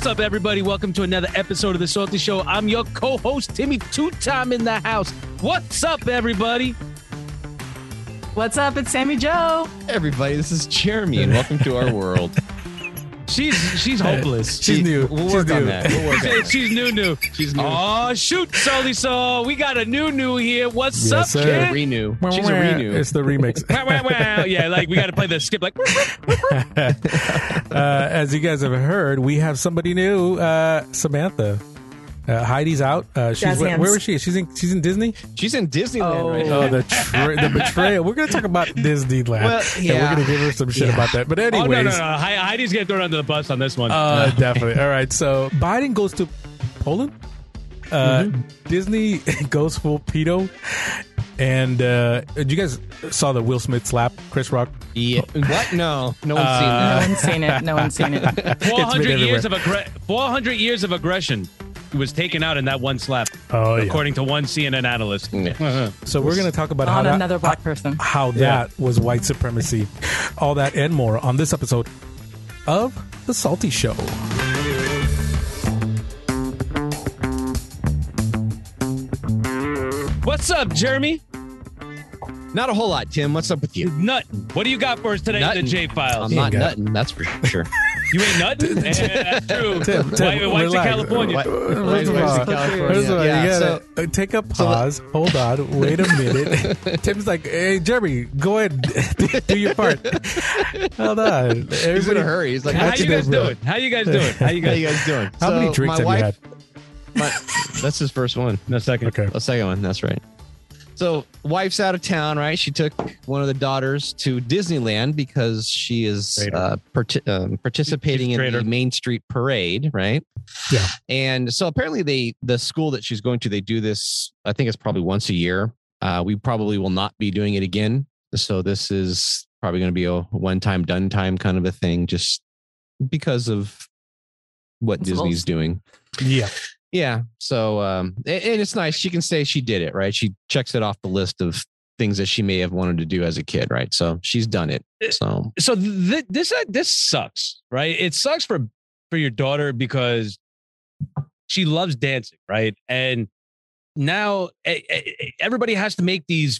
What's up, everybody? Welcome to another episode of The Salty Show. I'm your co-host, Timmy Two-Time in the house. What's up, everybody? What's up? It's Sammy Joe. Hey everybody, this is Jeremy, and welcome to our world. She's hopeless. She's new. We'll work on that. She's new. She's new. Oh, shoot, Salty Soul. We got a new here. What's up, sir. kid? Renew. She's a renew. It's the remix. Yeah, like we got to play the skip like. As you guys have heard, we have somebody new, Samantha. Heidi's out. Where was she? She's in Disney. She's in Disneyland right now. Oh, the betrayal. We're going to talk about Disneyland. Well, And yeah. we're going to give her some shit about that. But anyways, Oh, no. Heidi's getting thrown under the bus on this one. definitely. All right. So Biden goes to Poland. Disney goes full pedo. And you guys saw the Will Smith slap Chris Rock? Yeah. What? No. No one's seen that. No one's seen it. 400 years of aggression was taken out in that one slap, Oh, according to one CNN analyst. Yeah. So we're going to talk about On another black person. how that was white supremacy. All that and more on this episode of The Salty Show. What's up, Jeremy? Not a whole lot, Tim. What's up with you? Nuttin'. What do you got for us today in Nuttin'. the J-Files? I'm not got nutting, that's for sure. You ain't nuttin'? That's true. Tim, White to relax. California. First of all, Yeah, you gotta take a pause. Hold on. Wait a minute. Tim's like, hey, Jeremy, go ahead. Do your part. Hold on. He's in a hurry. He's like, How What's you your guys name, bro? doing? How you guys doing? how you guys doing? How many drinks have you had? That's his first one. No, second. Okay. The second one, that's right. So, wife's out of town, right? She took one of the daughters to Disneyland because she is participating She's in traitor. the Main Street Parade, right? Yeah. And so apparently the school that she's going to, they do this, I think it's probably once a year. We probably will not be doing it again. So this is probably going to be a one-time, done time kind of a thing, just because of what Disney's doing. Yeah. Yeah. So, and it's nice. She can say she did it, right? She checks it off the list of things that she may have wanted to do as a kid, right? So she's done it. So This sucks, right? It sucks for your daughter because she loves dancing, right? And now everybody has to make these,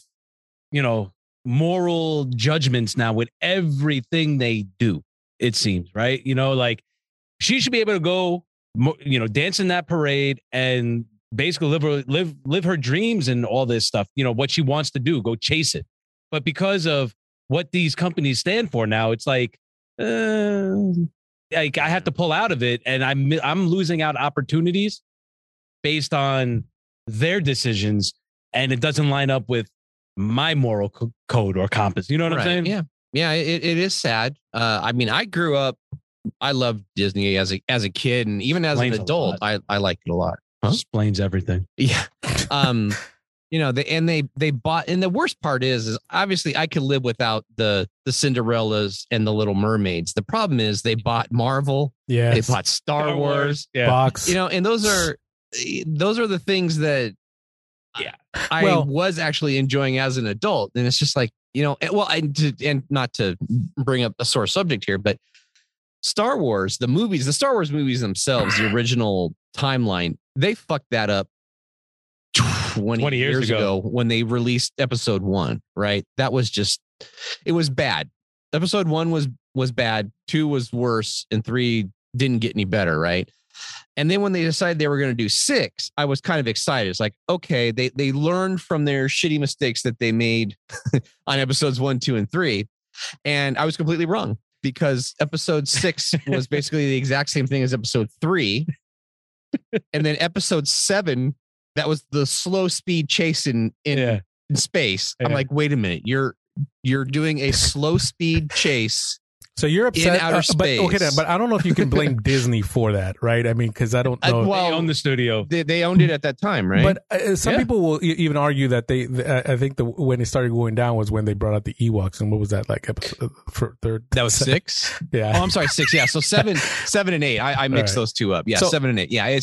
moral judgments now with everything they do. It seems, right? Like she should be able to go, dance in that parade and basically live her dreams and all this stuff, what she wants to do, go chase it. But because of what these companies stand for now, it's like I have to pull out of it, and I'm losing out opportunities based on their decisions, and it doesn't line up with my moral code or compass. You know what I'm saying? Yeah. Yeah. It is sad. I mean, I grew up, I loved Disney as a kid, and even as Explains an a adult, I liked it a lot. Huh? Explains everything. Yeah. They bought, and the worst part is obviously I could live without the Cinderellas and the Little Mermaids. The problem is they bought Marvel, Yes. they bought Star Wars, Yeah. Box. and those are the things that I was actually enjoying as an adult. And it's just like, and not to bring up a sore subject here, but the Star Wars movies themselves, the original timeline, they fucked that up 20 years ago when they released episode 1, right? That was it was bad. Episode 1 was bad, 2 was worse, and 3 didn't get any better, right? And then when they decided they were going to do 6, I was kind of excited. It's like, okay, they learned from their shitty mistakes that they made on episodes 1, 2, and 3. And I was completely wrong, because episode 6 was basically the exact same thing as episode 3. And then episode 7, that was the slow speed chase in space. I'm like, wait a minute, you're doing a slow speed chase. So you're upset in outer space. But I don't know if you can blame Disney for that, right? I mean, because I don't know. They own the studio. They owned it at that time, right? But some people will even argue that I think when it started going down was when they brought out the Ewoks, and what was that like episode for third? That was 6. Yeah. Oh, I'm sorry, 6. Yeah. So 7 and 8. I mixed those two up. Yeah. So- 7 and 8. Yeah. It's just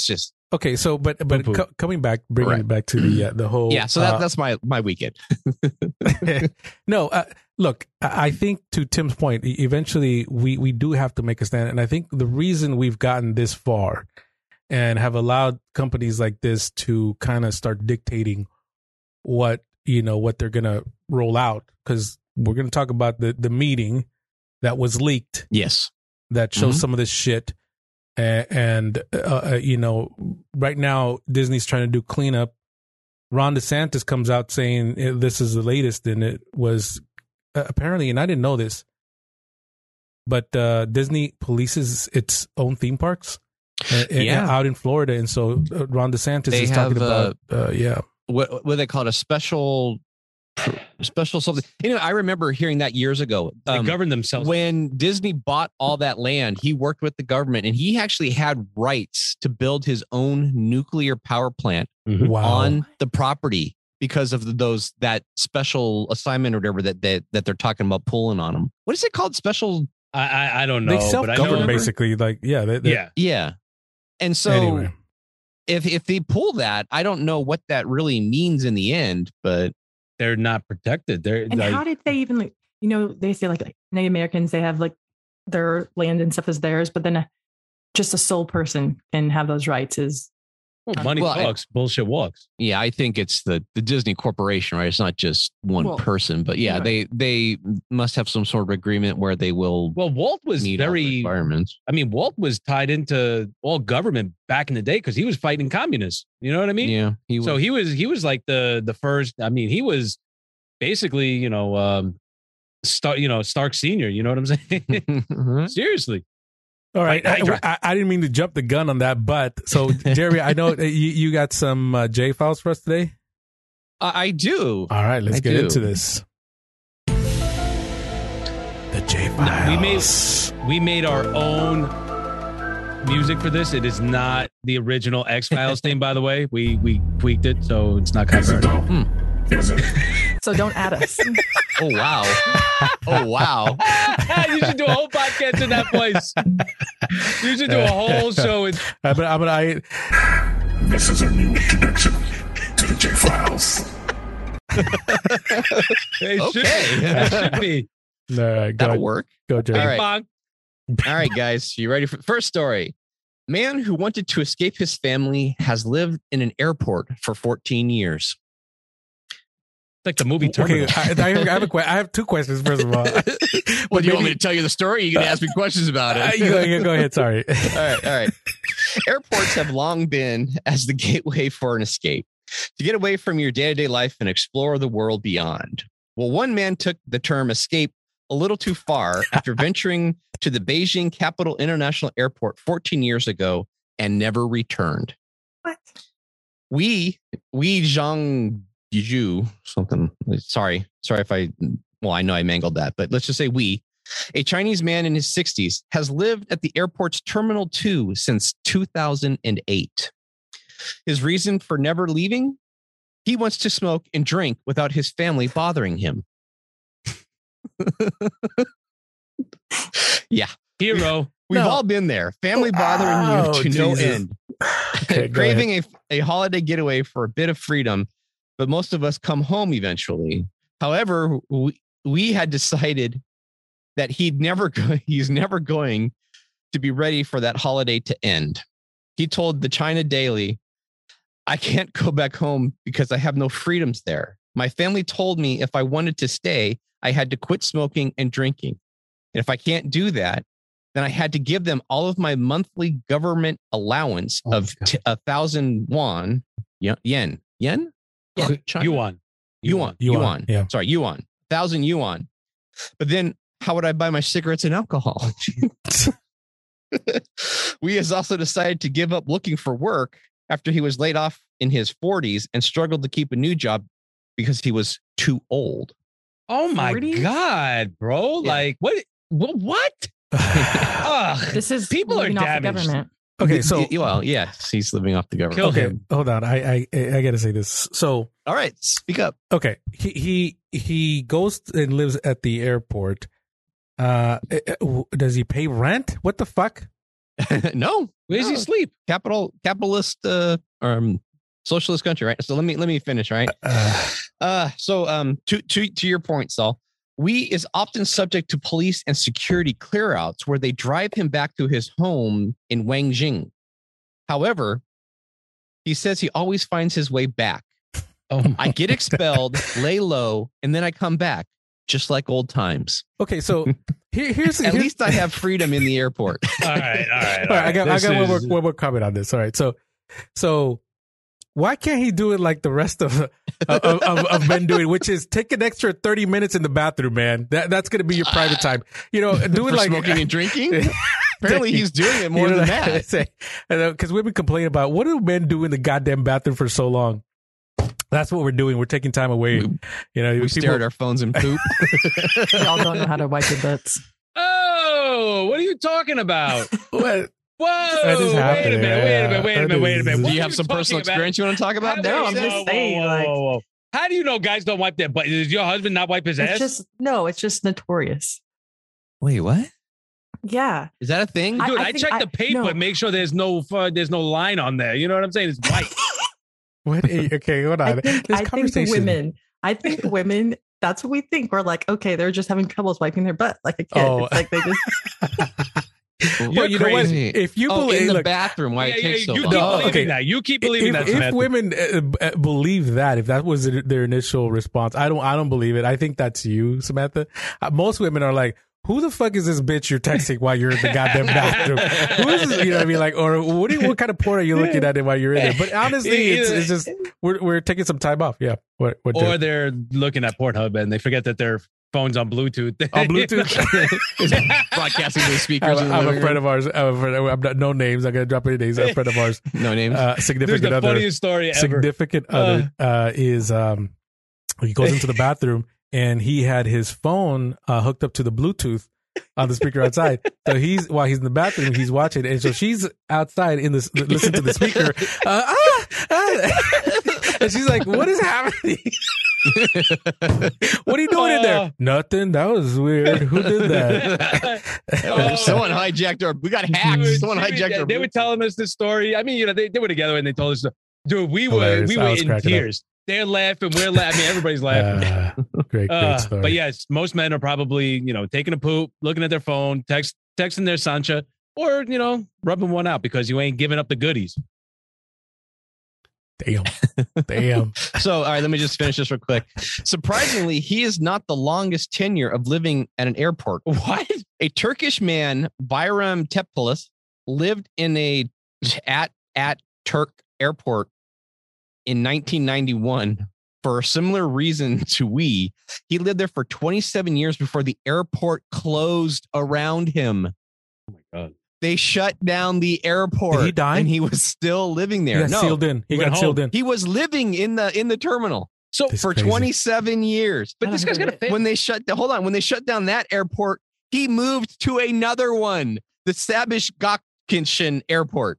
Okay, so but Poo-poo. coming back, bringing it back to the whole So that's my weekend. No, look, I think to Tim's point, eventually we do have to make a stand, and I think the reason we've gotten this far and have allowed companies like this to kind of start dictating what they're gonna roll out, because we're gonna talk about the meeting that was leaked. Yes, that shows some of this shit. And right now Disney's trying to do cleanup. Ron DeSantis comes out saying this is the latest, and it was apparently, and I didn't know this, but Disney polices its own theme parks out in Florida, and so Ron DeSantis is talking about what they call it, a special something. I remember hearing that years ago. They govern themselves. When Disney bought all that land, he worked with the government, and he actually had rights to build his own nuclear power plant on the property because of that special assignment or whatever that they're talking about pulling on him. What is it called? Special? I don't know. They self-govern basically. Like yeah. And so anyway, if they pull that, I don't know what that really means in the end, but. They're not protected. How did they even, they say like Native Americans, they have like their land and stuff is theirs, but then just a sole person can have those rights money talks, bullshit walks. Yeah, I think it's the Disney Corporation, right? It's not just one person, but they must have some sort of agreement where they will. Well, Walt was meet all the requirements. I mean, Walt was tied into all government back in the day because he was fighting communists. You know what I mean? Yeah. He was like the first. I mean, he was basically Stark Senior. You know what I'm saying? Seriously. All right, I didn't mean to jump the gun on that, but so Jerry, I know you got some J files for us today. I do. All right, let's get into this. The J files. We made our own music for this. It is not the original X-Files theme, by the way. We tweaked it, so it's not copyrighted. So don't add us. Oh wow! Oh wow! You should do a whole podcast in that voice. You should do a whole show. This is a new introduction to the J Files. That should be. All right, that'll work. Go, Jerry. All right, guys, you ready for the first story? Man who wanted to escape his family has lived in an airport for 14 years. Like the movie Terminator. Okay, I have two questions. First of all, well, do you want me to tell you the story? Or you going to ask me questions about it? Go ahead. Sorry. All right. Airports have long been as the gateway for an escape, to get away from your day-to-day life and explore the world beyond. Well, one man took the term escape a little too far after venturing to the Beijing Capital International Airport 14 years ago and never returned. What? Wei Zhangju, something. Sorry if I know I mangled that, but let's just say a Chinese man in his 60s, has lived at the airport's Terminal 2 since 2008. His reason for never leaving? He wants to smoke and drink without his family bothering him. Yeah. Hero. We've all been there. Family bothering you to no end. Okay, craving a holiday getaway for a bit of freedom, but most of us come home eventually. However, we had decided that he's never going to be ready for that holiday to end. He told the China Daily, "I can't go back home because I have no freedoms there. My family told me if I wanted to stay, I had to quit smoking and drinking. And if I can't do that, then I had to give them all of my monthly government allowance of 1,000 yuan. Yuan. Yeah. Yuan. Yeah. Sorry, yuan. 1,000 yuan. But then how would I buy my cigarettes and alcohol?" Wei has also decided to give up looking for work after he was laid off in his 40s and struggled to keep a new job because he was too old. Oh my 40s? God, bro. Yeah. Like what? This is people are damaged. Okay, so yes, he's living off the government. Kill okay, him. Hold on. I got to say this. So, all right, speak up. Okay, he goes and lives at the airport. Does he pay rent? What the fuck? No. Where's he sleep? Capitalist socialist country, right? So let me finish, right? To your point, Saul, Wee is often subject to police and security clearouts where they drive him back to his home in Wangjing. However, he says he always finds his way back. I get expelled, lay low, and then I come back, just like old times. Okay, so here's at least I have freedom in the airport. All right. I got one more comment on this. All right, so why can't he do it like the rest of men do it, which is take an extra 30 minutes in the bathroom, man? That's going to be your private time. Do it like smoking and drinking. Apparently, he's doing it more than that. Because women complain about what do men do in the goddamn bathroom for so long? That's what we're doing. We're taking time away. We stare at our phones and poop. Y'all don't know how to wipe your butts. Oh, what are you talking about? What? Whoa! Wait a minute. Do you have some personal experience you want to talk about? No, I'm just saying. Whoa. How do you know guys don't wipe their butt? Does your husband not wipe his ass? It's just notorious. Wait, what? Yeah. Is that a thing? Dude, I check the paper and make sure there's no line on there. You know what I'm saying? It's white. What? Okay, hold on. I think women, that's what we think. We're like, okay, they're just having troubles wiping their butt like a kid. Oh. It's like they just... Well, you know what? If you believe in the bathroom, why it takes so long? You keep believing that. If women believe that, if that was their initial response, I don't believe it. I think that's you, Samantha. Most women are like, who the fuck is this bitch you're texting while you're in the goddamn bathroom? Who is this? You know what I mean? Like, or what kind of porn are you looking at while you're in there? But honestly, it's just we're taking some time off. Yeah. Or they're looking at Pornhub and they forget that their phone's on Bluetooth. On Bluetooth, broadcasting to the speakers. I'm a friend of ours. I'm not, no names. I'm gonna drop any names. A friend of ours. No names. Significant other. Funniest story ever. Significant other is he goes into the bathroom. And he had his phone hooked up to the Bluetooth on the speaker outside. So while he's in the bathroom, he's watching. And so she's outside listening to the speaker. And she's like, what is happening? What are you doing in there? Nothing. That was weird. Who did that? Someone hijacked our. We got hacked. Someone hijacked our. They were telling us this story. I mean, they were together and they told us, dude, we were in tears. They're laughing. We're laughing. I mean, everybody's laughing. Great story. But yes, most men are probably, taking a poop, looking at their phone, texting their Sancha, or, rubbing one out because you ain't giving up the goodies. Damn. So, all right, let me just finish this real quick. Surprisingly, he is not the longest tenure of living at an airport. What? A Turkish man, Bayram Teplis, lived in at Turk airport in 1991 for a similar reason to Wee. He lived there for 27 years before the airport closed around him. Oh my God. They shut down the airport. Did he die? And he was still living there. He got sealed in. He was living in the terminal. So for crazy. 27 years. But this guy's got to fit. When they shut down that airport, he moved to another one, the Sabish Gökçen airport.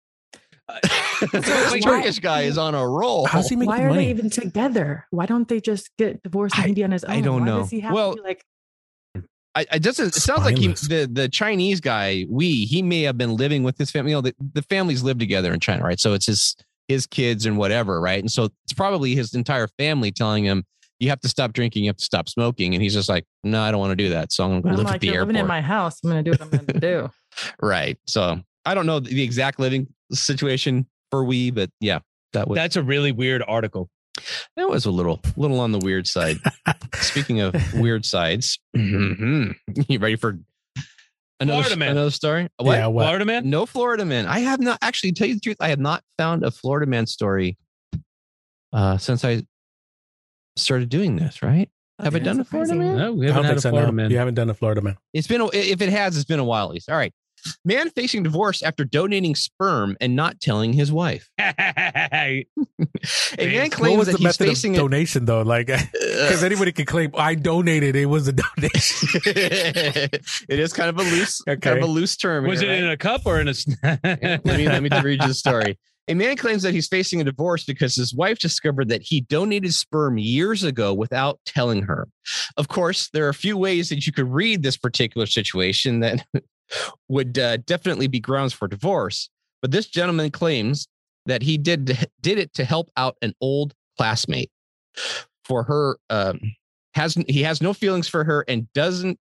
This Turkish guy is on a roll. How's he making money? Why are they even together? Why don't they just get divorced and he be on his own? I don't know. Does he have to be like? It sounds like the Chinese guy, he may have been living with his family. The families live together in China, right? So it's his kids and whatever, right? And so it's probably his entire family telling him, you have to stop drinking, you have to stop smoking. And he's just like, no, I don't want to do that. So I'm going to live at the airport. Living in my house, I'm going to do what I'm going to do. Right. So I don't know the exact living situation for Wee, but yeah, that's a really weird article. That was a little on the weird side. Speaking of weird sides, you ready for another story? What? Yeah, what? Florida man? No Florida man. I have not actually, tell you the truth, I have not found a Florida man story since I started doing this, right? Have I done a Florida man? No, we haven't had a Florida man. You haven't done a Florida man. If it has, it's been a while at least. All right. Man facing divorce after donating sperm and not telling his wife. A man claims that he's facing donation though, like because anybody can claim I donated. It was a donation. It is kind of a loose term. Was here, it in a cup or in a? Let me read you the story. A man claims that he's facing a divorce because his wife discovered that he donated sperm years ago without telling her. Of course, there are a few ways that you could read this particular situation that would definitely be grounds for divorce. But this gentleman claims that he did it to help out an old classmate. For her, he has no feelings for her and doesn't.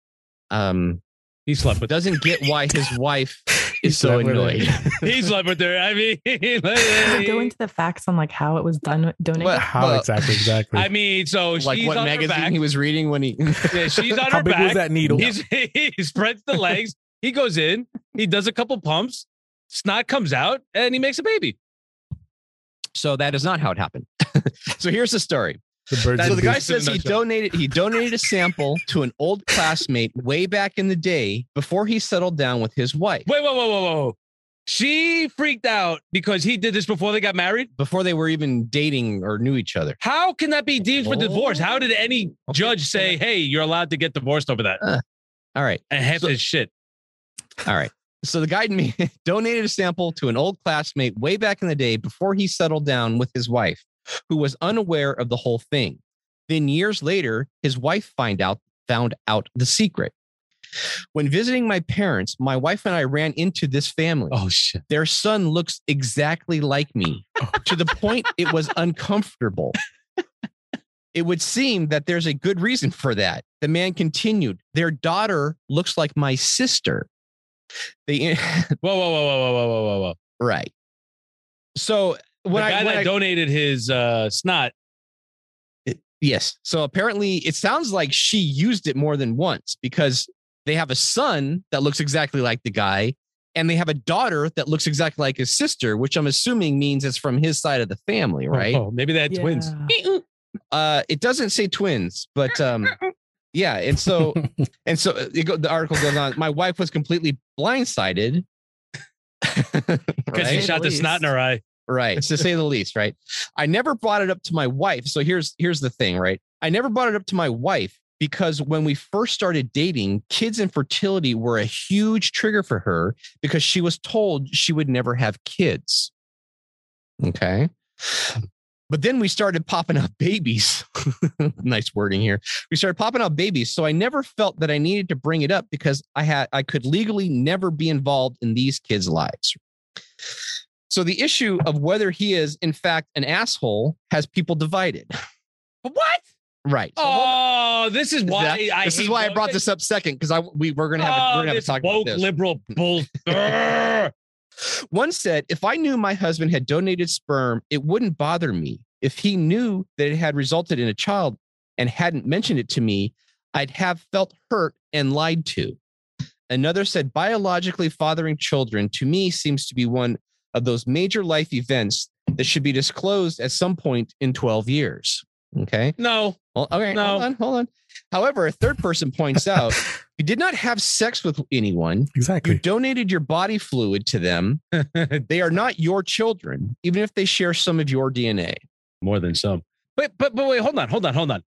He slept with. Doesn't get why his wife is so annoyed. He slept with her. I mean, Does it go into the facts on like how it was done, donated? Well, How exactly? I mean, so like she's what on her magazine back. he was reading when he. Yeah, she's on How her big back. was that needle? He spreads the legs. He goes in. He does a couple pumps. Snot comes out, and he makes a baby. So that is not how it happened. So here's the story. The birds So and the guy bees. says he donated a sample to an old classmate way back in the day before he settled down with his wife. Wait, whoa. She freaked out because he did this before they got married. Before they were even dating or knew each other. How can that be deemed for divorce? How did any judge say, "Hey, you're allowed to get divorced over that"? All right. And half his shit. All right. So the guy donated a sample to an old classmate way back in the day before he settled down with his wife, who was unaware of the whole thing. Then years later, his wife found out the secret. When visiting my parents, my wife and I ran into this family. Oh, shit. Their son looks exactly like me to the point it was uncomfortable. It would seem that there's a good reason for that. The man continued, their daughter looks like my sister. Whoa. Right. So when the guy that donated his snot. Yes. So apparently it sounds like she used it more than once because they have a son that looks exactly like the guy and they have a daughter that looks exactly like his sister, which I'm assuming means it's from his side of the family, right? Oh, maybe they had twins. It doesn't say twins, but yeah. And so the article goes on. My wife was completely blindsided because he shot the snot in her eye. Right. To say the least. Right. I never brought it up to my wife. So here's the thing. Right. I never brought it up to my wife because when we first started dating, kids and fertility were a huge trigger for her because she was told she would never have kids. Okay. But then we started popping out babies. Nice wording here. We started popping out babies. So I never felt that I needed to bring it up because I could legally never be involved in these kids' lives. So the issue of whether he is, in fact, an asshole has people divided. What? Right. So this is why I brought this up second because we're going to have a talk about this. Liberal bull. One said, if I knew my husband had donated sperm, it wouldn't bother me. If he knew that it had resulted in a child and hadn't mentioned it to me, I'd have felt hurt and lied to. Another said, biologically fathering children to me seems to be one of those major life events that should be disclosed at some point in 12 years. Okay. No. Well, okay. No. Hold on. However, a third person points out you did not have sex with anyone. Exactly. You donated your body fluid to them. They are not your children, even if they share some of your DNA. More than some. But wait, hold on.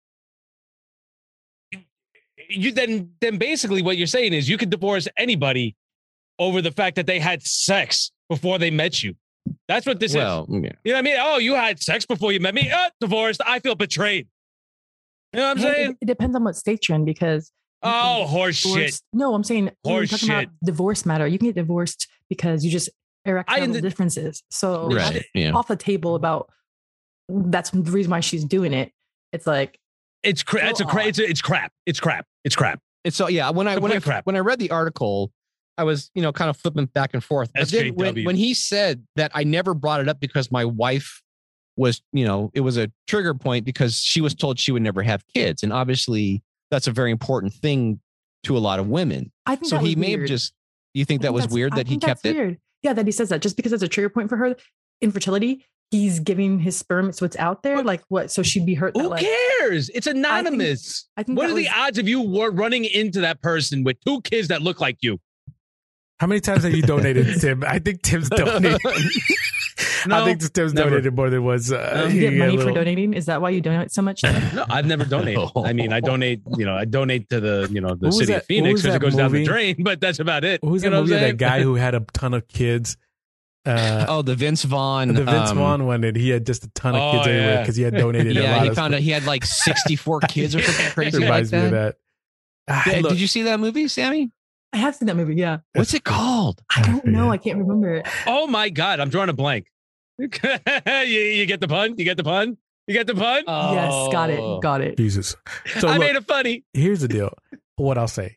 You then basically what you're saying is you could divorce anybody over the fact that they had sex before they met you. That's what this is. Yeah. You know what I mean? Oh, you had sex before you met me. Divorced. I feel betrayed. You know what I'm saying? It depends on what state you're in because. Oh, horse shit. No, I'm saying when you're talking shit. about divorce matter. You can get divorced because you just irreconcilable differences. So off the table about that's the reason why she's doing it. It's like it's crap. It's crap. And so when I read the article, I was kind of flipping back and forth. But then when he said that I never brought it up because my wife was, it was a trigger point because she was told she would never have kids, and obviously that's a very important thing to a lot of women. I think so. He may weird. have just. You think that was weird that he kept it? Weird. Yeah, that he says that just because it's a trigger point for her infertility. He's giving his sperm, so it's out there. Like what? So she'd be hurt. Who cares? It's anonymous. I think what are the odds of you running into that person with two kids that look like you? How many times have you donated, Tim? I think Tim's donated. I think Tim's donated more than once. You get money for donating? Is that why you donate so much? No, I've never donated. I mean, I donate. I donate to the city of Phoenix because it goes down the drain. But that's about it. Who's that movie? That guy who had a ton of kids. The Vince Vaughn. The Vince Vaughn one, and he had just a ton of kids everywhere because he had donated. He had like 64 kids or something crazy. Reminds me of that. Did you see that movie, Sammy? I have seen that movie. Yeah. What's it called? I don't know. I can't remember it. Oh my God. I'm drawing a blank. you get the pun? You get the pun? You get the pun? Yes. Got it. Got it. Jesus. So I made it funny. Here's the deal. What I'll say.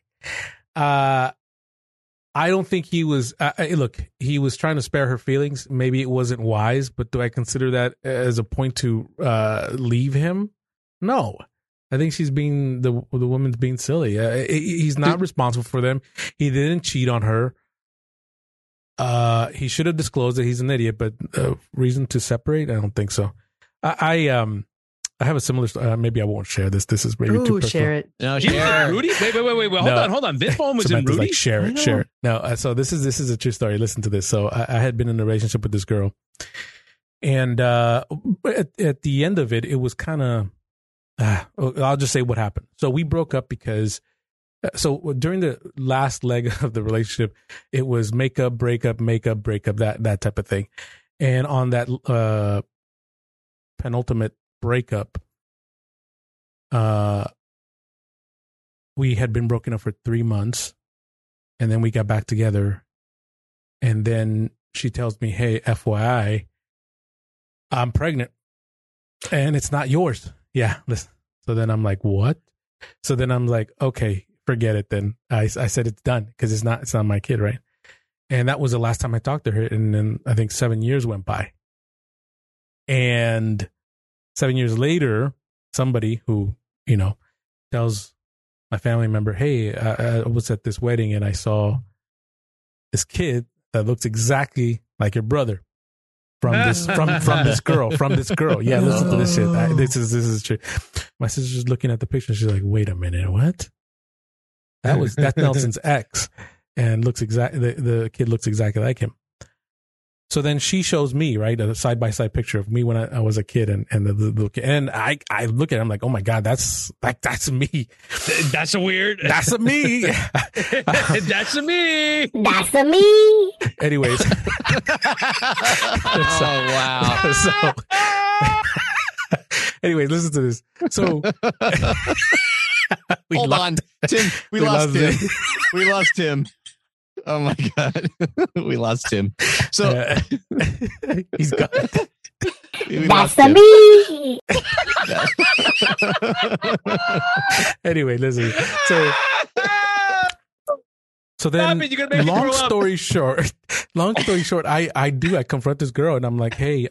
I don't think he was, look, he was trying to spare her feelings. Maybe it wasn't wise, but do I consider that as a point to leave him? No. I think she's being, the woman's being silly. He's not responsible for them. He didn't cheat on her. He should have disclosed that he's an idiot, but reason to separate? I don't think so. I have a similar. Maybe I won't share this. This is maybe too personal. Share it. No, share. Rudy. Wait. Hold on. Vince Vaughn was in Rudy. Like, share it. No. So this is a true story. Listen to this. So I had been in a relationship with this girl, and at the end of it, it was kind of. I'll just say what happened. So we broke up because. So during the last leg of the relationship, it was makeup, breakup, that type of thing, and on that penultimate breakup, we had been broken up for 3 months, and then we got back together, and then she tells me, "Hey, FYI, I'm pregnant, and it's not yours." Yeah, listen. So then I'm like, "What?" So then I'm like, "Okay, forget it." Then I said it's done because it's not my kid, right? And that was the last time I talked to her, and then I think 7 years went by, and 7 years later, somebody who, tells my family member, "Hey, I was at this wedding and I saw this kid that looks exactly like your brother from this girl. Yeah, listen to this shit. This is true." My sister's just looking at the picture. She's like, "Wait a minute, what? That's Nelson's ex, and the kid looks exactly like him." So then she shows me, right, a side-by-side picture of me when I was a kid, and I look at it, I'm like, "Oh my God, that's me. That's a weird. That's a me. That's a me. That's a me." Anyways. Oh wow. So, anyways, listen to this. So Hold on, Tim. We lost him. We lost him. Oh my God. We lost him. So he's gone. That's a me. Anyway, listen. So then, long story short, I confront this girl and I'm like, "Hey,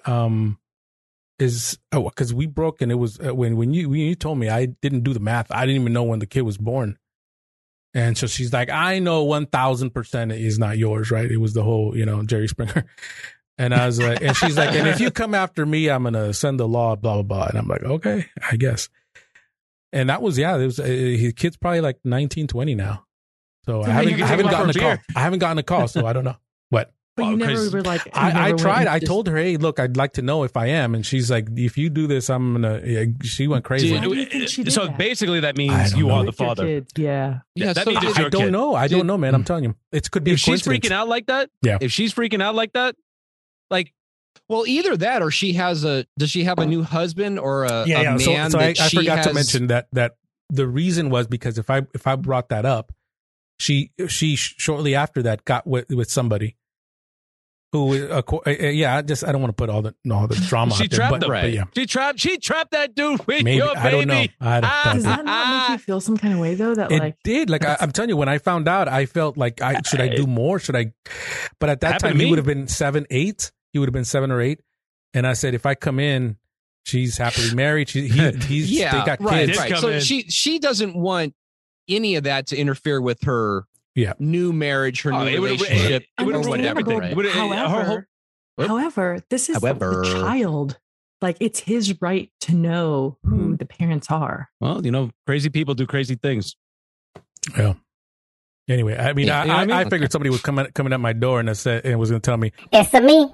because we broke, and it was when you told me, I didn't do the math. I didn't even know when the kid was born." And so she's like, "I know 1,000% it is not yours, right? It was the whole, Jerry Springer." And I was like, and she's like, "And if you come after me, I'm going to send the law, blah, blah, blah." And I'm like, "Okay, I guess." And that was, his kid's probably like 19, 20 now. So I haven't gotten a call. I haven't gotten a call, so I don't know. What? But you never were like, I tried. I told her, "Hey, look, I'd like to know if I am." And she's like, "If you do this, I'm going to," she went crazy. So basically that means you are the father. Yeah. That means it's your kid. I don't know, man. I'm telling you. It could be if she's freaking out like that. Yeah. If she's freaking out like that, like, well, either that or does she have a new husband or a man? So I forgot to mention that the reason was because if I brought that up, she shortly after that got with somebody who, I don't want to put all the drama. She out there, trapped them, right? Yeah. She trapped that dude with Maybe, your baby. I don't know. Does that not make you feel some kind of way though? That it did. Like I'm telling you, when I found out, I felt like should I do more? Should I? But at that time, he would have been 7, 8. He would have been 7 or 8. And I said, if I come in, she's happily married. They got kids. Right. So she doesn't want any of that to interfere with her new marriage, her new relationship, or whatever. However, this is the child. Like, it's his right to know who the parents are. Well, crazy people do crazy things. Yeah. Anyway, I mean, I figured somebody was coming at my door and was going to tell me, "It's a me."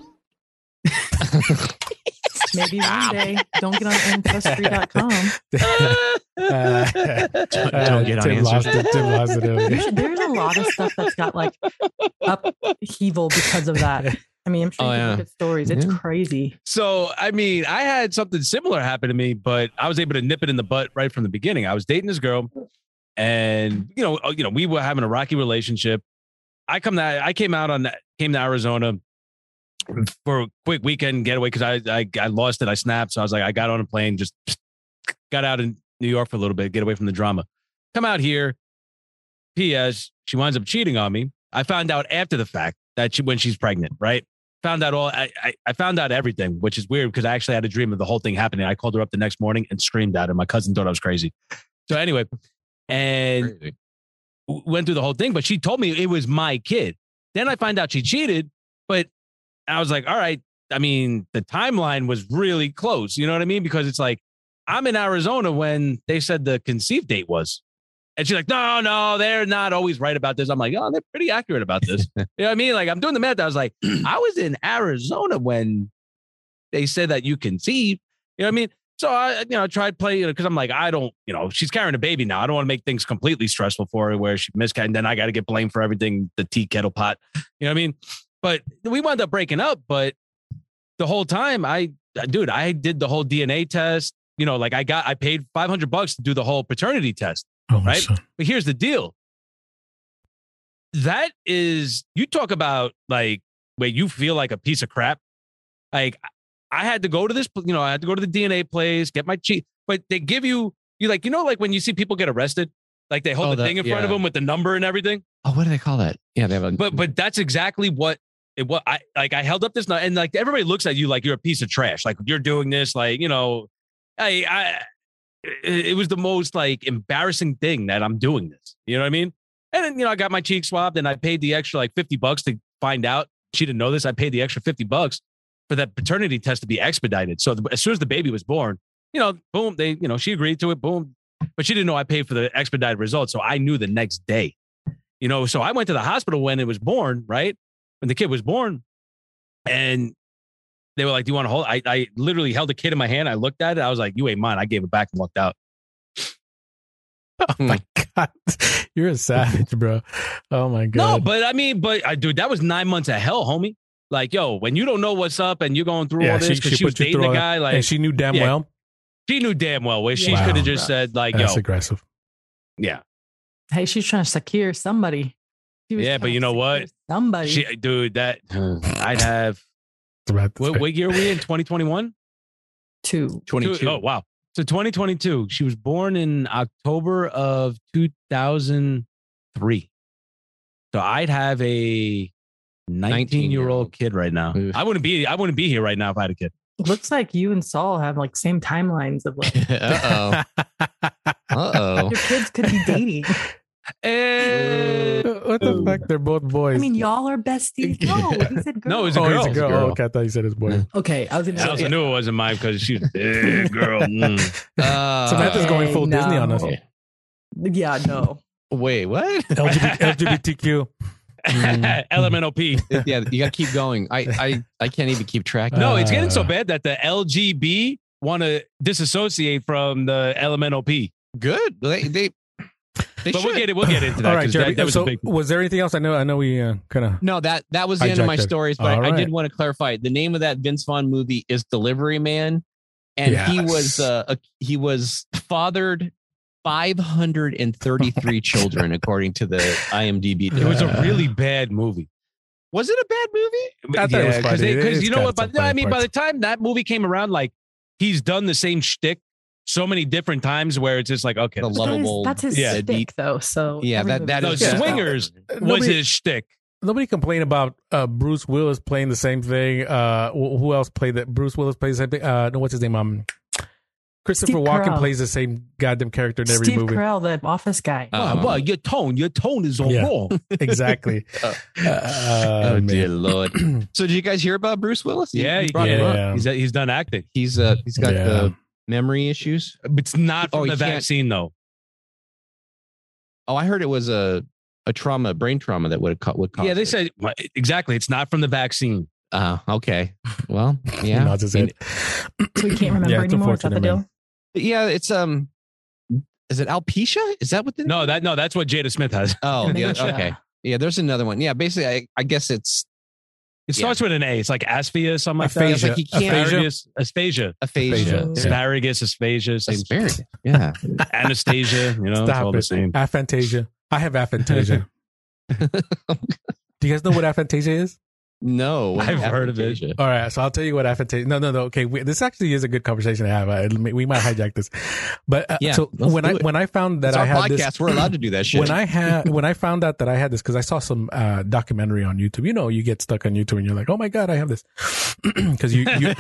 Maybe one day. Don't get on ancestry.com. Don't get on Ancestry. Tim lost it. There's a lot of stuff that's got like upheaval because of that. I mean, I'm sure you can look at stories. It's crazy. So, I mean, I had something similar happen to me, but I was able to nip it in the butt right from the beginning. I was dating this girl, and we were having a rocky relationship. I came to Arizona for a quick weekend getaway because I lost it. I snapped, so I was like, I got on a plane, just got out in New York for a little bit, get away from the drama. Come out here. P.S. She winds up cheating on me. I found out after the fact that when she's pregnant, right? Found out I found out everything, which is weird because I actually had a dream of the whole thing happening. I called her up the next morning and screamed at her. My cousin thought I was crazy. So anyway, and went through the whole thing, but she told me it was my kid. Then I find out she cheated, but I was like, all right. I mean, the timeline was really close. You know what I mean? Because it's like, I'm in Arizona when they said the conceived date was. And she's like, no, they're not always right about this. I'm like, oh, they're pretty accurate about this. You know what I mean? Like, I'm doing the math. I was like, I was in Arizona when they said that you conceived. You know what I mean? So I, tried playing because I'm like, I don't, she's carrying a baby now. I don't want to make things completely stressful for her where she miscarried. And then I got to get blamed for everything, the tea kettle pot. You know what I mean? But we wound up breaking up. But the whole time I did the whole DNA test. I paid $500 to do the whole paternity test. Oh, right. Son. But here's the deal. That is, you talk about like where you feel like a piece of crap. Like I had to go to this, I had to go to the DNA place, get my cheat, but they give you like, like when you see people get arrested, like they hold the thing in front of them with the number and everything. Oh, what do they call that? Yeah, they have a. But that's exactly what I held up this and like everybody looks at you like you're a piece of trash. Like you're doing this, like, it was the most like embarrassing thing that I'm doing this. You know what I mean? And then, I got my cheek swabbed and I paid the extra like $50 to find out. She didn't know this. I paid the extra $50 for that paternity test to be expedited. So as soon as the baby was born, boom, she agreed to it. Boom. But she didn't know I paid for the expedited results. So I knew the next day, so I went to the hospital when it was born, right? When the kid was born, and they were like, do you want to hold? I literally held the kid in my hand. I looked at it. I was like, you ain't mine. I gave it back and walked out. Oh my God. You're a savage, bro. Oh my God. No, dude, that was 9 months of hell, homie. Like, yo, when you don't know what's up and you're going through all this because she was dating the guy. Like, and she knew damn well. She knew damn well where she could have just said like, that's aggressive. Yeah. Hey, she's trying to secure somebody. Yeah, but you know what? Somebody. I'd have. What year are we in? 2021? 22. Oh, wow. So 2022. She was born in October of 2003. So I'd have a 19-year-old kid right now. I wouldn't be here right now if I had a kid. Looks like you and Saul have like same timelines of like. Uh-oh. Your kids could be dating. What the fuck? They're both boys. I mean, y'all are besties. No, he said girl. No, it's a girl. It's a girl. Oh, okay, I thought you said it's boy. Okay, I also knew it wasn't mine because she's a big girl. Samantha's going full Disney on us. Yeah, no. Wait, what? LGBTQ. LMNOP. Yeah, you got to keep going. I can't even keep track. No, it's getting so bad that the LGB want to disassociate from the LMNOP. Good. They but we'll get into that. All right, Jerry. That was so a big... was there anything else? I know we kind of. No, that was the end of my stories, but I did want to clarify. The name of that Vince Vaughn movie is Delivery Man, and he was fathered 533 children, according to the IMDb. It was a really bad movie. Was it a bad movie? I thought it was funny. Because you know what? By the time that movie came around, like he's done the same shtick so many different times where it's just like, okay, the lovable. That's his shtick, though. So yeah, that is Swingers was his shtick. Nobody complained about Bruce Willis playing the same thing. Who else played that? Bruce Willis plays the same thing. No, what's his name? Christopher Walken plays the same goddamn character in every movie. Steve Carell, the office guy. Well, your tone is all wrong. Exactly. Oh dear Lord. So did you guys hear about Bruce Willis? Yeah, he brought him up. He's done acting. He's got the memory issues. It's not from the vaccine though. Oh, I heard it was a brain trauma that would cause. Yeah, they said exactly. It's not from the vaccine. Okay. Well, yeah. So you can't remember anymore. Is that the deal? Yeah, it's is it alopecia? Is that what the No, that's what Jada Smith has. Oh, yeah, okay. Yeah, there's another one. Yeah, basically I guess it's It starts with an A. It's like asphasia, something like that. It's like aphasia. Asparagus, asphasia. Asparagus. Yeah. Anastasia, it's all the same. Aphantasia. I have aphantasia. Do you guys know what aphantasia is? No, I've heard of it. All right, so I'll tell you what aphantasia. No. Okay, this actually is a good conversation to have. We might hijack this, but so when I found that I had podcast, this, we're allowed to do that shit. When I found out that I had this, because I saw some documentary on YouTube. You get stuck on YouTube and you're like, oh my god, I have this, because you're your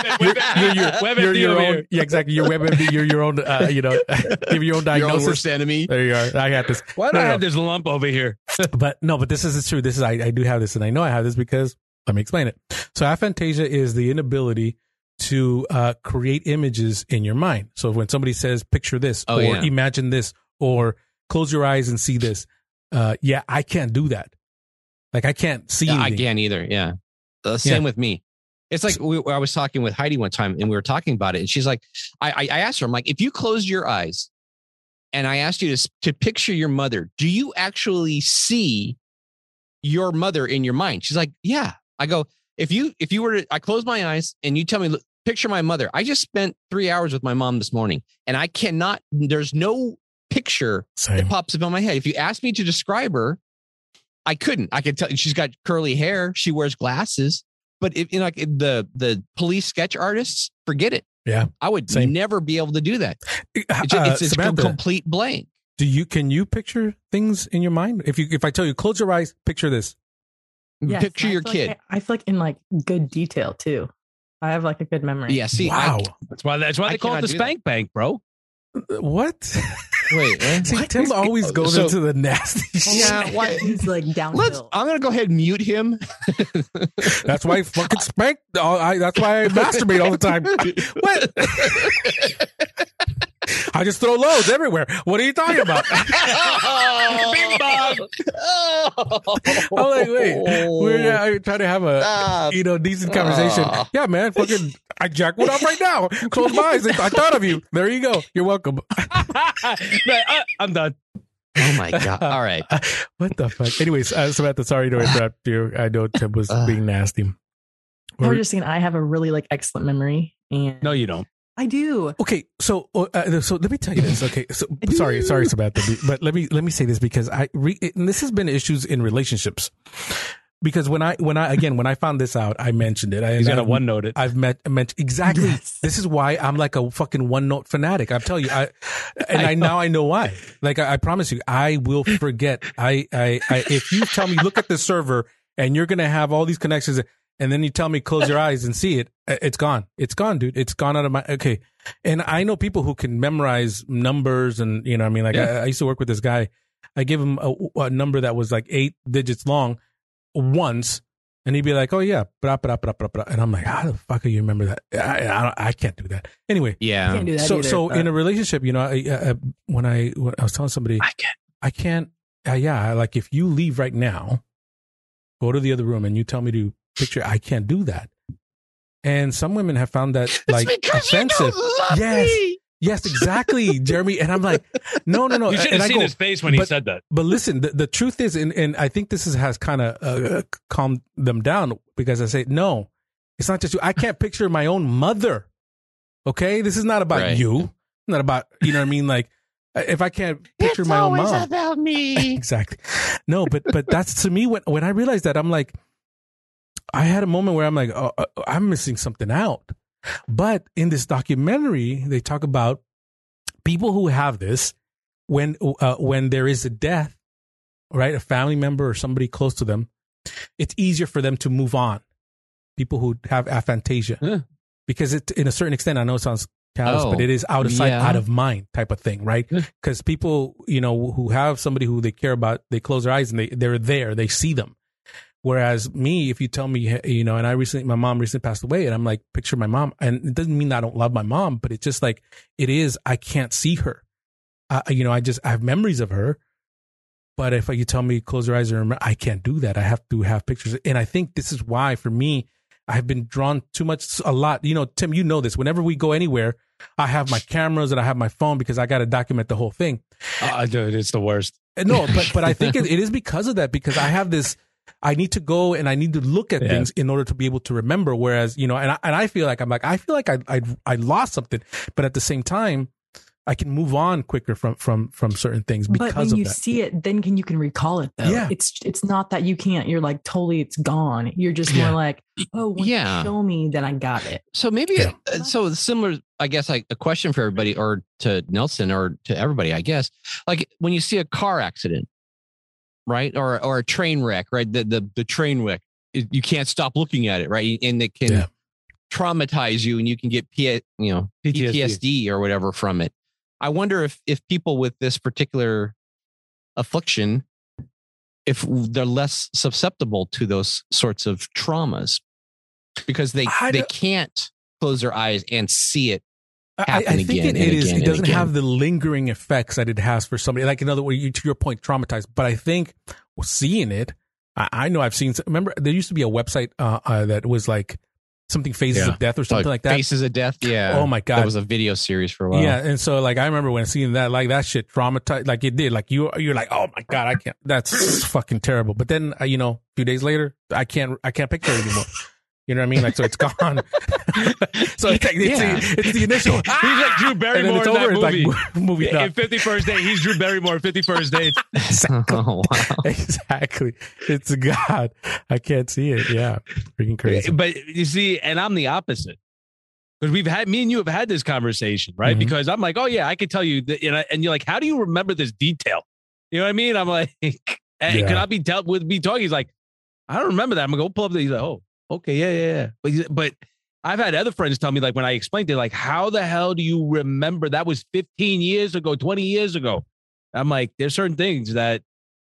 own. Yeah, exactly. Your WebMD, you're your own. Give your own diagnosis. Your own worst enemy. There you are. I got this. Why do I have this lump over here? But this is true. This is I do have this, and I know I have this because. Let me explain it. So aphantasia is the inability to create images in your mind. So when somebody says, picture this, imagine this, or close your eyes and see this. I can't do that. Like I can't see anything. I can't either. Yeah. Same with me. It's like I was talking with Heidi one time and we were talking about it. And she's like, I asked her, I'm like, if you closed your eyes and I asked you to picture your mother, do you actually see your mother in your mind? She's like, yeah. I go, if you were to, I close my eyes and you tell me, look, picture my mother. I just spent 3 hours with my mom this morning and I cannot, there's no picture that pops up in my head. If you ask me to describe her, I couldn't. I could tell she's got curly hair. She wears glasses, but the police sketch artists, forget it. Yeah. I would never be able to do that. It's a complete blank. Can you picture things in your mind? If I tell you, close your eyes, picture this. Yes, picture your kid. I feel like in like good detail too. I have like a good memory. Yeah. See, wow. That's why they call it the spank bank, bro. What? Wait. See, Tim always goes into the nasty shit. Yeah. Why? He's like downhill. I'm gonna go ahead and mute him. That's why I fucking spank. That's why I masturbate all the time. What? I just throw loads everywhere. What are you talking about? Bing bong. I'm like, wait, we're trying to have a decent conversation. Yeah, man, fucking, I jack one up right now. Close my eyes. I thought of you. There you go. You're welcome. I'm done. Oh my god! All right. What the fuck? Anyways, Samantha, sorry to interrupt you. I know Tim was being nasty. I was just saying, I have a really like excellent memory, and no, you don't. I do. Okay, so let me tell you this. Okay, so sorry, Samantha, but let me say this because and this has been issues in relationships. Because when I found this out, I mentioned it. He's got a OneNote it. I've mentioned exactly. Yes. This is why I'm like a fucking OneNote fanatic. I'll tell you. I know why. Like I promise you, I will forget. If you tell me look at the server and you're gonna have all these connections. And then you tell me, close your eyes and see it. It's gone. It's gone, dude. It's gone out of my, okay. And I know people who can memorize numbers and, I mean, like I used to work with this guy. I give him a number that was like 8 digits long once. And he'd be like, oh yeah. Blah, blah, blah, blah, blah. And I'm like, how the fuck do you remember that? I can't do that. Anyway. Yeah. I can't do that so in a relationship, when I was telling somebody, I can't. Like if you leave right now, go to the other room and you tell me to picture, I can't do that. And some women have found that like offensive. Yes, exactly, Jeremy. And I'm like, no. You should have seen his face when he said that. But listen, the truth is, and I think this has kind of calmed them down because I say, no, it's not just you. I can't picture my own mother. Okay, this is not about you. Not about, you know what I mean? Like, if I can't picture my own mom. It's always about me. Exactly. No, but that's to me when I realized that, I'm like, I had a moment where I'm like, oh, I'm missing something out. But in this documentary, they talk about people who have this when there is a death, right? A family member or somebody close to them, it's easier for them to move on. People who have aphantasia, because it, in a certain extent, I know it sounds callous, but it is out of sight, out of mind type of thing, right? Because people, who have somebody who they care about, they close their eyes and they're there, they see them. Whereas me, if you tell me, and my mom recently passed away, and I'm like, picture my mom, and it doesn't mean I don't love my mom, but it's just like, I can't see her. I have memories of her, but if you tell me close your eyes and remember, I can't do that. I have to have pictures. And I think this is why, for me, I've been drawn a lot. Tim, you know this. Whenever we go anywhere, I have my cameras and I have my phone because I got to document the whole thing. Dude, it's the worst. No, but I think it is because of that, because I have this I need to go and I need to look at things in order to be able to remember. Whereas, and I feel like I feel like I lost something, but at the same time, I can move on quicker from certain things because of that. But when you see it, then you can recall it though. Yeah. It's not that you can't, you're like totally, it's gone. You're just more like, oh, when you show me, then I got it. So maybe, so similar, I guess, like a question for everybody or to Nelson or to everybody, I guess, like when you see a car accident, right? Or a train wreck, right? The train wreck, you can't stop looking at it, right? And it can traumatize you and you can get PTSD or whatever from it. I wonder if people with this particular affliction, if they're less susceptible to those sorts of traumas because they can't close their eyes and see it happen I think again. It doesn't have the lingering effects that it has for somebody. Like, in other words, to your point, traumatized. But I think seeing it, I know I've seen. Remember, there used to be a website that was like something Phases of Death or something like that. Faces of Death, yeah. Oh my God, that was a video series for a while. Yeah, and so like I remember when seeing that, like that shit traumatized. Like it did. Like you're like, oh my God, I can't. That's fucking terrible. But then a few days later, I can't picture it anymore. You know what I mean? Like, so it's gone. So it's the initial. He's like Drew Barrymore in that movie. Like, movie in 51st Dates. He's Drew Barrymore in 51st Dates. Exactly. Oh, wow. Exactly. It's God. I can't see it. Yeah. Freaking crazy. But you see, and I'm the opposite. Because me and you have had this conversation, right? Mm-hmm. Because I'm like, oh yeah, I could tell you that, and you're like, how do you remember this detail? You know what I mean? I'm like, can I be dealt with me talking? He's like, I don't remember that. I'm gonna go pull up he's like, oh. Okay, yeah. But I've had other friends tell me, like, when I explained it, like, how the hell do you remember? That was 15 years ago, 20 years ago. I'm like, there's certain things that,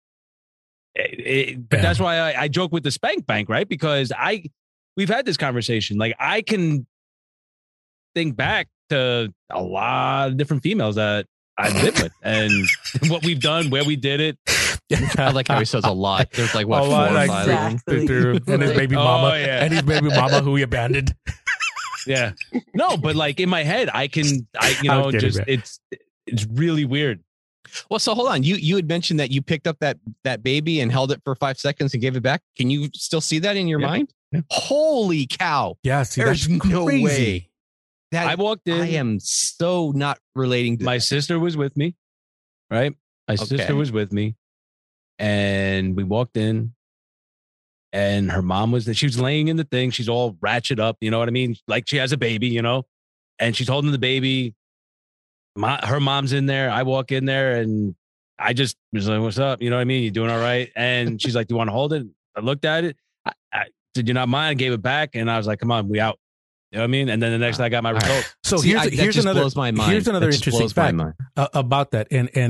but that's why I joke with the spank bank, right? Because we've had this conversation. Like, I can think back to a lot of different females that I've been with and what we've done, where we did it. I like how he says a lot. There's like, what, 4 or 5 exactly. And his baby mama. And his baby mama who he abandoned. Yeah. No, but like in my head, it's really weird. Well, so hold on. You had mentioned that you picked up that baby and held it for 5 seconds and gave it back. Can you still see that in your mind? Yeah. Holy cow. Yeah, see, there's no way. That I walked in. I am so not relating to my sister was with me, right? My sister was with me. And we walked in and her mom was there. She was laying in the thing. She's all ratchet up. You know what I mean? Like she has a baby, and she's holding the baby. Her mom's in there. I walk in there and I just was like, what's up? You know what I mean? You doing all right? And she's like, do you want to hold it? I looked at it. I did you not mind? I gave it back. And I was like, come on, we out. You know what I mean? And then the next day I got my result. Right. So here's another interesting fact about that.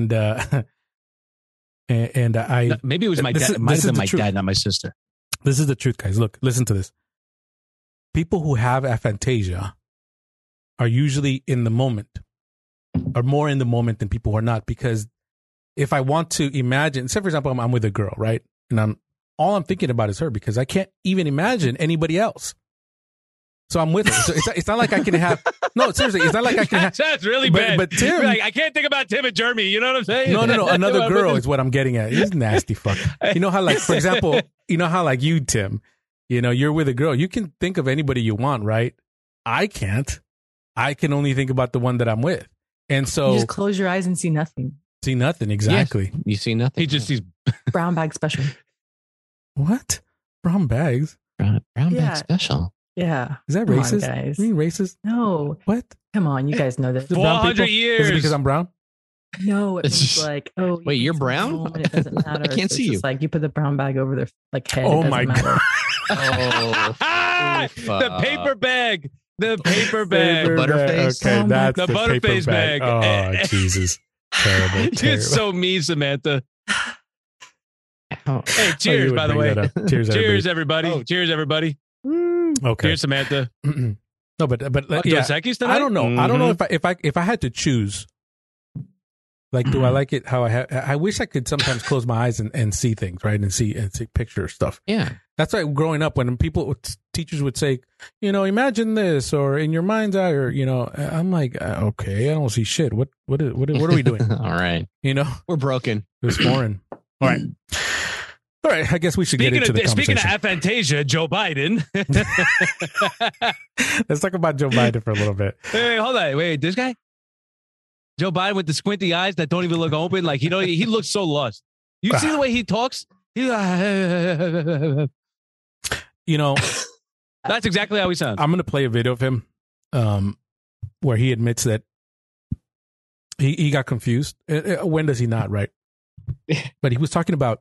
And I maybe it was my dad. It might have been my dad, not my sister. This is the truth, guys. Look, listen to this. People who have aphantasia are usually in the moment, are more in the moment than people who are not. Because if I want to imagine, say for example, I'm with a girl, right, and all I'm thinking about is her because I can't even imagine anybody else. So I'm with her. So it's not like I can have. No, seriously, it's not like I can have. That's really bad. But Tim, like, I can't think about Tim and Jeremy. You know what I'm saying? No. Another girl is what I'm getting at. He's nasty fuck. You know how, like, for example, you, Tim, you're with a girl. You can think of anybody you want, right? I can't. I can only think about the one that I'm with. And so you just close your eyes and see nothing. See nothing. Exactly. Yes, you see nothing. He just sees brown bag special. What? Brown bags? Brown bag special. Yeah. Is that racist? Guys. You mean racist? No. What? Come on, you guys know this. 400 years. Is it because I'm brown? No, it means like, oh, wait, you're brown? It doesn't matter. I can't see you. It's like you put the brown bag over their head. Oh my God. The paper bag. The paper bag. The butterface. Okay, that's the butterface bag. Oh, Jesus. Terrible. You're so mean, Samantha. Hey, cheers, by the way. Cheers, everybody. Oh. Cheers, everybody. Okay. Cheers, Samantha. No, but yeah. Dos Equis tonight? I don't know. Mm-hmm. I don't know if I had to choose. Like, do I like it how I wish I could sometimes close my eyes and see things, right? And see picture stuff. Yeah. That's why growing up, when teachers would say, imagine this, or in your mind's eye, or, I'm like, okay, I don't see shit. What are we doing? All right. We're broken. It's foreign. All right. All right, I guess we should get into the conversation. Speaking of aphantasia, Joe Biden. Let's talk about Joe Biden for a little bit. Hey, hold on. Wait, this guy? Joe Biden with the squinty eyes that don't even look open. Like, he looks so lost. You see the way he talks? That's exactly how he sounds. I'm going to play a video of him where he admits that he got confused. When does he not, right? But he was talking about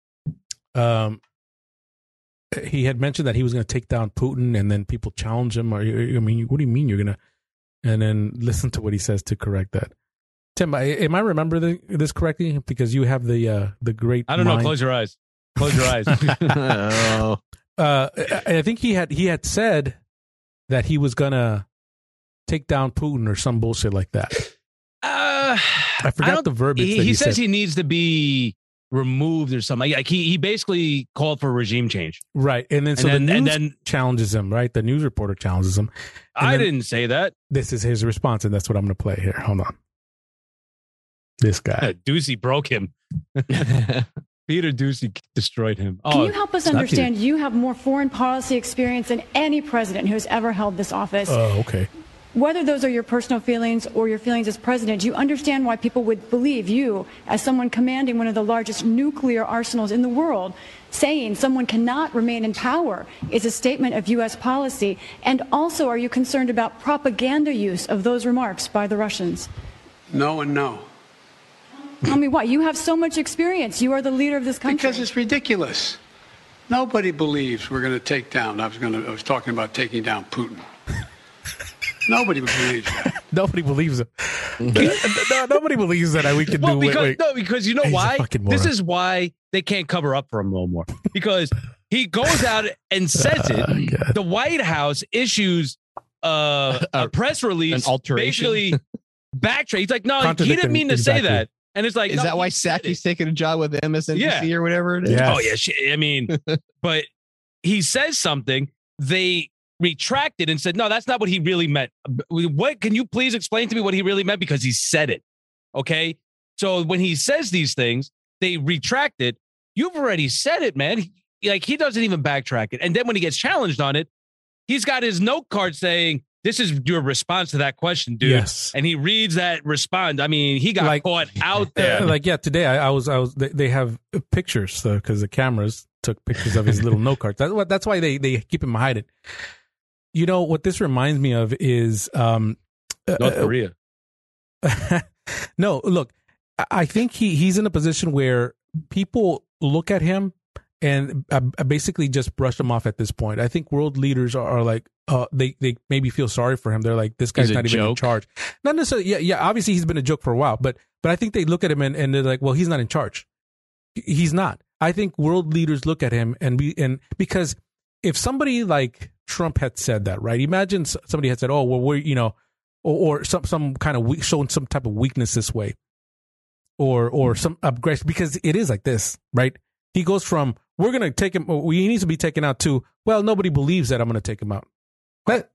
he had mentioned that he was going to take down Putin, and then people challenge him. What do you mean you're going to? And then listen to what he says to correct that. Tim, am I remember this correctly? Because you have the great. I don't know. Close your eyes. Close your eyes. I think he had said that he was going to take down Putin or some bullshit like that. I forgot the verbiage. He says he needs to be removed or something. Like he basically called for regime change. Right. And then the news challenges him, right? The news reporter challenges him. I didn't say that. This is his response, and that's what I'm going to play here. Hold on. This guy. Doocy broke him. Peter Doocy destroyed him. Can you help us understand? You have more foreign policy experience than any president who's ever held this office. Oh, okay. Whether those are your personal feelings or your feelings as president, do you understand why people would believe you, as someone commanding one of the largest nuclear arsenals in the world, saying someone cannot remain in power is a statement of U.S. policy? And also, are you concerned about propaganda use of those remarks by the Russians? No and no. Tell me why. You have so much experience. You are the leader of this country. Because it's ridiculous. Nobody believes we're going to take down. I was talking about taking down Putin. Nobody believes that. Nobody believes it. Nobody believes that we can do it. No, because you know why? This is why they can't cover up for him no more. Because he goes out and says it. God. The White House issues a press release, an alteration. Basically backtrack. He's like, no, he didn't mean to say that. And it's like, is that why Psaki's taking a job with MSNBC or whatever it is? Yes. Oh yeah, I mean, but he says something. They retracted and said, no, that's not what he really meant. What can you please explain to me what he really meant? Because he said it. Okay. So when he says these things, they retract it. You've already said it, man. He doesn't even backtrack it. And then when he gets challenged on it, he's got his note card saying, this is your response to that question, dude. Yes. And he reads that response. I mean, he got caught out there. Today I was, they have pictures because the cameras took pictures of his little note card. That's why they keep him hidden. You know, what this reminds me of is North Korea. No, look, I think he's in a position where people look at him and basically just brush him off at this point. I think world leaders are like, they maybe feel sorry for him. They're like, this guy's not even in charge. Not necessarily. Yeah. Obviously, he's been a joke for a while, but I think they look at him and they're like, well, he's not in charge. He's not. I think world leaders look at him and because if somebody like Trump had said that, right? Imagine somebody had said, "Oh, well, we're or some kind of showing some type of weakness this way, or some aggression," because it is like this, right? He goes from we're going to take him, he needs to be taken out to, well, nobody believes that I'm going to take him out. What?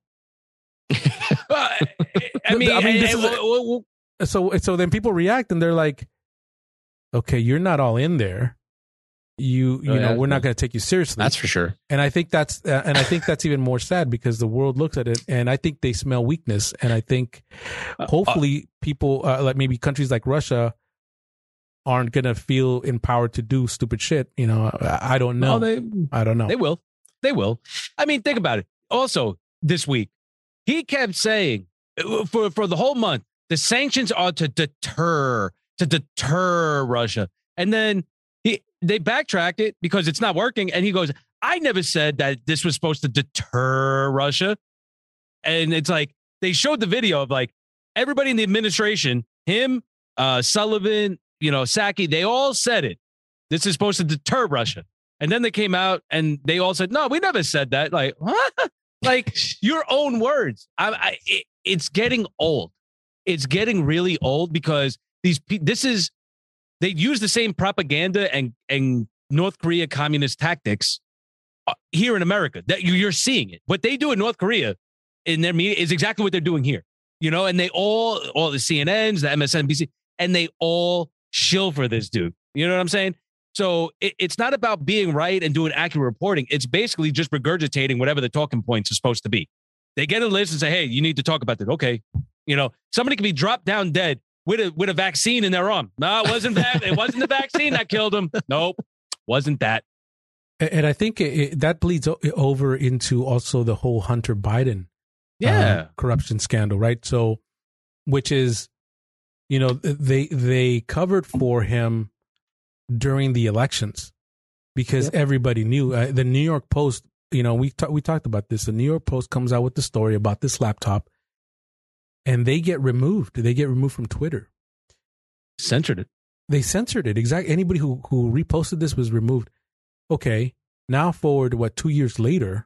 So then people react and they're like, okay, you're not all in there. We're not going to take you seriously. That's for sure. And I think that's even more sad because the world looks at it and I think they smell weakness. And I think hopefully people like maybe countries like Russia aren't going to feel empowered to do stupid shit. I don't know. I don't know. They will. I mean, think about it. Also, this week, he kept saying for the whole month, the sanctions are to deter Russia. And then they backtracked it because it's not working. And he goes, I never said that this was supposed to deter Russia. And it's like, they showed the video of like everybody in the administration, him, Sullivan, Psaki, they all said it. This is supposed to deter Russia. And then they came out and they all said, no, we never said that. Like, what? Like your own words. It's getting old. It's getting really old because they use the same propaganda and North Korea communist tactics here in America. That you're seeing it. What they do in North Korea in their media is exactly what they're doing here. And they all the CNNs, the MSNBC, and they all shill for this dude. You know what I'm saying? So it's not about being right and doing accurate reporting. It's basically just regurgitating whatever the talking points are supposed to be. They get a list and say, hey, you need to talk about that. Okay. Somebody can be dropped down dead with a vaccine in their arm. No, it wasn't that. It wasn't the vaccine that killed him. Nope. Wasn't that. And I think that bleeds over into also the whole Hunter Biden corruption scandal, right? So, which is, they covered for him during the elections because everybody knew. The New York Post, we talked about this. The New York Post comes out with the story about this laptop, and they get removed. They get removed from Twitter. Censored it. They censored it. Exactly. Anybody who reposted this was removed. Okay. Now forward, 2 years later,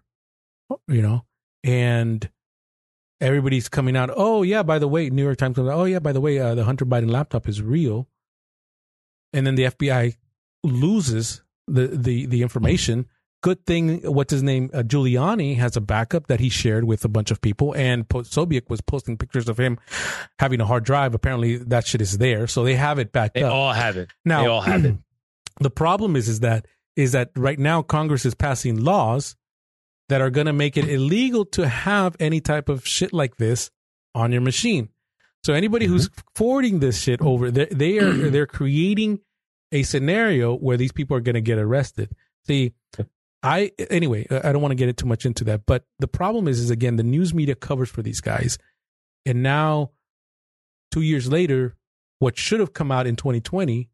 and everybody's coming out. Oh yeah, by the way, New York Times comes out. Oh yeah, by the way, the Hunter Biden laptop is real. And then the FBI loses the information. Good thing, what's his name? Giuliani has a backup that he shared with a bunch of people, and Sobchak was posting pictures of him having a hard drive. Apparently, that shit is there, so they have it backed up. They all have it. Now, they all have it. The problem is that right now Congress is passing laws that are going to make it illegal to have any type of shit like this on your machine. So anybody who's forwarding this shit over, they're creating a scenario where these people are going to get arrested. See, I don't want to get too much into that, but the problem is again, the news media covers for these guys. And now 2 years later, what should have come out in 2020,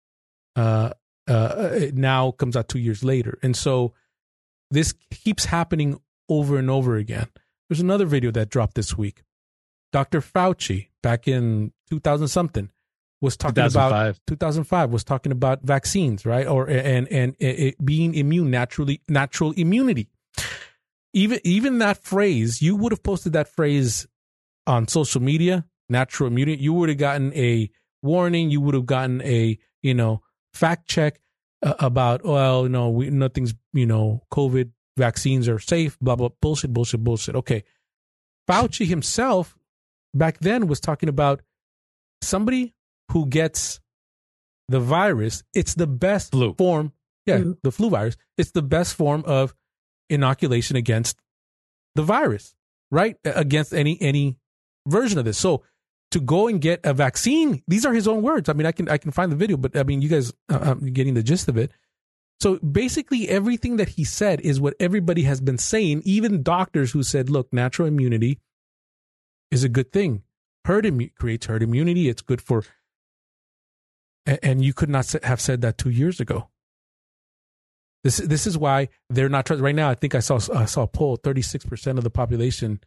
it now comes out 2 years later. And so this keeps happening over and over again. There's another video that dropped this week. Dr. Fauci, back in 2000-something, was talking about 2005 was talking about vaccines, right? And it being immune, natural immunity. Even that phrase, you would have posted that phrase on social media, natural immunity. You would have gotten a warning. You would have gotten a fact check about, nothing's, COVID vaccines are safe, blah, blah, bullshit. Okay. Fauci himself back then was talking about somebody who gets the virus. It's the best form. Yeah. The flu virus. It's the best form of inoculation against the virus, right? Against any version of this. So to go and get a vaccine, these are his own words. I mean, I can find the video, but I mean, you guys are getting the gist of it. So basically everything that he said is what everybody has been saying, even doctors who said, look, natural immunity is a good thing. Creates herd immunity. It's good for, and you could not have said that 2 years ago. This is why they're not trusting right now. I think I saw a poll: 36% of the population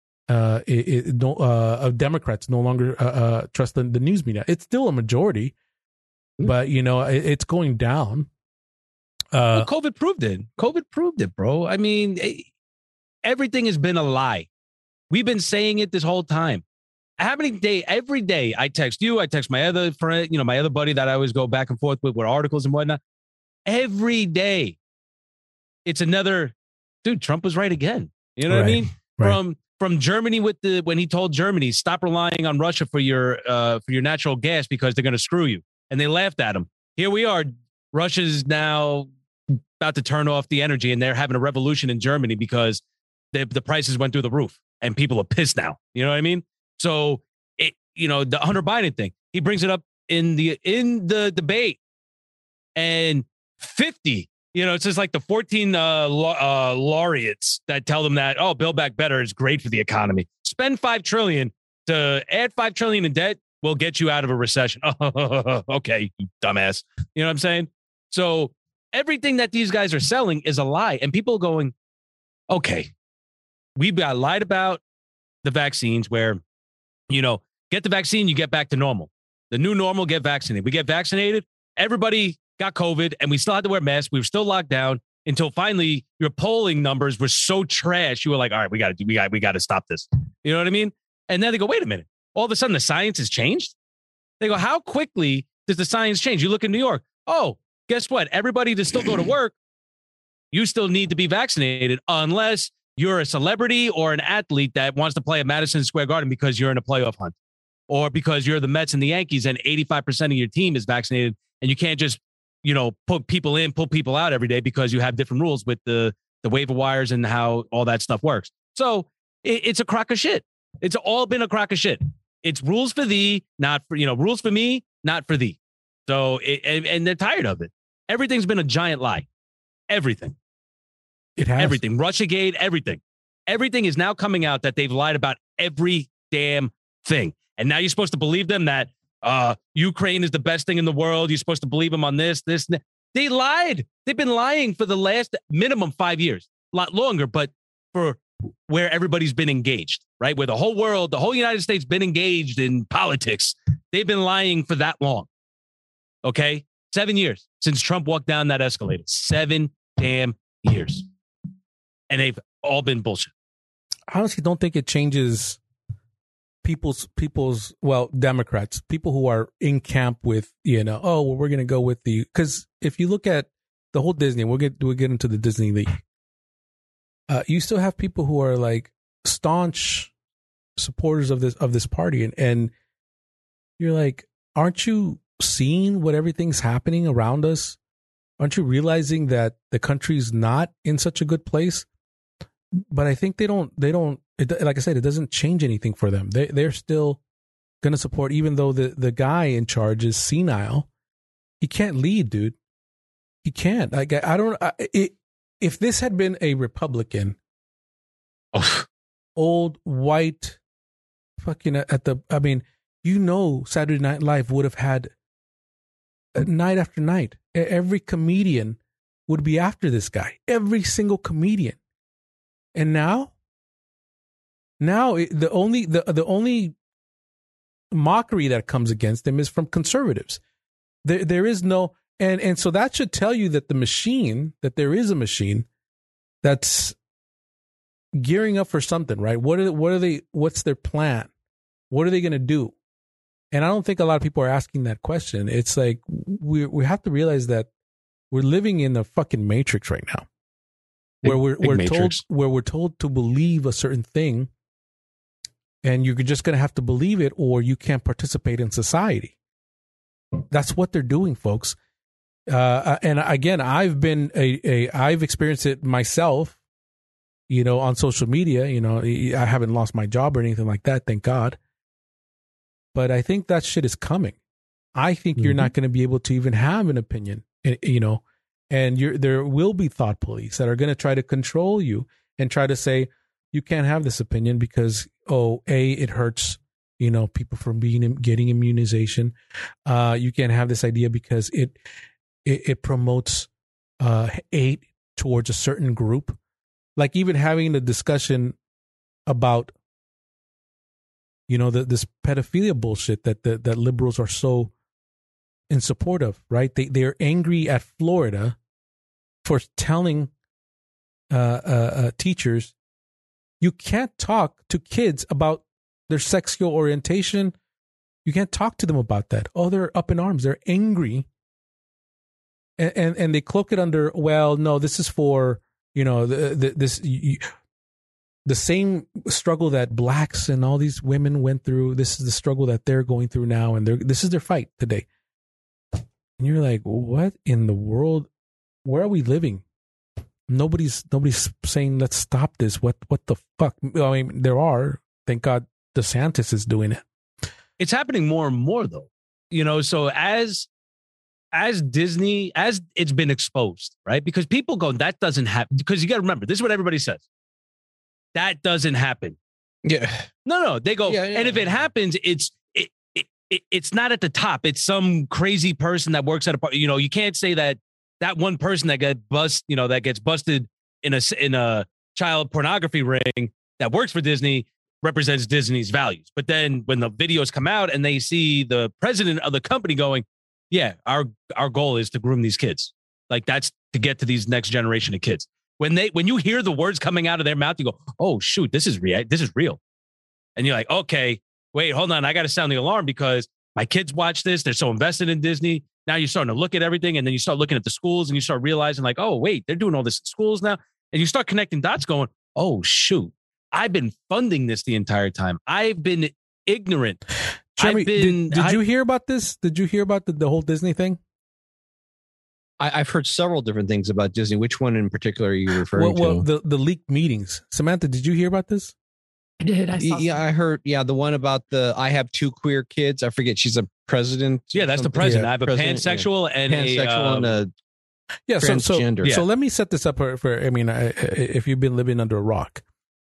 of Democrats no longer trust the news media. It's still a majority, but it's going down. Well, COVID proved it, bro. I mean, everything has been a lie. We've been saying it this whole time. Every day I text you, I text my other friend, my other buddy that I always go back and forth with articles and whatnot. Every day it's another, dude, Trump was right again. You know what I mean? Right. From Germany when he told Germany, stop relying on Russia for your natural gas because they're going to screw you. And they laughed at him. Here we are. Russia's now about to turn off the energy and they're having a revolution in Germany because the prices went through the roof and people are pissed now. You know what I mean? So, the Hunter Biden thing, he brings it up in the debate, and 50, it's just like the 14 laureates that tell them that, oh, Build Back Better is great for the economy. Spend $5 trillion to add $5 trillion in debt will get you out of a recession. Okay, you dumbass. You know what I'm saying? So everything that these guys are selling is a lie, and people are going, okay, we got lied about the vaccines where, get the vaccine, you get back to normal. The new normal, get vaccinated. We get vaccinated. Everybody got COVID and we still had to wear masks. We were still locked down until finally your polling numbers were so trash. You were like, all right, we got to stop this. You know what I mean? And then they go, wait a minute. All of a sudden the science has changed. They go, how quickly does the science change? You look in New York. Oh, guess what? Everybody to still go to work, you still need to be vaccinated unless you're a celebrity or an athlete that wants to play at Madison Square Garden because you're in a playoff hunt, or because you're the Mets and the Yankees and 85% of your team is vaccinated and you can't just put people in, pull people out every day because you have different rules with the waiver wires and how all that stuff works. So it's a crock of shit. It's all been a crock of shit. It's rules for thee, not for, rules for me, not for thee. So, and they're tired of it. Everything's been a giant lie. Everything. It has. Everything. Russiagate, everything. Everything is now coming out that they've lied about every damn thing. And now you're supposed to believe them that Ukraine is the best thing in the world. You're supposed to believe them on this. They lied. They've been lying for the last minimum 5 years, a lot longer, but for where everybody's been engaged, right? Where the whole world, the whole United States been engaged in politics. They've been lying for that long. Okay? 7 years since Trump walked down that escalator. 7 damn years. And they've all been bullshit. I honestly don't think it changes people's Democrats, people who are in camp with, we're going to go with because if you look at the whole Disney, we'll get into the Disney League. You still have people who are like staunch supporters of this party. And you're like, aren't you seeing what everything's happening around us? Aren't you realizing that the country's not in such a good place? But I think they don't, like I said, it doesn't change anything for them. They're still going to support, even though the guy in charge is senile. He can't lead, dude. He can't. Like, if this had been a Republican, old, white, fucking Saturday Night Live would have had night after night. Every comedian would be after this guy. Every single comedian. And now the only mockery that comes against him is from conservatives. There is no, and so that should tell you that there is a machine that's gearing up for something, right? What's their plan? What are they going to do? And I don't think a lot of people are asking that question. It's like, we have to realize that we're living in a fucking matrix right now. Where we're told to believe a certain thing, and you're just going to have to believe it, or you can't participate in society. That's what they're doing, folks. And again, I've experienced it myself. On social media. I haven't lost my job or anything like that, thank God. But I think that shit is coming. I think you're not going to be able to even have an opinion. And there will be thought police that are going to try to control you and try to say, you can't have this opinion because, it hurts, people from getting immunization. You can't have this idea because it promotes hate towards a certain group. Like even having a discussion about, this pedophilia bullshit that liberals are so in support of, right? They're angry at Florida for telling teachers you can't talk to kids about their sexual orientation. You can't talk to them about that. Oh, they're up in arms. They're angry, and they cloak it under, well, no, this is for the same struggle that blacks and all these women went through. This is the struggle that they're going through now, and this is their fight today. And you're like, what in the world? Where are we living? Nobody's saying, let's stop this. What the fuck? I mean, there are. Thank God DeSantis is doing it. It's happening more and more, though. So as Disney, as it's been exposed, right? Because people go, that doesn't happen. Because you got to remember, this is what everybody says. That doesn't happen. Yeah. No. They go, and if it happens, it's not at the top. It's some crazy person that works at a, you can't say that one person that gets busted in a child pornography ring that works for Disney represents Disney's values. But then when the videos come out and they see the president of the company going, yeah, our goal is to groom these kids. Like that's to get to these next generation of kids. When you hear the words coming out of their mouth, you go, oh shoot, this is real. And you're like, okay, wait, hold on. I got to sound the alarm because my kids watch this. They're so invested in Disney. Now you're starting to look at everything. And then you start looking at the schools and you start realizing like, oh, wait, they're doing all this in schools now. And you start connecting dots going, oh, shoot, I've been funding this the entire time. I've been ignorant. Jeremy, did you hear about this? Did you hear about the whole Disney thing? I've heard several different things about Disney. Which one in particular are you referring to? Well, the leaked meetings. Samantha, did you hear about this? I did. I saw I heard. Yeah, the one about I have 2 queer kids. I forget. She's a president. Yeah, that's the president. Yeah. I have a pansexual and a transgender. So let me set this up for I mean, if you've been living under a rock,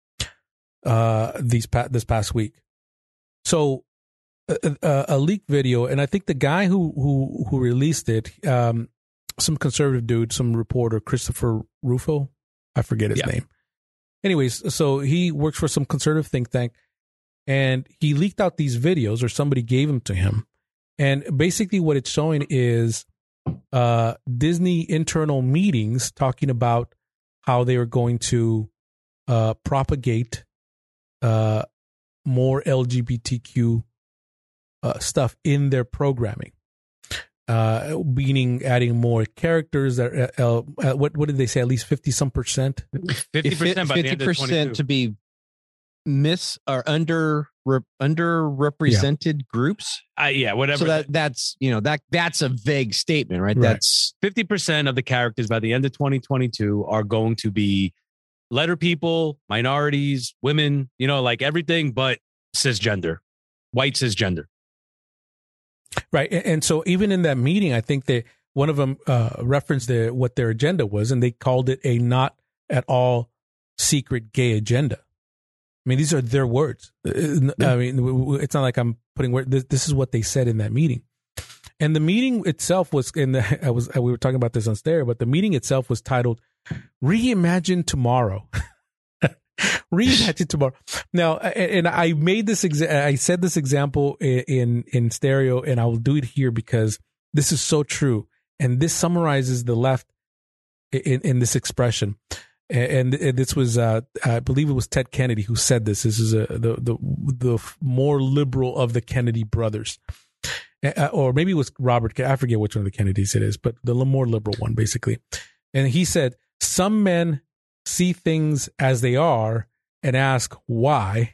this past week. So a leaked video, and I think the guy who released it, some conservative dude, some reporter, Christopher Rufo, I forget his name. Anyways, so he works for some conservative think tank, and he leaked out these videos, or somebody gave them to him. And basically what it's showing is Disney internal meetings talking about how they are going to propagate more LGBTQ stuff in their programming. Meaning adding more characters that what did they say? At least 50-some percent. 50% by the end of 2022. To be underrepresented groups. Whatever. So that's that's a vague statement, right? That's 50% of the characters by the end of 2022 are going to be letter people, minorities, women. Like everything but cisgender, white cisgender. Right. And so even in that meeting, I think that one of them referenced what their agenda was, and they called it a not at all secret gay agenda. I mean, these are their words. I mean, it's not like I'm putting words. This is what they said in that meeting. And the meeting itself was we were talking about this on Stereo, but the meeting itself was titled Reimagine Tomorrow. Reimagine Tomorrow. Now, and I made this. I said this example in Stereo, and I will do it here because this is so true, and this summarizes the left in this expression. And this was, I believe it was Ted Kennedy who said this. This is the more liberal of the Kennedy brothers, or maybe it was Robert. I forget which one of the Kennedys it is, but the more liberal one, basically. And he said, "Some men see things as they are and ask why.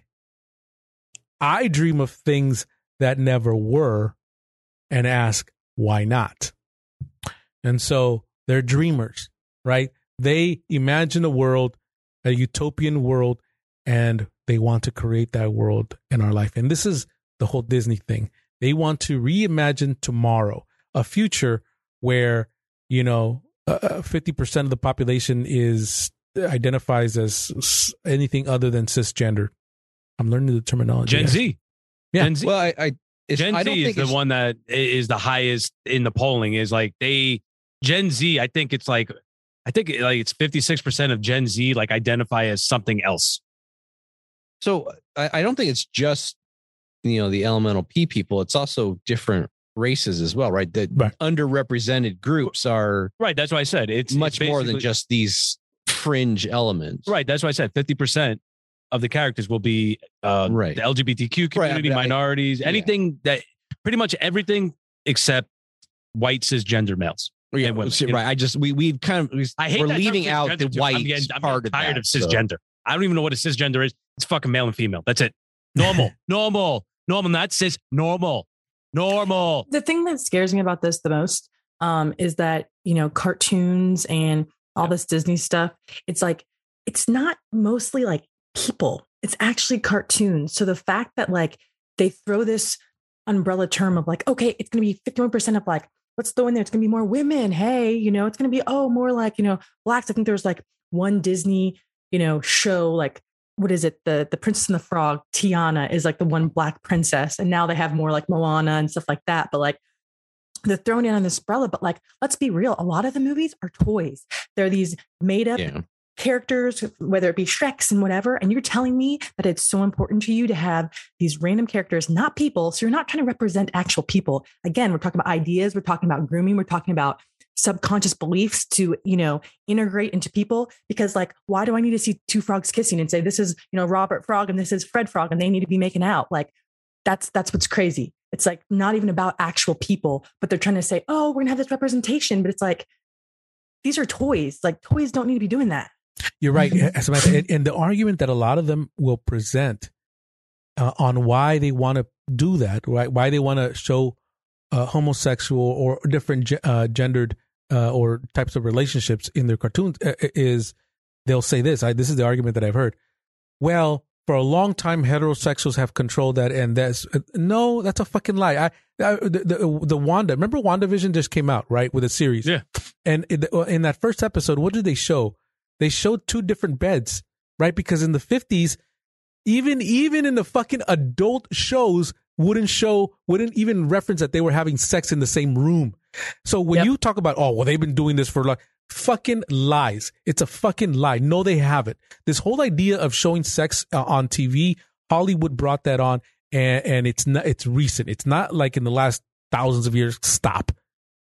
I dream of things that never were and ask why not." And so they're dreamers, right? They imagine a world, a utopian world, and they want to create that world in our life. And this is the whole Disney thing. They want to reimagine tomorrow, a future where, 50% of the population identifies as anything other than cisgender. I'm learning the terminology. Gen Z. Yeah. Gen Z. Well, Gen Z is the one that is the highest in the polling. Is like Gen Z. I think it's 56% of Gen Z identify as something else. So I don't think it's just the elemental P people. It's also different races as well, right? That underrepresented groups are right. That's why I said it's much more than just these fringe elements. Right. That's why I said 50% of the characters will be the LGBTQ community, minorities, anything that pretty much everything except white cisgender males. Yeah, right. We've kind of we're leaving out the white part of that. I'm tired of cisgender. I don't even know what a cisgender is. It's fucking male and female. That's it. Normal, not cis. Normal. The thing that scares me about this the most is that cartoons and all this Disney stuff. It's it's not mostly people. It's actually cartoons. So the fact that they throw this umbrella term of okay, it's going to be 51% of let's throw in there. It's going to be more women. Hey, it's going to be, more blacks. I think there was one Disney, show, what is it? The Princess and the Frog, Tiana is the one black princess. And now they have more Moana and stuff like that. But they're thrown in on this umbrella. But let's be real. A lot of the movies are toys. They're these made up characters, whether it be Shreks and whatever. And you're telling me that it's so important to you to have these random characters, not people. So you're not trying to represent actual people. Again, we're talking about ideas. We're talking about grooming. We're talking about subconscious beliefs to, integrate into people. Because why do I need to see 2 frogs kissing and say, this is, Robert Frog and this is Fred Frog and they need to be making out? That's what's crazy. It's not even about actual people, but they're trying to say, oh, we're gonna have this representation. But it's these are toys. Toys don't need to be doing that. You're right. And the argument that a lot of them will present on why they want to do that, right? Why they want to show homosexual or different gendered or types of relationships in their cartoons is they'll say this. This is the argument that I've heard. Well, for a long time, heterosexuals have controlled that, and that's a fucking lie. The Wanda, remember WandaVision just came out, right, with a series, yeah, and in that first episode, what did they show? They showed 2 different beds, right? Because in the 50s, even in the fucking adult shows, wouldn't even reference that they were having sex in the same room. So when you talk about, they've been doing this for fucking lies. It's a fucking lie. No, they haven't. This whole idea of showing sex on TV, Hollywood brought that on, and it's recent. It's not like in the last thousands of years. Stop.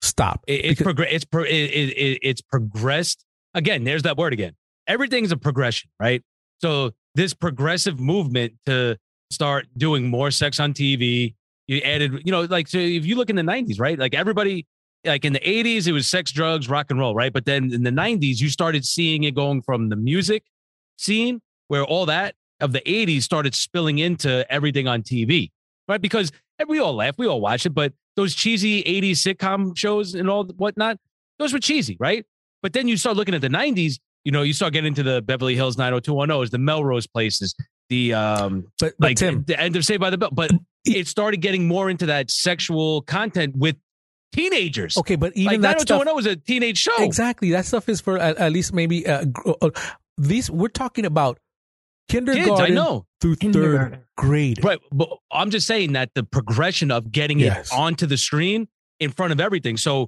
It's progressed. Again, there's that word again. Everything's a progression, right? So this progressive movement to start doing more sex on TV, you added, so if you look in the 90s, right? Like everybody, like in the 80s, it was sex, drugs, rock and roll, right? But then in the 90s, you started seeing it going from the music scene, where all that of the 80s started spilling into everything on TV, right? Because we all laugh, we all watch it, but those cheesy 80s sitcom shows and all whatnot, those were cheesy, right? But then you start looking at the 90s, you start getting into the Beverly Hills 90210s, the Melrose Places, the Tim, the end of Saved by the Bell. But it started getting more into that sexual content with teenagers. Okay, but even that stuff was a teenage show. Exactly, that stuff is for at least maybe these. We're talking about kindergarten, kids, I know, through third grade, right? But I'm just saying that the progression of getting it onto the screen in front of everything. So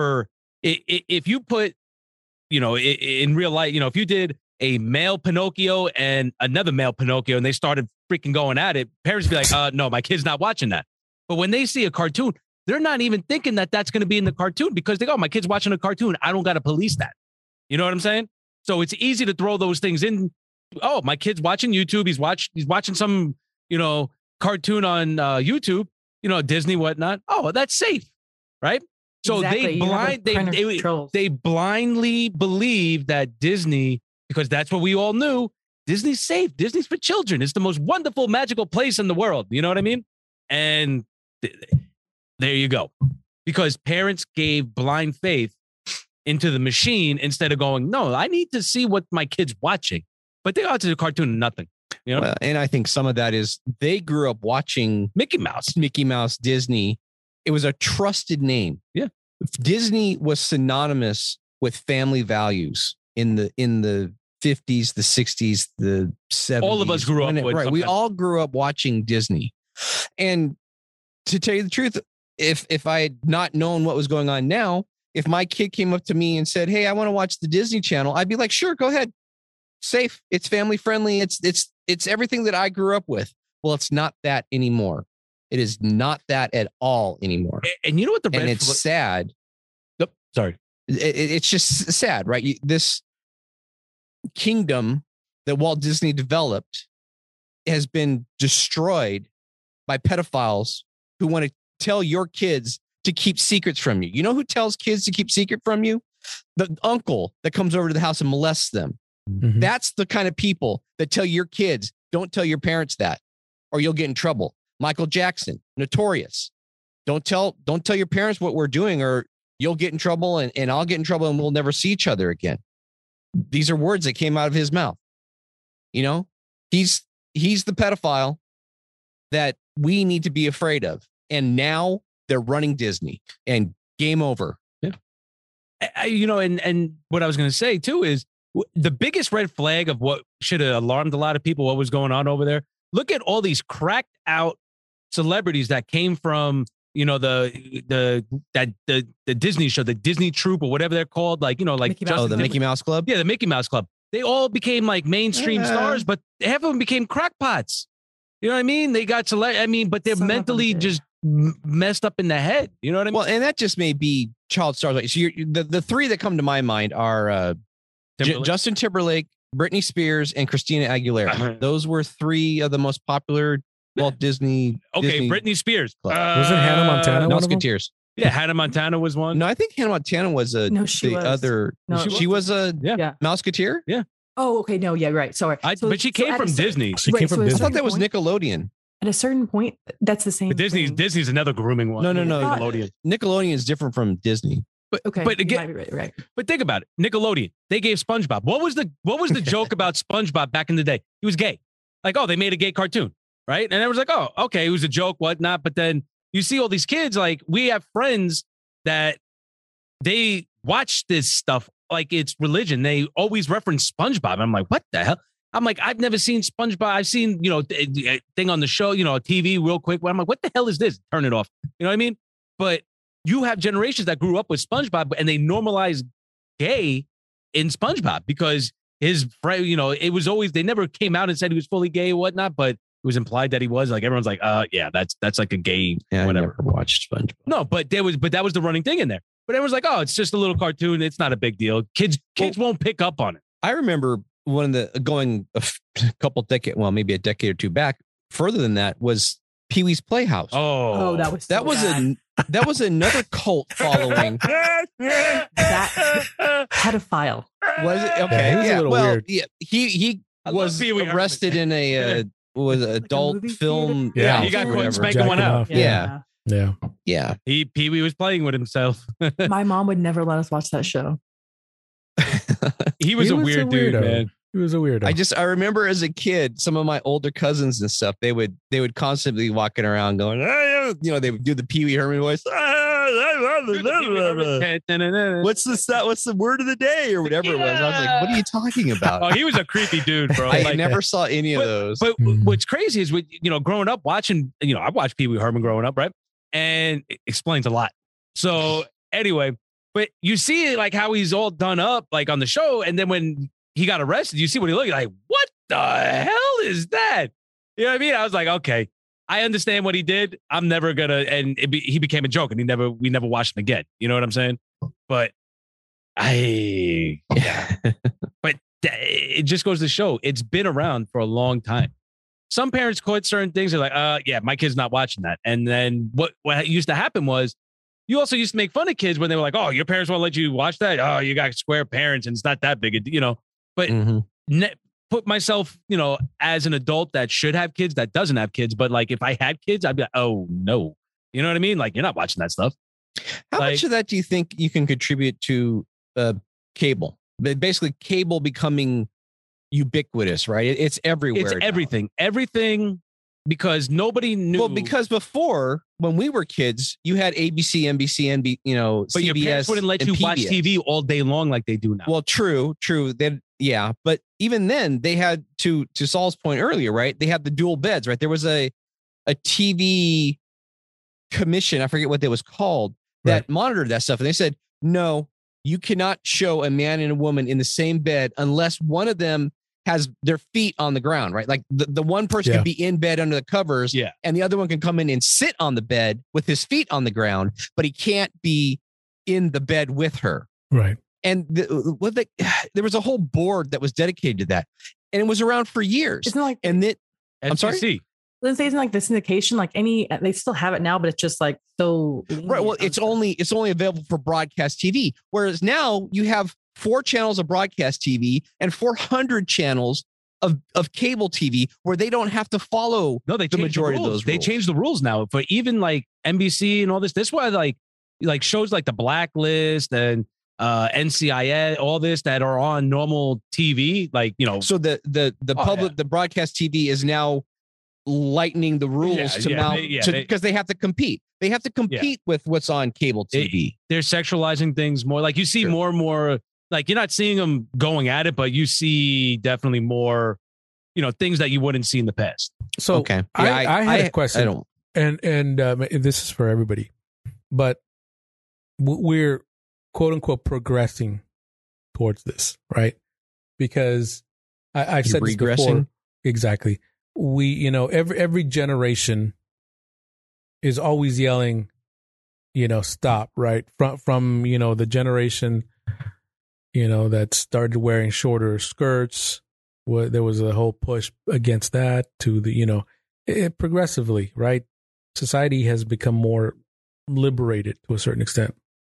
if you put, in real life, if you did a male Pinocchio and another male Pinocchio, and they started freaking going at it, parents would be like, no, my kid's not watching that. But when they see a cartoon, they're not even thinking that that's going to be in the cartoon, because they go, my kid's watching a cartoon. I don't got to police that. You know what I'm saying? So it's easy to throw those things in. Oh, my kid's watching YouTube. He's watching some, cartoon on YouTube, Disney, whatnot. Oh, that's safe. Right. So exactly. they blindly believe that Disney, because that's what we all knew, Disney's safe. Disney's for children. It's the most wonderful, magical place in the world. You know what I mean? And there you go. Because parents gave blind faith into the machine instead of going, no, I need to see what my kid's watching. But they got to the cartoon and nothing. Well, and I think some of that is they grew up watching Mickey Mouse, Disney. It was a trusted name. Yeah. Disney was synonymous with family values in the 50s, the 60s, the 70s. All of us grew up with. Right. We all grew up watching Disney. And to tell you the truth, if I had not known what was going on now, if my kid came up to me and said, hey, I want to watch the Disney Channel, I'd be like, sure, go ahead. Safe. It's family friendly. It's everything that I grew up with. Well, it's not that anymore. It is not that at all anymore. And you know what it's sad. Nope, sorry. It's just sad, right? This kingdom that Walt Disney developed has been destroyed by pedophiles who want to tell your kids to keep secrets from you. You know who tells kids to keep secret from you? The uncle that comes over to the house and molests them. Mm-hmm. That's the kind of people that tell your kids, don't tell your parents that, or you'll get in trouble. Michael Jackson, notorious. Don't tell your parents what we're doing, or you'll get in trouble and I'll get in trouble and we'll never see each other again. These are words that came out of his mouth. He's the pedophile that we need to be afraid of. And now they're running Disney, and game over. Yeah. And what I was going to say too is the biggest red flag of what should have alarmed a lot of people, what was going on over there. Look at all these cracked out celebrities that came from, the Disney show, the Disney Troupe, or whatever they're called, like the Mickey Mouse Club. Yeah, the Mickey Mouse Club. They all became like mainstream stars, but half of them became crackpots. You know what I mean? They got but they're mentally just messed up in the head. You know what I mean? Well, and that just may be child stars. So the three that come to my mind are Justin Timberlake, Britney Spears, and Christina Aguilera. Those were three of the most popular Walt Disney. Okay, Britney Spears. Wasn't Hannah Montana one Musketeers? Yeah, Hannah Montana was one. No, I think Hannah Montana was she was a Mouseketeer. Yeah. Oh, okay. No, yeah, right. Sorry. But she came from Disney. She came from Disney. I thought that was Nickelodeon. At a certain point, that's the same. But Disney's another grooming one. No. Nickelodeon. Nickelodeon is different from Disney. But again, you might be right. But think about it. Nickelodeon, they gave SpongeBob. What was the joke about SpongeBob back in the day? He was gay. Like, oh, they made a gay cartoon, right? And I was like, oh, okay, it was a joke, whatnot. But then you see all these kids, like we have friends that they watch this stuff like it's religion. They always reference SpongeBob. I'm like, what the hell? I'm like, I've never seen SpongeBob. I've seen, a thing on the show, TV real quick. I'm like, what the hell is this? Turn it off. You know what I mean? But you have generations that grew up with SpongeBob and they normalize gay in SpongeBob because his friend, it was always, they never came out and said he was fully gay or whatnot, but it was implied that he was. Like everyone's like, yeah, that's like a gay, whatever. I never watched SpongeBob. No, but that was the running thing in there. But everyone's like, oh, it's just a little cartoon. It's not a big deal. Kids won't pick up on it. I remember one of the going a couple decades, well, maybe a decade or two back, further than that was Pee-wee's Playhouse. Oh, that was that was another cult following. That pedophile. Was it? Okay. Yeah, he was a little weird. Yeah, he was arrested in a was adult film. Yeah, he got caught spanking one out. Yeah. Pee-wee was playing with himself. My mom would never let us watch that show. He was a weird dude, man. He was a weirdo. I remember as a kid, some of my older cousins and stuff, they would constantly walking around going, they would do the Pee Wee Herman voice. What's the word of the day or whatever it was? I was like, what are you talking about? Oh, he was a creepy dude, bro. I never saw any of those. But what's crazy is growing up watching, I watched Pee Wee Herman growing up, right? And it explains a lot. So anyway, but you see like how he's all done up like on the show. And then when he got arrested, you see what he looked like. What the hell is that? You know what I mean? I was like, okay, I understand what he did. I'm never gonna, and he became a joke, and we never watched him again. You know what I'm saying? But but it just goes to show it's been around for a long time. Some parents caught certain things. They're like, yeah, my kid's not watching that. And then what used to happen was you also used to make fun of kids when they were like, oh, your parents won't let you watch that. Oh, you got square parents and it's not that big, but put myself, as an adult that should have kids, that doesn't have kids. But like, if I had kids, I'd be like, oh no, you know what I mean? Like, you're not watching that stuff. How much of that do you think you can contribute to cable? Basically cable becoming ubiquitous, right? It's everywhere. It's everything, because nobody knew. Well, because before, when we were kids, you had ABC, NBC, CBS, but your parents wouldn't let you watch TV all day long like they do now. Well, true. Yeah, but even then, they had to Saul's point earlier, right? They had the dual beds, right? There was a TV commission, I forget what it was called, that monitored that stuff, and they said, no, you cannot show a man and a woman in the same bed unless one of them has their feet on the ground, right? Like the one person can be in bed under the covers, and the other one can come in and sit on the bed with his feet on the ground, but he can't be in the bed with her. Right. And there was a whole board that was dedicated to that, and it was around for years. Isn't like, and that I'm sorry. Let's say, isn't like the syndication, like they still have it now, but it's just like so. Right. Well, it's only available for broadcast TV, whereas now you have 4 channels of broadcast TV and 400 channels of cable TV where they don't have to follow the majority of those rules. They changed the rules now for even like NBC and all this. This is why like shows like The Blacklist and NCIS, all this that are on normal TV, like, So the public, the broadcast TV is now lightening the rules because they have to compete. They have to compete with what's on cable TV. They're sexualizing things more. Like you see more and more. Like you're not seeing them going at it, but you see definitely more, things that you wouldn't see in the past. So okay, I had a question, and this is for everybody, but we're quote unquote progressing towards this, right? Because I've said this before. Exactly. We, every generation is always yelling, stop, right? From the generation, that started wearing shorter skirts. There was a whole push against that to the, progressively, right? Society has become more liberated to a certain extent.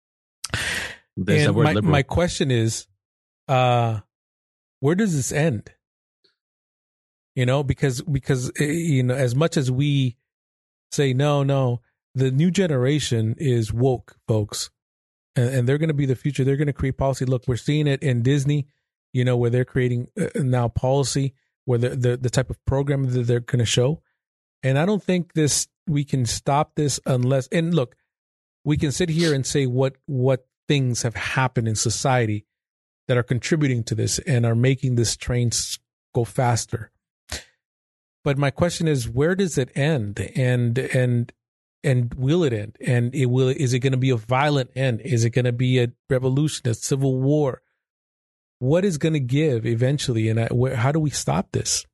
And my question is, where does this end? Because as much as we say no, the new generation is woke, folks, and they're going to be the future. They're going to create policy. Look, we're seeing it in Disney, where they're creating now policy, where the type of program that they're going to show. And I don't think we can stop this unless, and look, we can sit here and say what things have happened in society that are contributing to this and are making this train go faster. But my question is, where does it end? And will it end? And is it going to be a violent end? Is it going to be a revolution, a civil war? What is going to give eventually? And how do we stop this?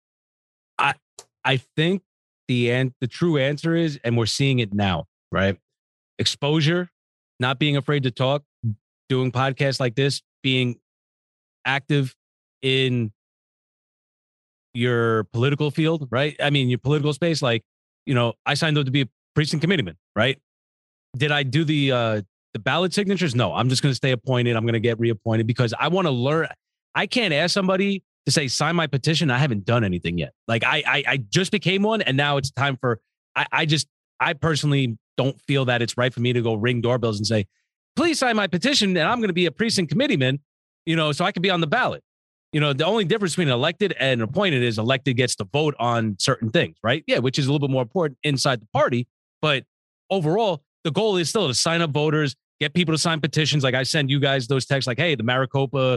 I think the true answer is, and we're seeing it now, right? Exposure, not being afraid to talk, doing podcasts like this, being active in your political field, right? I mean, your political space. Like, I signed up to be a precinct committeeman, right? Did I do the ballot signatures? No, I'm just going to stay appointed. I'm going to get reappointed because I want to learn. I can't ask somebody to say, sign my petition. I haven't done anything yet. Like I just became one, and now it's time for, I personally don't feel that it's right for me to go ring doorbells and say, please sign my petition. And I'm going to be a precinct committeeman, so I can be on the ballot. The only difference between elected and appointed is elected gets to vote on certain things, right? Yeah, which is a little bit more important inside the party. But overall, the goal is still to sign up voters, get people to sign petitions. Like I send you guys those texts like, hey, the Maricopa,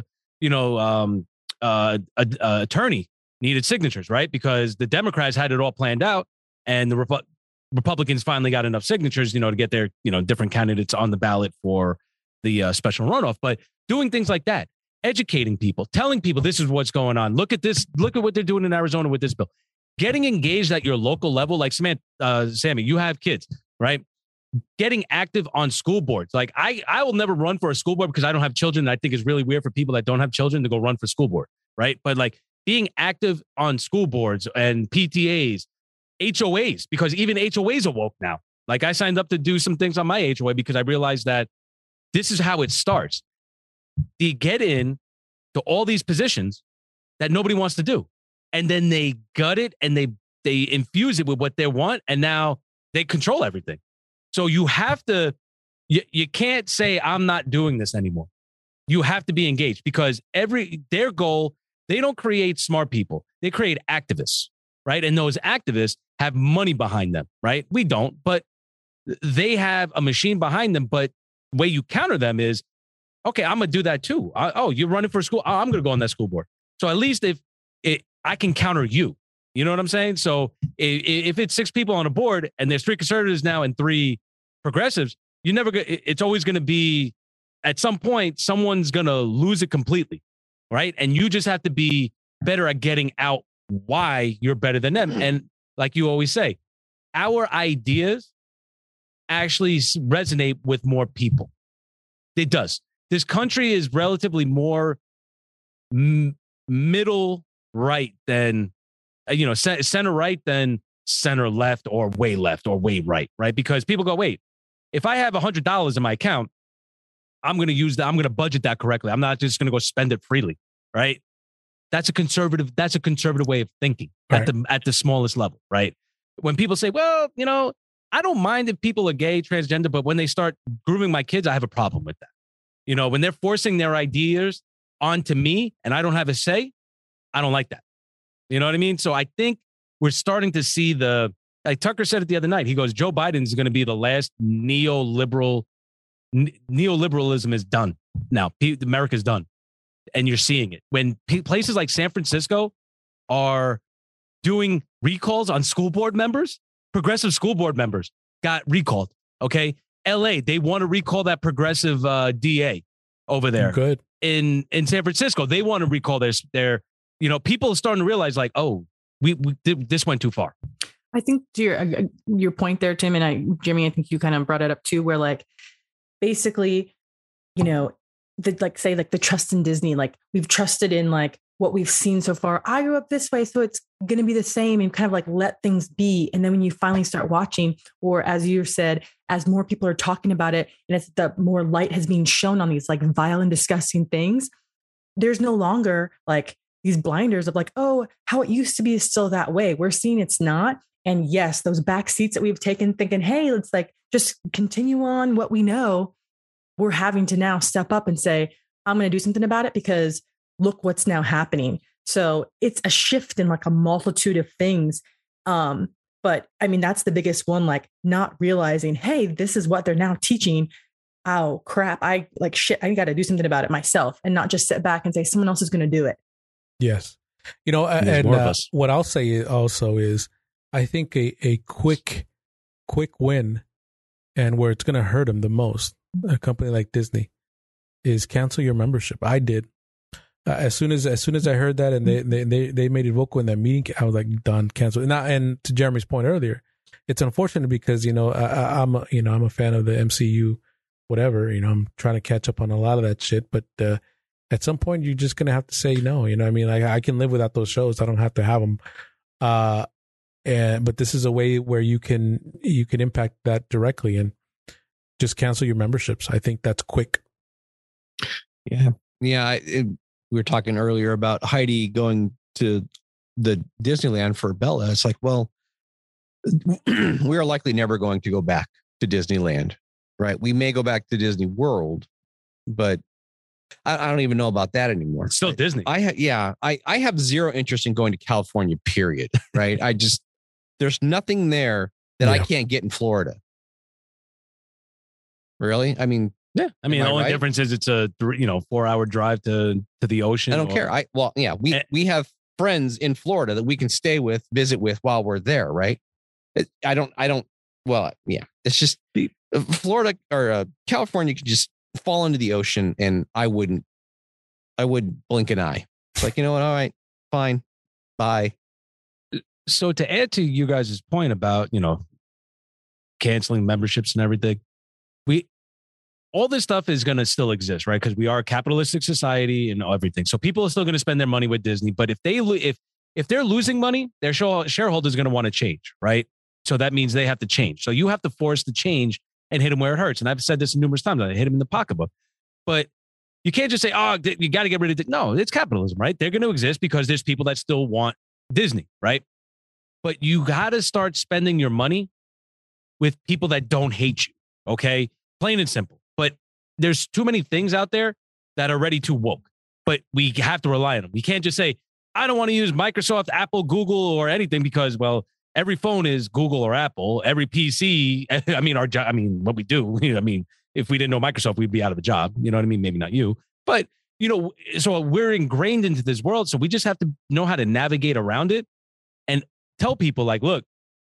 attorney needed signatures, right? Because the Democrats had it all planned out and the Republicans finally got enough signatures, to get their, different candidates on the ballot for the special runoff. But doing things like that, educating people, telling people this is what's going on. Look at this. Look at what they're doing in Arizona with this bill. Getting engaged at your local level, like Sammy, you have kids, right? Getting active on school boards. Like I will never run for a school board because I don't have children. And I think it's really weird for people that don't have children to go run for school board, right? But like being active on school boards and PTAs, HOAs, because even HOAs are woke now. Like I signed up to do some things on my HOA because I realized that this is how it starts. They get in to all these positions that nobody wants to do. And then they gut it and they infuse it with what they want. And now they control everything. So you have to, you can't say, I'm not doing this anymore. You have to be engaged because their goal, they don't create smart people. They create activists, right? And those activists have money behind them, right? We don't, but they have a machine behind them. But the way you counter them is, okay, I'm going to do that too. You're running for school. I'm going to go on that school board. So at least I can counter you. You know what I'm saying? So if it's 6 people on a board and there's 3 conservatives now and 3 progressives, it's always going to be, at some point, someone's going to lose it completely, right? And you just have to be better at getting out why you're better than them. And like you always say, our ideas actually resonate with more people. It does. This country is relatively more middle right than, center right than center left or way right, right? Because people go, wait, if I have $100 in my account, I'm going to use that. I'm going to budget that correctly. I'm not just going to go spend it freely, right? That's a conservative way of thinking at the smallest level, right? When people say, well, I don't mind if people are gay, transgender, but when they start grooming my kids, I have a problem with that. When they're forcing their ideas onto me and I don't have a say, I don't like that. You know what I mean? So I think we're starting to see like Tucker said it the other night. He goes, Joe Biden is going to be the last neoliberalism is done. Now, America's done. And you're seeing it. When places like San Francisco are doing recalls on school board members, progressive school board members got recalled. Okay. LA, they want to recall that progressive DA over there. Good. In San Francisco, they want to recall their people are starting to realize like, oh, this went too far. I think to your point there, Tim, and Jimmy, I think you kind of brought it up too, where like basically, the trust in Disney, like we've trusted in like what we've seen so far. I grew up this way, so it's going to be the same, and kind of like let things be. And then when you finally start watching, or as you said, as more people are talking about it, and as the more light has been shown on these like vile and disgusting things, there's no longer like these blinders of like, oh, how it used to be is still that way. We're seeing it's not. And yes, those back seats that we've taken thinking, hey, let's like just continue on what we know. we're having to now step up and say, I'm going to do something about it because look what's now happening. So it's a shift in like a multitude of things. But I mean, that's the biggest one, like not realizing, hey, this is what they're now teaching. Oh crap. I got to do something about it myself and not just sit back and say someone else is going to do it. Yes. What I'll say also is I think a quick win and where it's going to hurt them the most, a company like Disney, is cancel your membership. I did. As soon as I heard that and they made it vocal in that meeting, I was like, done, cancel. And to Jeremy's point earlier, it's unfortunate because, I'm a fan of the MCU, whatever, I'm trying to catch up on a lot of that shit. But at some point, you're just going to have to say no. You know what I mean? Like, I can live without those shows. I don't have to have them. But this is a way where you can impact that directly and just cancel your memberships. I think that's quick. Yeah. Yeah. We were talking earlier about Heidi going to the Disneyland for Bella. It's like, well, we are likely never going to go back to Disneyland, right? We may go back to Disney World, but I don't even know about that anymore. It's still Disney. I have zero interest in going to California, period. Right. There's nothing there that I can't get in Florida. Really? I mean, yeah. I mean, the only difference is it's a 4-hour drive to the ocean. I don't care. We have friends in Florida that we can stay with, visit with while we're there. Right. It's just Florida or California could just fall into the ocean and I would blink an eye. It's like, you know what? All right, fine. Bye. So to add to you guys' point about, canceling memberships and everything, all this stuff is going to still exist, right? Because we are a capitalistic society and everything. So people are still going to spend their money with Disney. But if they're losing money, their shareholders are going to want to change, right? So that means they have to change. So you have to force the change and hit them where it hurts. And I've said this numerous times. I hit them in the pocketbook. But you can't just say, oh, you got to get rid of it. No, it's capitalism, right? They're going to exist because there's people that still want Disney, right? But you got to start spending your money with people that don't hate you, okay? Plain and simple. But there's too many things out there that are ready to woke. But we have to rely on them. We can't just say, I don't want to use Microsoft, Apple, Google, or anything because, well, every phone is Google or Apple. Every PC, what we do, if we didn't know Microsoft, we'd be out of a job. You know what I mean? Maybe not you. But, so we're ingrained into this world. So we just have to know how to navigate around it and tell people like, look,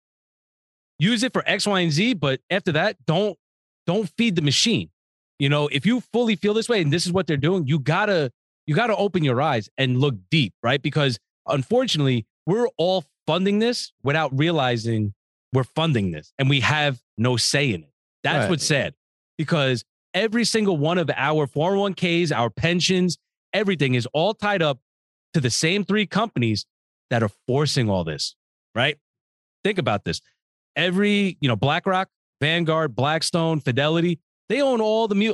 use it for X, Y, and Z. But after that, don't feed the machine. If you fully feel this way and this is what they're doing, you gotta open your eyes and look deep, right? Because unfortunately, we're all funding this without realizing we're funding this and we have no say in it. That's what's sad because every single one of our 401ks, our pensions, everything is all tied up to the same 3 companies that are forcing all this, right? Think about this. Every, BlackRock, Vanguard, Blackstone, Fidelity, they own all the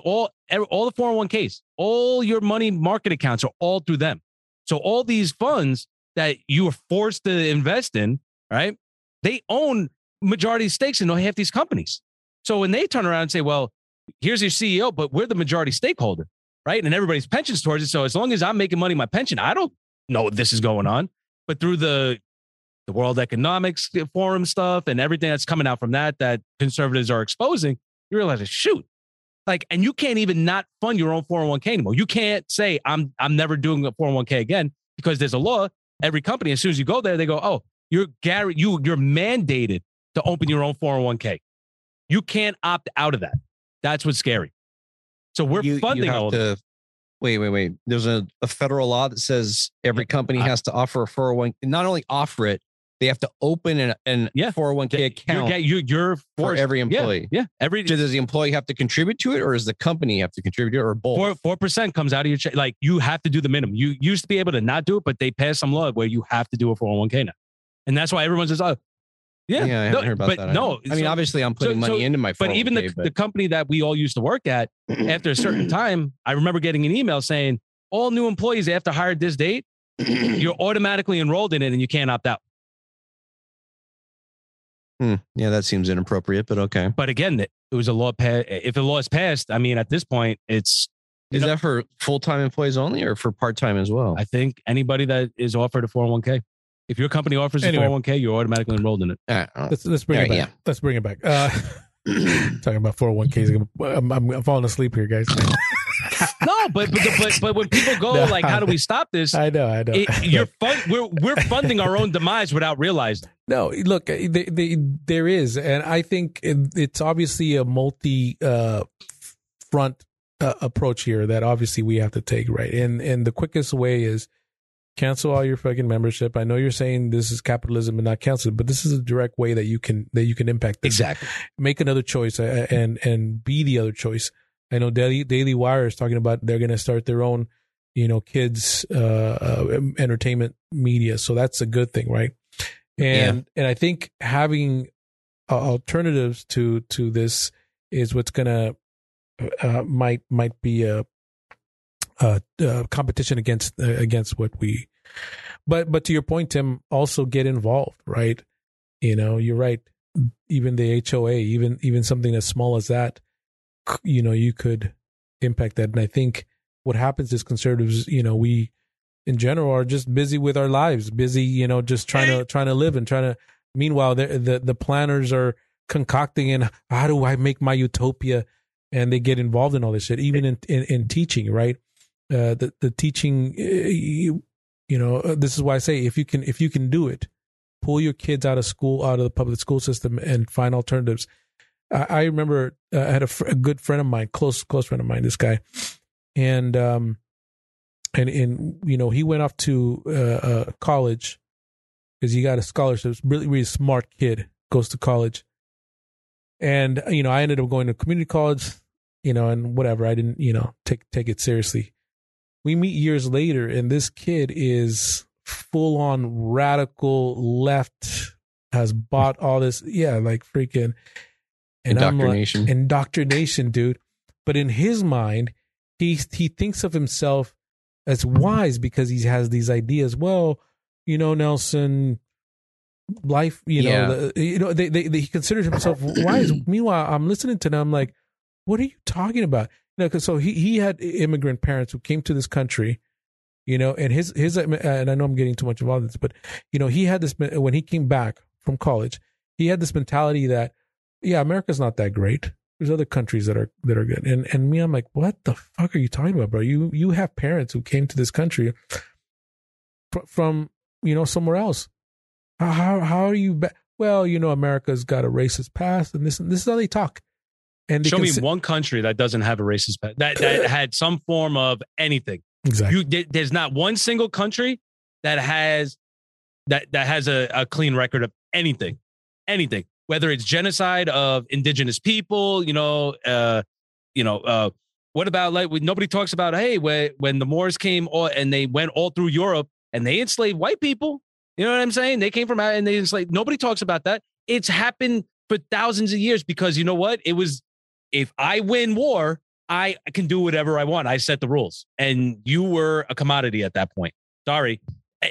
401ks. All your money market accounts are all through them. So all these funds that you are forced to invest in, right? They own majority stakes in half these companies. So when they turn around and say, well, here's your CEO, but we're the majority stakeholder, right? And everybody's pensions towards it. So as long as I'm making money in my pension, I don't know what this is going on. But through the World Economics Forum stuff and everything that's coming out from that conservatives are exposing, you realize, shoot, and you can't even not fund your own 401k anymore. You can't say I'm never doing a 401k again because there's a law. Every company, as soon as you go there, they go, oh, you're mandated to open your own 401k. You can't opt out of that. That's what's scary. So we're funding all of it. Wait. There's a federal law that says every company has to offer a 401k. Not only offer it, they have to open an 401k account you're for every employee. Yeah. Does the employee have to contribute to it or does the company have to contribute to it or both? 4% comes out of your check. Like you have to do the minimum. You used to be able to not do it, but they passed some law where you have to do a 401k now. And that's why everyone says, oh, yeah. I haven't heard about that. No. I mean, obviously I'm putting money into my 401k. But even the company that we all used to work at, after a certain time, I remember getting an email saying, all new employees after hired this date, you're automatically enrolled in it and you can't opt out. Yeah, that seems inappropriate, but okay. But again, it was a law. If the law is passed, I mean, at this point, it's is that for full-time employees only or for part-time as well? I think anybody that is offered a 401k. If your company offers a 401k, you're automatically enrolled in it. Let's bring it back. Yeah. Let's bring it back. Talking about 401ks. I'm falling asleep here, guys. No, but when people go like, how do we stop this? I know. We're funding our own demise without realizing. No, look, there is, and I think it's obviously a multi front approach here that obviously we have to take, right? And the quickest way is cancel all your fucking membership. I know you're saying this is capitalism and not cancel, but this is a direct way that you can impact this. Exactly. Make another choice and be the other choice. I know Daily Wire is talking about they're going to start their own, kids entertainment media. So that's a good thing, right? And I think having alternatives to this is what's going to might be a competition against what we. But to your point, Tim, also get involved, right? You're right. Even the HOA, even something as small as that, you could impact that. And I think what happens is conservatives, we in general are just busy with our lives, busy, just trying to live and trying to. Meanwhile, the planners are concocting and how do I make my utopia, and they get involved in all this shit, even in teaching, right? The teaching, this is why I say if you can do it, pull your kids out of school, out of the public school system, and find alternatives. I remember I had a good friend of mine, close friend of mine, this guy, and he went off to college because he got a scholarship. Really, really smart kid, goes to college, and I ended up going to community college, and whatever. I didn't take it seriously. We meet years later, and this kid is full on radical left, has bought all this, like freaking. And indoctrination. I'm like, indoctrination, dude. But in his mind, he thinks of himself as wise because he has these ideas. Well, Nelson, life, he considers himself wise. Meanwhile, I'm listening to them. I'm like, what are you talking about? Because so he had immigrant parents who came to this country, and his and I know I'm getting too much involved in this, but he had this when he came back from college. He had this mentality that. Yeah, America's not that great. There's other countries that are good. And me, I'm like, what the fuck are you talking about, bro? You have parents who came to this country from somewhere else. How are you? Well, America's got a racist past, and this is how they talk. And show me one country that doesn't have a racist past that had some form of anything. Exactly. There's not one single country that has a clean record of anything. Whether it's genocide of indigenous people, what about nobody talks about, hey, when the Moors came and they went all through Europe and they enslaved white people, you know what I'm saying? They came from out and they enslaved. Nobody talks about that. It's happened for thousands of years because you know what? It was, if I win war, I can do whatever I want. I set the rules and you were a commodity at that point. Sorry.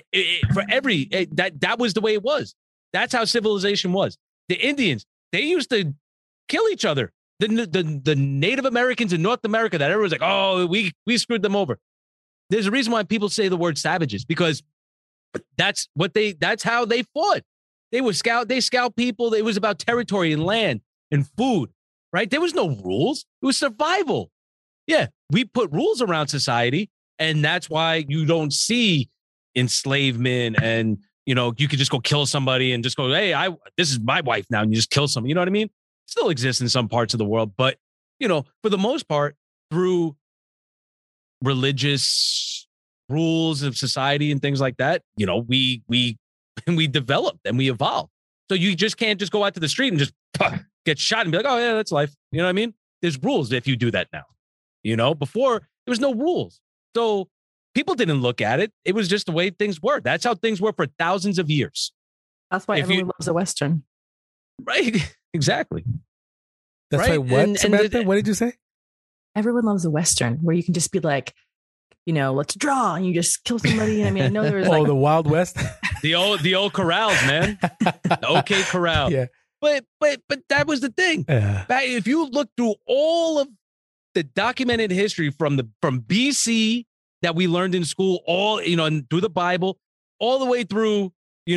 That was the way it was. That's how civilization was. The Indians, they used to kill each other. The Native Americans in North America that everyone's like, oh, we screwed them over. There's a reason why people say the word savages, because that's how they fought. They scalped people. It was about territory and land and food, right? There was no rules. It was survival. Yeah, we put rules around society, and that's why you don't see enslavement and you could just go kill somebody and just go, hey, this is my wife now. And you just kill somebody. You know what I mean? It still exists in some parts of the world. But, for the most part, through religious rules of society and things like that, we developed and we evolved. So you just can't just go out to the street and just get shot and be like, oh, yeah, that's life. You know what I mean? There's rules if you do that now. Before, there was no rules. So people didn't look at it. It was just the way things were. That's how things were for thousands of years. That's why everyone loves a Western. Right. Exactly. That's right. Why what, Samantha? What did you say? Everyone loves a Western where you can just be like, let's draw, and you just kill somebody. I know there was the Wild West. the old corrals, man. The OK Corral. Yeah. But that was the thing. Yeah. If you look through all of the documented history from BC that we learned in school, all, and through the Bible, all the way through, you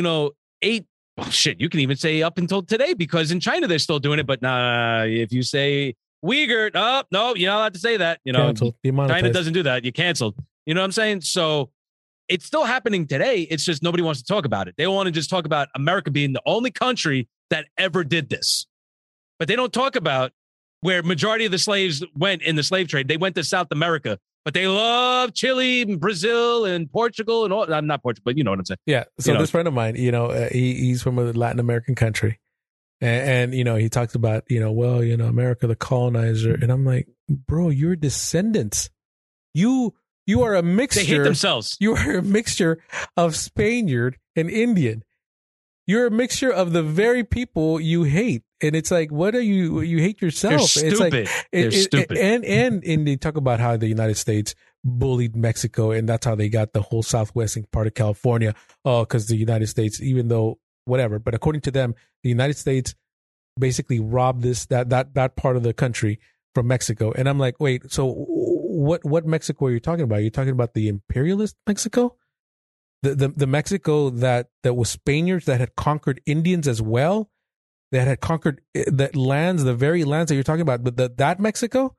can even say up until today, because in China they're still doing it. But if you say Uyghur, no, you're not allowed to say that. Canceled. China doesn't do that. You're canceled. You know what I'm saying? So it's still happening today. It's just nobody wants to talk about it. They want to just talk about America being the only country that ever did this. But they don't talk about where majority of the slaves went in the slave trade. They went to South America, but they love Chile and Brazil and Portugal and all. I'm not Portugal, but you know what I'm saying. Yeah. So this friend of mine, he's from a Latin American country. And he talks about, America, the colonizer. And I'm like, bro, you're descendants. You are a mixture. They hate themselves. You are a mixture of Spaniard and Indian. You're a mixture of the very people you hate. And it's like, what are you? You hate yourself. They're it's stupid. They're stupid. And they talk about how the United States bullied Mexico, and that's how they got the whole southwestern part of California. Oh, because the United States, even though whatever, but according to them, the United States basically robbed that part of the country from Mexico. And I'm like, wait, so what Mexico are you talking about? Are you talking about the imperialist Mexico? The Mexico that was Spaniards that had conquered Indians as well, that had conquered the very lands that you're talking about. But that Mexico,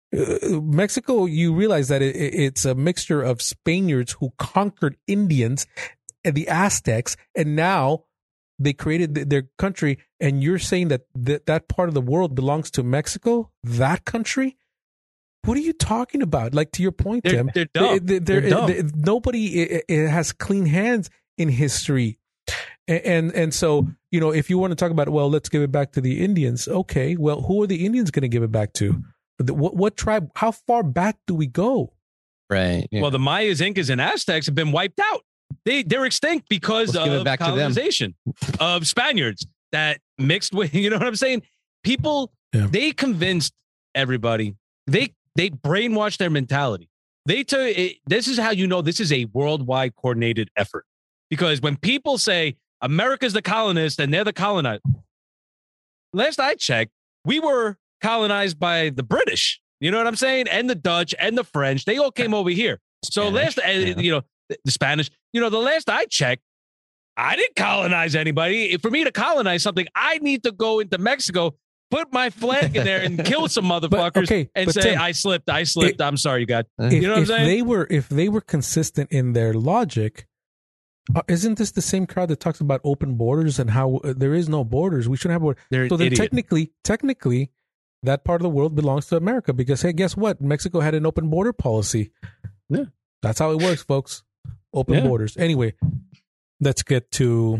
you realize that it's a mixture of Spaniards who conquered Indians and the Aztecs, and now they created their country. And you're saying that part of the world belongs to Mexico, that country? What are you talking about? Like, to your point, Tim, they're dumb. They're dumb. Nobody has clean hands in history. And so, if you want to talk about, well, let's give it back to the Indians. Okay, well, who are the Indians going to give it back to? What tribe? How far back do we go? Right. Yeah. Well, the Mayas, Incas, and Aztecs have been wiped out. They're extinct because of colonization of Spaniards that mixed with, you know what I'm saying? People, They convinced everybody. They brainwashed their mentality. This is how you know this is a worldwide coordinated effort. Because when people say America's the colonist and they're the colonizer, last I checked, we were colonized by the British. You know what I'm saying? And the Dutch and the French. They all came over here. So the Spanish, the last I checked, I didn't colonize anybody. For me to colonize something, I need to go into Mexico, put my flag in there and kill some motherfuckers and say, Tim, I slipped. I'm sorry, you got. You know what I'm saying? If they were consistent in their logic, isn't this the same crowd that talks about open borders and how there is no borders? We shouldn't have borders. So then technically, that part of the world belongs to America because, hey, guess what? Mexico had an open border policy. Yeah. That's how it works, folks. Open borders. Anyway, let's get to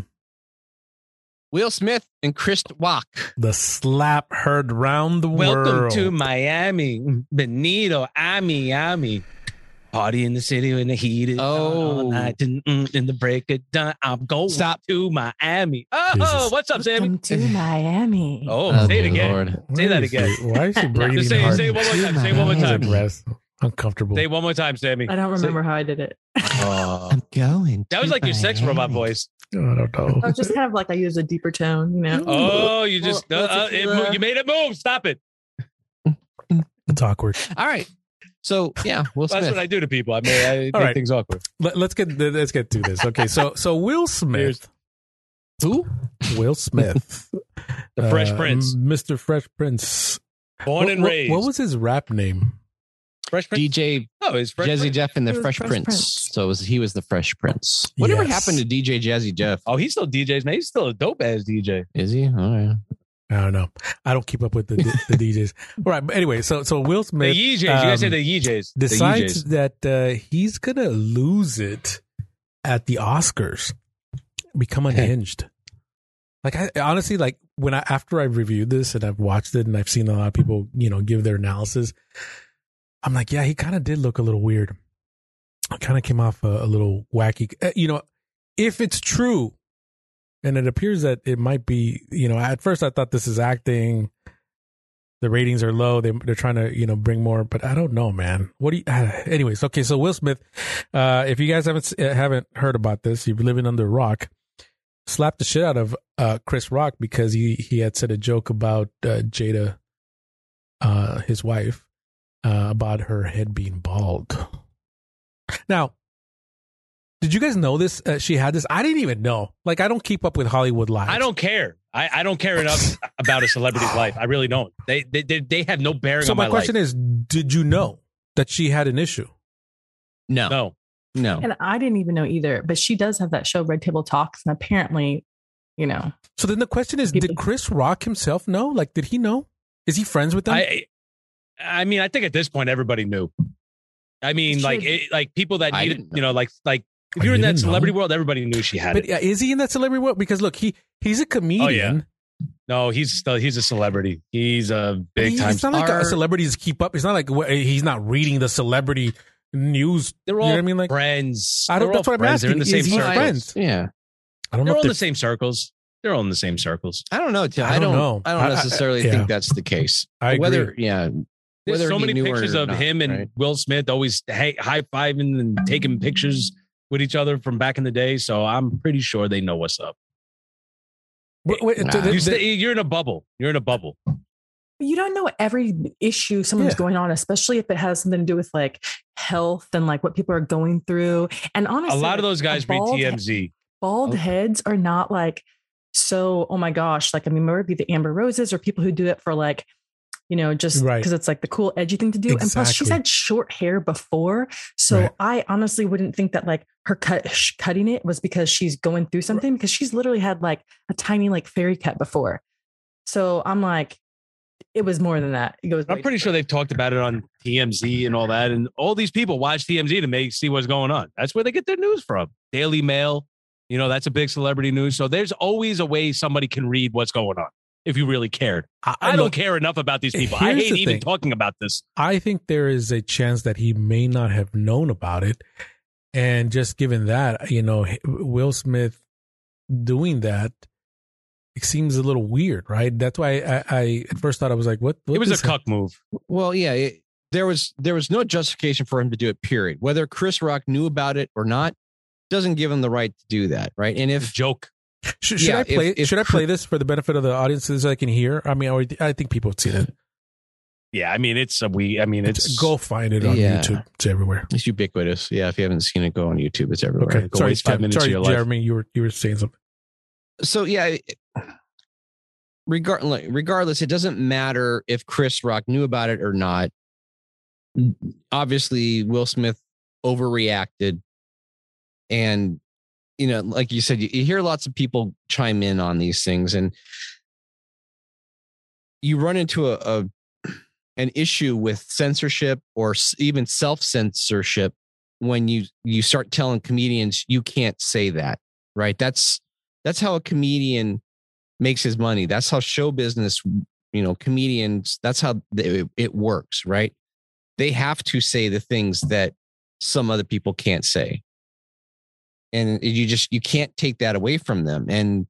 Will Smith and Chris Rock. The slap heard round the world. Welcome to Miami. Benito, Ami. Party in the city in the heat is all night in the break of dawn. I'm going to Miami. Oh, what's up, Sammy? Welcome to Miami. Oh, say it again. Lord. Say that again. Why is she breathing say it one more time. Say it one more time. Uncomfortable. Say it one more time, Sammy. I don't remember how I did it. I'm going. That was like your sex robot voice. I don't know. I was just kind of like I used a deeper tone, Oh, you just you made it move. Stop it. It's awkward. All right. So Will Smith. That's what I do to people. I make things awkward. Let's get to this. Okay, so Will Smith. Who? Will Smith, the Fresh Prince, Mr. Fresh Prince, born and raised. What was his rap name? Fresh Prince? DJ. His Fresh Jazzy Prince. Jeff and the Fresh Prince. So he was the Fresh Prince. Whatever happened to DJ Jazzy Jeff? Oh, he still DJs. Now he's still a dope ass DJ. Is he? All right. I don't know. I don't keep up with the DJs. All right, but anyway, so Will Smith, the EJs, you guys say the EJs, decides that he's gonna lose at the Oscars, become unhinged. Like I honestly, like after I've reviewed this and I've watched it and I've seen a lot of people, give their analysis, I'm like, yeah, he kind of did look a little weird. Kind of came off a little wacky. If it's true. And it appears that it might be, at first I thought this is acting. The ratings are low. They're trying to, bring more, but I don't know, man. What do you, anyways. Okay. So Will Smith, if you guys haven't heard about this, you're living under a rock. slapped the shit out of Chris Rock because he had said a joke about Jada, his wife, about her head being bald. Now, did you guys know this? She had this. I didn't even know. Like, I don't keep up with Hollywood lives. I don't care. I don't care enough about a celebrity's life. I really don't. They have no bearing on my life. So my question is, did you know that she had an issue? No. And I didn't even know either. But she does have that show, Red Table Talks, and apparently, you know. So then the question is, did Chris Rock himself know? Like, did he know? Is he friends with them? I mean, I think at this point everybody knew. I mean, like people that needed, you know, like if you're in that celebrity world, everybody knew she had it. But is he in that celebrity world? Because look, he's a comedian. Oh, yeah. No, he's a celebrity. He's a big time. It's not like a celebrities keep up. It's not like he's not reading the celebrity news. They're all, you know what I mean? Like friends. That's what I'm asking. They're in the same circles. Friends? Yeah. I don't know. They're all in the same circles. They're all in the same circles. I don't know. I don't know. I don't necessarily think that's the case. I agree. There's so many pictures of him and Will Smith always high-fiving and taking pictures with each other from back in the day. So I'm pretty sure they know what's up. You're in a bubble. You're in a bubble. You don't know every issue someone's going on, especially if it has something to do with like health and like what people are going through. And honestly, a lot of those guys read TMZ. Bald heads are not like, so, oh my gosh. Like, I mean, maybe the Amber Roses or people who do it for like, you know, just because it's like the cool, edgy thing to do. Exactly. And plus she's had short hair before. So I honestly wouldn't think that like her cutting it was because she's going through something, because she's literally had like a tiny, like fairy cut before. So I'm like, it was more than that. It goes. I'm pretty sure they've talked about it on TMZ and all that. And all these people watch TMZ to see what's going on. That's where they get their news from. Daily Mail, you know, that's a big celebrity news. So there's always a way somebody can read what's going on. If you really cared. I don't care enough about these people. I hate even talking about this. I think there is a chance that he may not have known about it. And just given that, you know, Will Smith doing that, it seems a little weird, right? That's why I at first thought I was like, what it was a cuck move. Well, yeah, there was no justification for him to do it, period. Whether Chris Rock knew about it or not, doesn't give him the right to do that, right? And if joke. Should I play this for the benefit of the audiences so I can hear? I mean, I think people have seen it. Yeah, I mean, it's go find it on YouTube. It's everywhere. It's ubiquitous. Yeah, if you haven't seen it, go on YouTube. It's everywhere. Okay, go sorry, waste 5 minutes of your life. Jeremy, you were saying something. So yeah, regardless, it doesn't matter if Chris Rock knew about it or not. Obviously, Will Smith overreacted, and you know, like you said, you hear lots of people chime in on these things, and you run into an issue with censorship or even self-censorship when you start telling comedians you can't say that, right? That's how a comedian makes his money. That's how show business, you know, comedians, that's how it works, right? They have to say the things that some other people can't say. And you can't take that away from them. And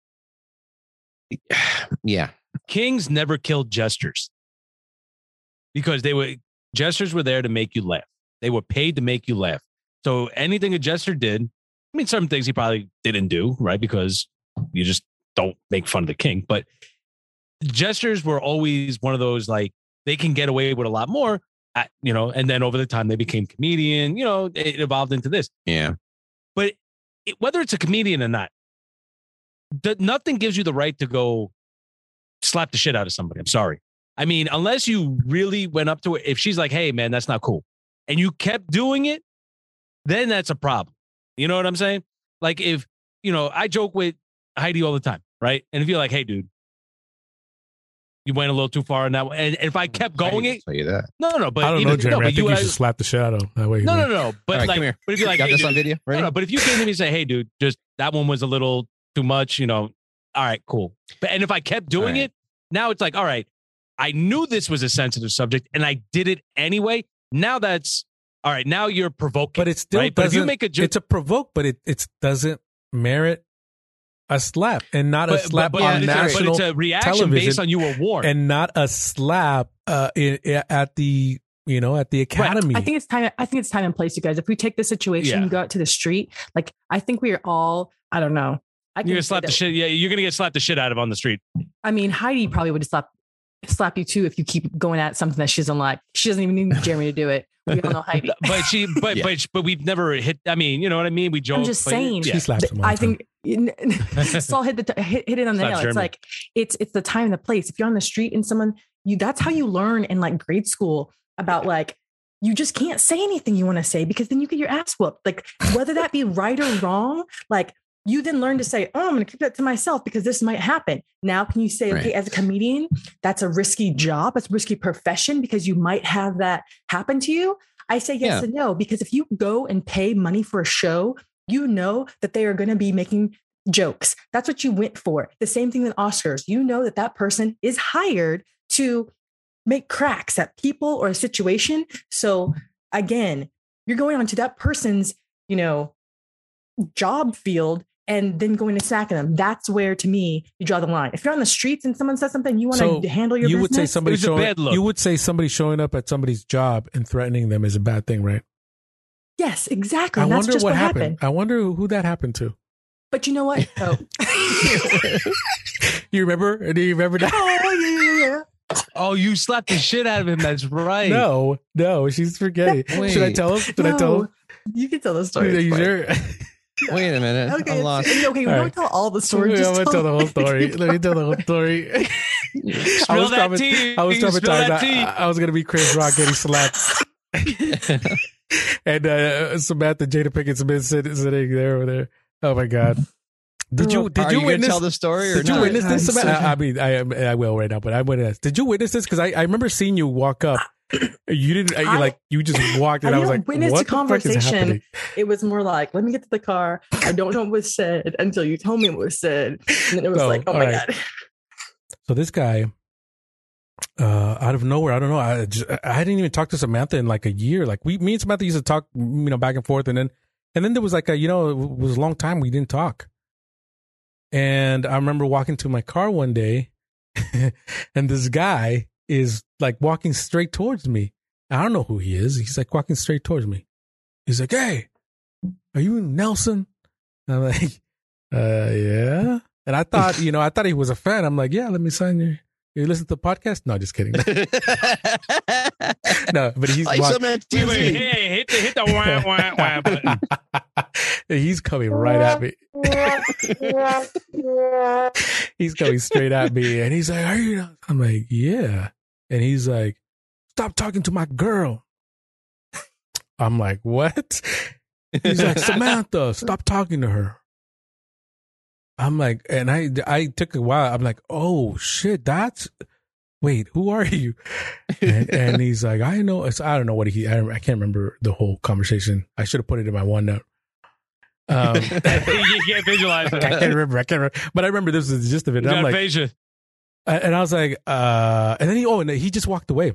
yeah. Kings never killed jesters because jesters were there to make you laugh. They were paid to make you laugh. So anything a jester did, I mean, some things he probably didn't do, right? Because you just don't make fun of the king. But jesters were always one of those, like, they can get away with a lot more, you know, and then over the time they became comedian, you know, it evolved into this. Yeah. But whether it's a comedian or not, nothing gives you the right to go slap the shit out of somebody. I'm sorry. I mean, unless you really went up to it, if she's like, hey, man, that's not cool, and you kept doing it, then that's a problem. You know what I'm saying? Like, if, you know, I joke with Heidi all the time, right? And if you're like, hey, dude, you went a little too far on that one. And if I kept going, I tell you that. No, but I don't know, Jeremy. I think you should slap the shit out of him. That way. No. But right, like, but if you're like, got hey, this dude, on video? Ready? No, but if you came to me and say, hey, dude, just that one was a little too much, you know, all right, cool. And if I kept doing it, now it's like, all right, I knew this was a sensitive subject and I did it anyway. Now that's all right. Now you're provoking. But it still right? doesn't. But if you make a joke, it's a provoke, but it doesn't merit a slap, and not a slap on national television. But it's a reaction based on you were warned, and not a slap at the academy. Right. I think it's time and place, you guys. If we take this situation, you go out to the street. Like, I think we are all, I don't know, I You're gonna slap the shit. Yeah, you're gonna get slapped the shit out of on the street. I mean, Heidi probably would slap you too if you keep going at something that she doesn't like. She doesn't even need Jeremy to do it. We all know Heidi. But we've never hit. I mean, you know what I mean? We joke. I'm just saying. She slaps him. I think Saul hit it on the nail. It's like it's the time and the place. If you're on the street and someone that's how you learn in like grade school about like you just can't say anything you want to say because then you get your ass whooped. Like whether that be right or wrong, like you then learn to say, oh, I'm going to keep that to myself because this might happen. Now, can you say, okay, as a comedian, that's a risky job. It's a risky profession because you might have that happen to you. I say yes and no, because if you go and pay money for a show, you know that they are going to be making jokes. That's what you went for. The same thing with Oscars. You know that person is hired to make cracks at people or a situation. So again, you're going on to that person's, job field and then going to sack them. That's where, to me, you draw the line. If you're on the streets and someone says something, you want to handle your business. You would say somebody showing up at somebody's job and threatening them is a bad thing, right? Yes, exactly. I wonder what happened. I wonder who that happened to. But you know what? Oh. You remember? Do you remember that? Oh, yeah. Oh, you slapped the shit out of him. That's right. No, she's forgetting. Should I tell him? Should I tell him? You can tell the story. Are you sure? Wait a minute. Okay, I'm lost. Okay, we don't tell all the stories. I'm going to tell the whole story. Let me tell the whole story. I was traumatized. I was going to be Chris Rock getting slapped. And Samantha Jada Pinkett Smith sitting there over there. Oh my God. Did you witness tell the story? Or did you witness this, Samantha? I mean, I will right now, but I'm going to ask. Did you witness this? Because I remember seeing you walk up. You didn't you just walked and I was like, what the conversation? Fuck is happening? It was more like, let me get to the car. I don't know what was said until you told me what was said. And then it was oh my God. So this guy, out of nowhere, I don't know. I didn't even talk to Samantha in like a year. Like me and Samantha used to talk, back and forth. And then there was like it was a long time we didn't talk. And I remember walking to my car one day and this guy is like walking straight towards me. I don't know who he is. He's like walking straight towards me. He's like, hey, are you Nelson? And I'm like, yeah. And I thought he was a fan. I'm like, yeah, let me sign you. You listen to the podcast? No, just kidding. No, but he's hit the wah button. He's coming right at me. He's coming straight at me, and he's like, "Are you?" I'm like, "Yeah," and he's like, "Stop talking to my girl." I'm like, "What?" He's like, "Samantha, stop talking to her." I'm like, and I took a while. I'm like, oh shit, wait, who are you? And he's like, I don't know what I can't remember the whole conversation. I should have put it in my OneNote. You can't visualize it. I can't remember. But I remember this was the gist of it. And I'm like, aphasia. And I was like, and then he just walked away.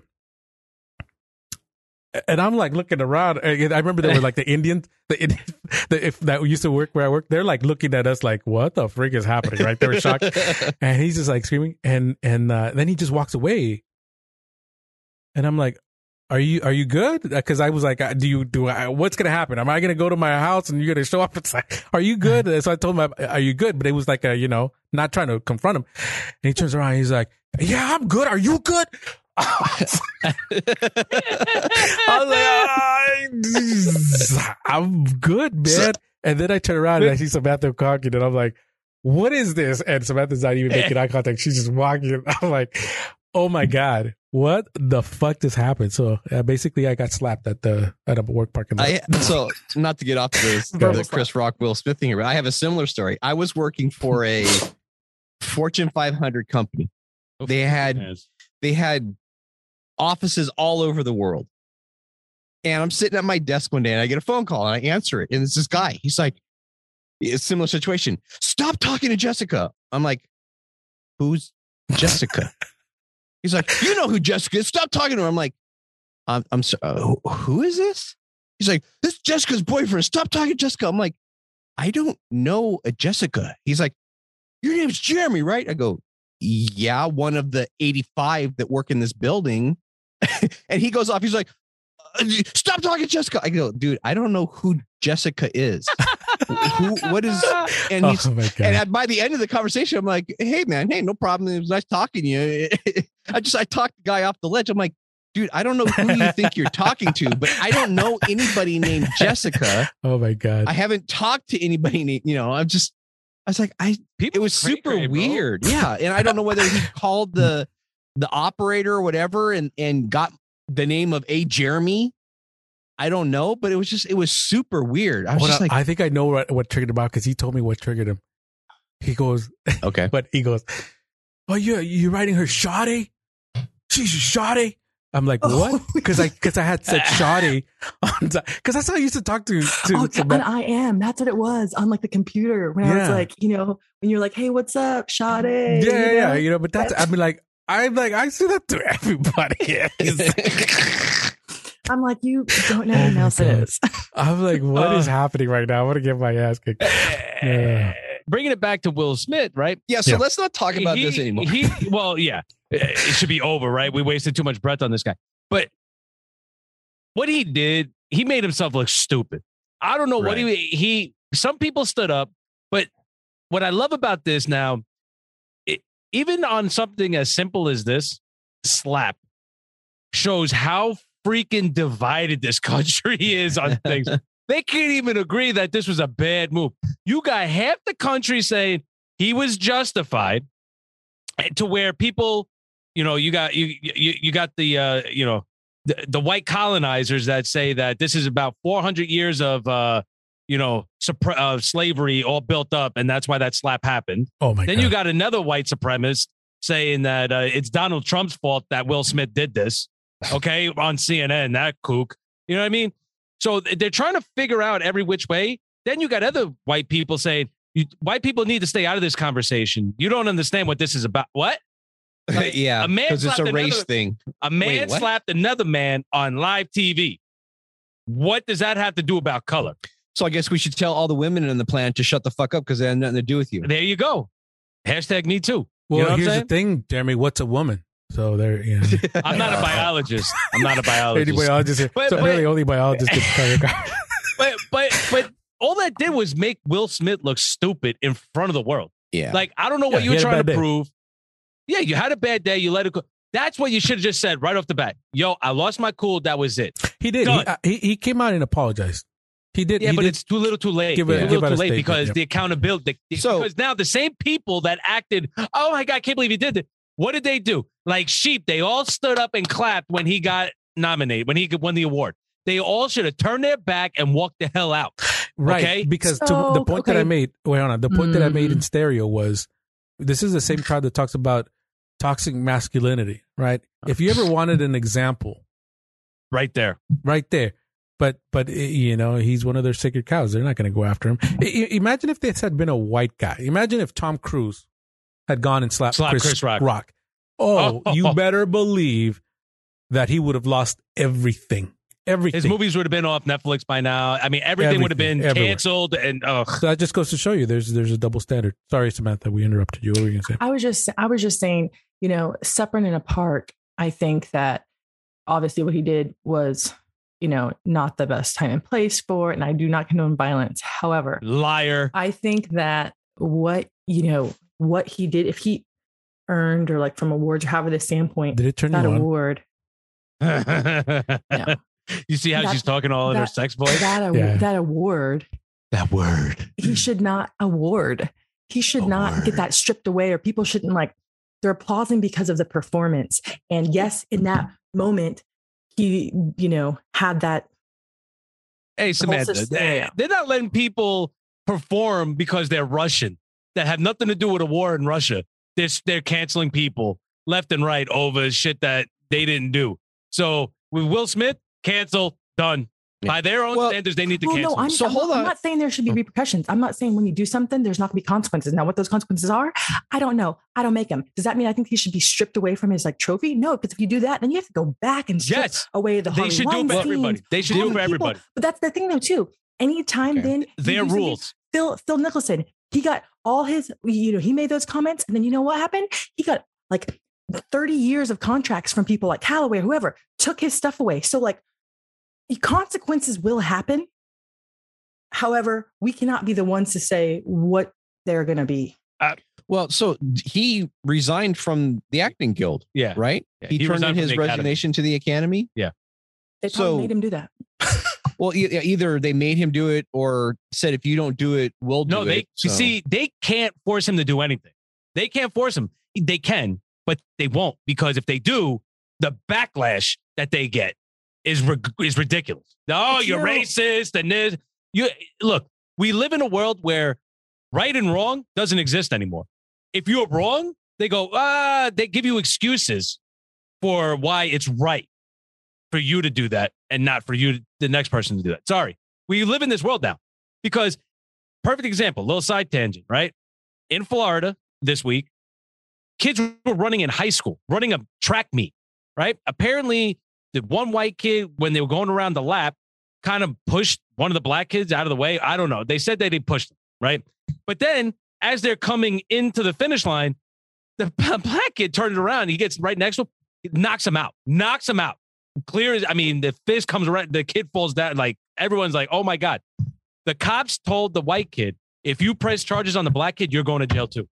And I'm like looking around. I remember there were like the Indians, that used to work where I work. They're like looking at us like, what the freak is happening? Right? They were shocked. And he's just like screaming. And then he just walks away. And I'm like, are you good? Because I was like, what's going to happen? Am I going to go to my house and you're going to show up? It's like, are you good? And so I told him, are you good? But it was like, not trying to confront him. And he turns around. And he's like, yeah, I'm good. Are you good? I was like, I'm good, man. And then I turn around and I see Samantha talking, and I'm like, what is this? And Samantha's not even making eye contact. She's just walking. I'm like, oh my God, what the fuck just happened? So basically I got slapped at a work parking lot. So not to get off the Chris Rock, Will Smith thing here, but I have a similar story. I was working for a Fortune 500 company. They had offices all over the world. And I'm sitting at my desk one day and I get a phone call and I answer it. And it's this guy. He's like, it's a similar situation. Stop talking to Jessica. I'm like, who's Jessica? He's like, you know who Jessica is. Stop talking to her. I'm like, I'm sorry. Who is this? He's like, this is Jessica's boyfriend. Stop talking to Jessica. I'm like, I don't know a Jessica. He's like, your name's Jeremy, right? I go, yeah, one of the 85 that work in this building. And he goes off. He's like, stop talking, Jessica. I go, dude, I don't know who Jessica is. what is, and he's, and by the end of the conversation, I'm like, hey man, hey, no problem. It was nice talking to you. I talked the guy off the ledge. I'm like, dude, I don't know who you think you're talking to, but I don't know anybody named Jessica. Oh my God. I haven't talked to anybody named, I was like, it was super weird. Yeah. And I don't know whether he called the operator or whatever and got the name of a Jeremy. I don't know, but it was super weird. I was just like, I think I know what triggered him out because he told me what triggered him. He goes, okay. But he goes, oh, you're writing her Sade? She's a Sade? I'm like, what? Because I had said Sade because that's how I used to talk to and I am. That's what it was on like the computer when I was like, when you're like, hey, what's up, Sade? Yeah. But that's I say that to everybody. I'm like, you don't know who else it is. I'm like, what is happening right now? I want to get my ass kicked. Bringing it back to Will Smith, right? Yeah. So let's not talk about this anymore. It should be over, right? We wasted too much breath on this guy. But what he did, he made himself look stupid. I don't know what some people stood up, but what I love about this now, even on something as simple as this, slap shows how freaking divided this country is on things. They can't even agree that this was a bad move. You got half the country saying he was justified, to where people, you got the white colonizers that say that this is about 400 years of slavery all built up, and that's why that slap happened. Oh my! Then you got another white supremacist saying that it's Donald Trump's fault that Will Smith did this. Okay, on CNN, that kook. You know what I mean? So they're trying to figure out every which way. Then you got other white people saying, white people need to stay out of this conversation. You don't understand what this is about. What? Like, yeah, because it's a race thing. A man slapped another man on live TV. What does that have to do about color? So I guess we should tell all the women in the planet to shut the fuck up because they have nothing to do with you. There you go. Hashtag me too. Well, you know here's the thing, Jeremy. What's a woman? So there, I'm not a biologist. Really only biologists can choreograph. But all that did was make Will Smith look stupid in front of the world. Yeah. Like, I don't know what you were trying to prove. Yeah, you had a bad day. You let it go. That's what you should have just said right off the bat. Yo, I lost my cool. That was it. He did. He came out and apologized. He did. Yeah, but it's too little too late. Too late because the accountability. Because now the same people that acted, oh my God, I can't believe he did it. What did they do? Like sheep, they all stood up and clapped when he got nominated, when he won the award. They all should have turned their back and walked the hell out. Right. Okay? Because the point that I made, the point that I made in Stereo was, this is the same crowd that talks about toxic masculinity, right? If you ever wanted an example. Right there. But he's one of their sacred cows. They're not going to go after him. Imagine if this had been a white guy. Imagine if Tom Cruise had gone and slapped Chris Rock. Oh, you better believe that he would have lost everything. His movies would have been off Netflix by now. I mean, everything would have been canceled. And so that just goes to show you there's a double standard. Sorry, Samantha, we interrupted you. What were you going to say? I was just saying, separate and apart. I think that obviously what he did was, not the best time and place for it. And I do not condone violence. However, liar. I think that what he did, if he earned or like from awards or however the standpoint, did it turn that you award? No. You see how she's talking all in her sex voice? That award. That word. He should not award. He should not get that stripped away, or people shouldn't they're applauding because of the performance. And yes, in that moment, he, had that. Hey, Samantha, they're not letting people perform because they're Russian. That have nothing to do with a war in Russia. They're canceling people left and right over shit that they didn't do. So with Will Smith, cancel, done. By their own standards, they need to cancel. No, I'm not saying there should be repercussions. I'm not saying when you do something, there's not going to be consequences. Now, what those consequences are, I don't know. I don't make them. Does that mean I think he should be stripped away from his trophy? No, because if you do that, then you have to go back and strip away the Harvey Weinstein. Do it for everybody. They should do it for everybody. But that's the thing, though, too. Anytime then their rules. Phil Nicholson, he got all his, he made those comments, and then you know what happened? He got 30 years of contracts from people like Callaway or whoever took his stuff away. So consequences will happen. However, we cannot be the ones to say what they're going to be. Well, so he resigned from the acting guild. Yeah. Right. Yeah, he turned in his resignation to the academy. Yeah. They probably made him do that. Well, either they made him do it or said, if you don't do it, we'll do it. You see, they can't force him to do anything. They can't force him. They can, but they won't, because if they do, the backlash that they get is ridiculous. Oh, you're racist and this. Look, we live in a world where right and wrong doesn't exist anymore. If you're wrong, they go, they give you excuses for why it's right for you to do that and not for you, the next person, to do that. Sorry. We live in this world now because, perfect example, little side tangent, right? In Florida this week, kids were running in high school, running a track meet, right? Apparently, the one white kid, when they were going around the lap, kind of pushed one of the black kids out of the way. I don't know. They said they didn't push them, right? But then as they're coming into the finish line, the black kid turned around. He gets right next to him, knocks him out. Clear as, I mean, the fist comes around, the kid falls down. Like, everyone's like, oh my God. The cops told the white kid, if you press charges on the black kid, you're going to jail too.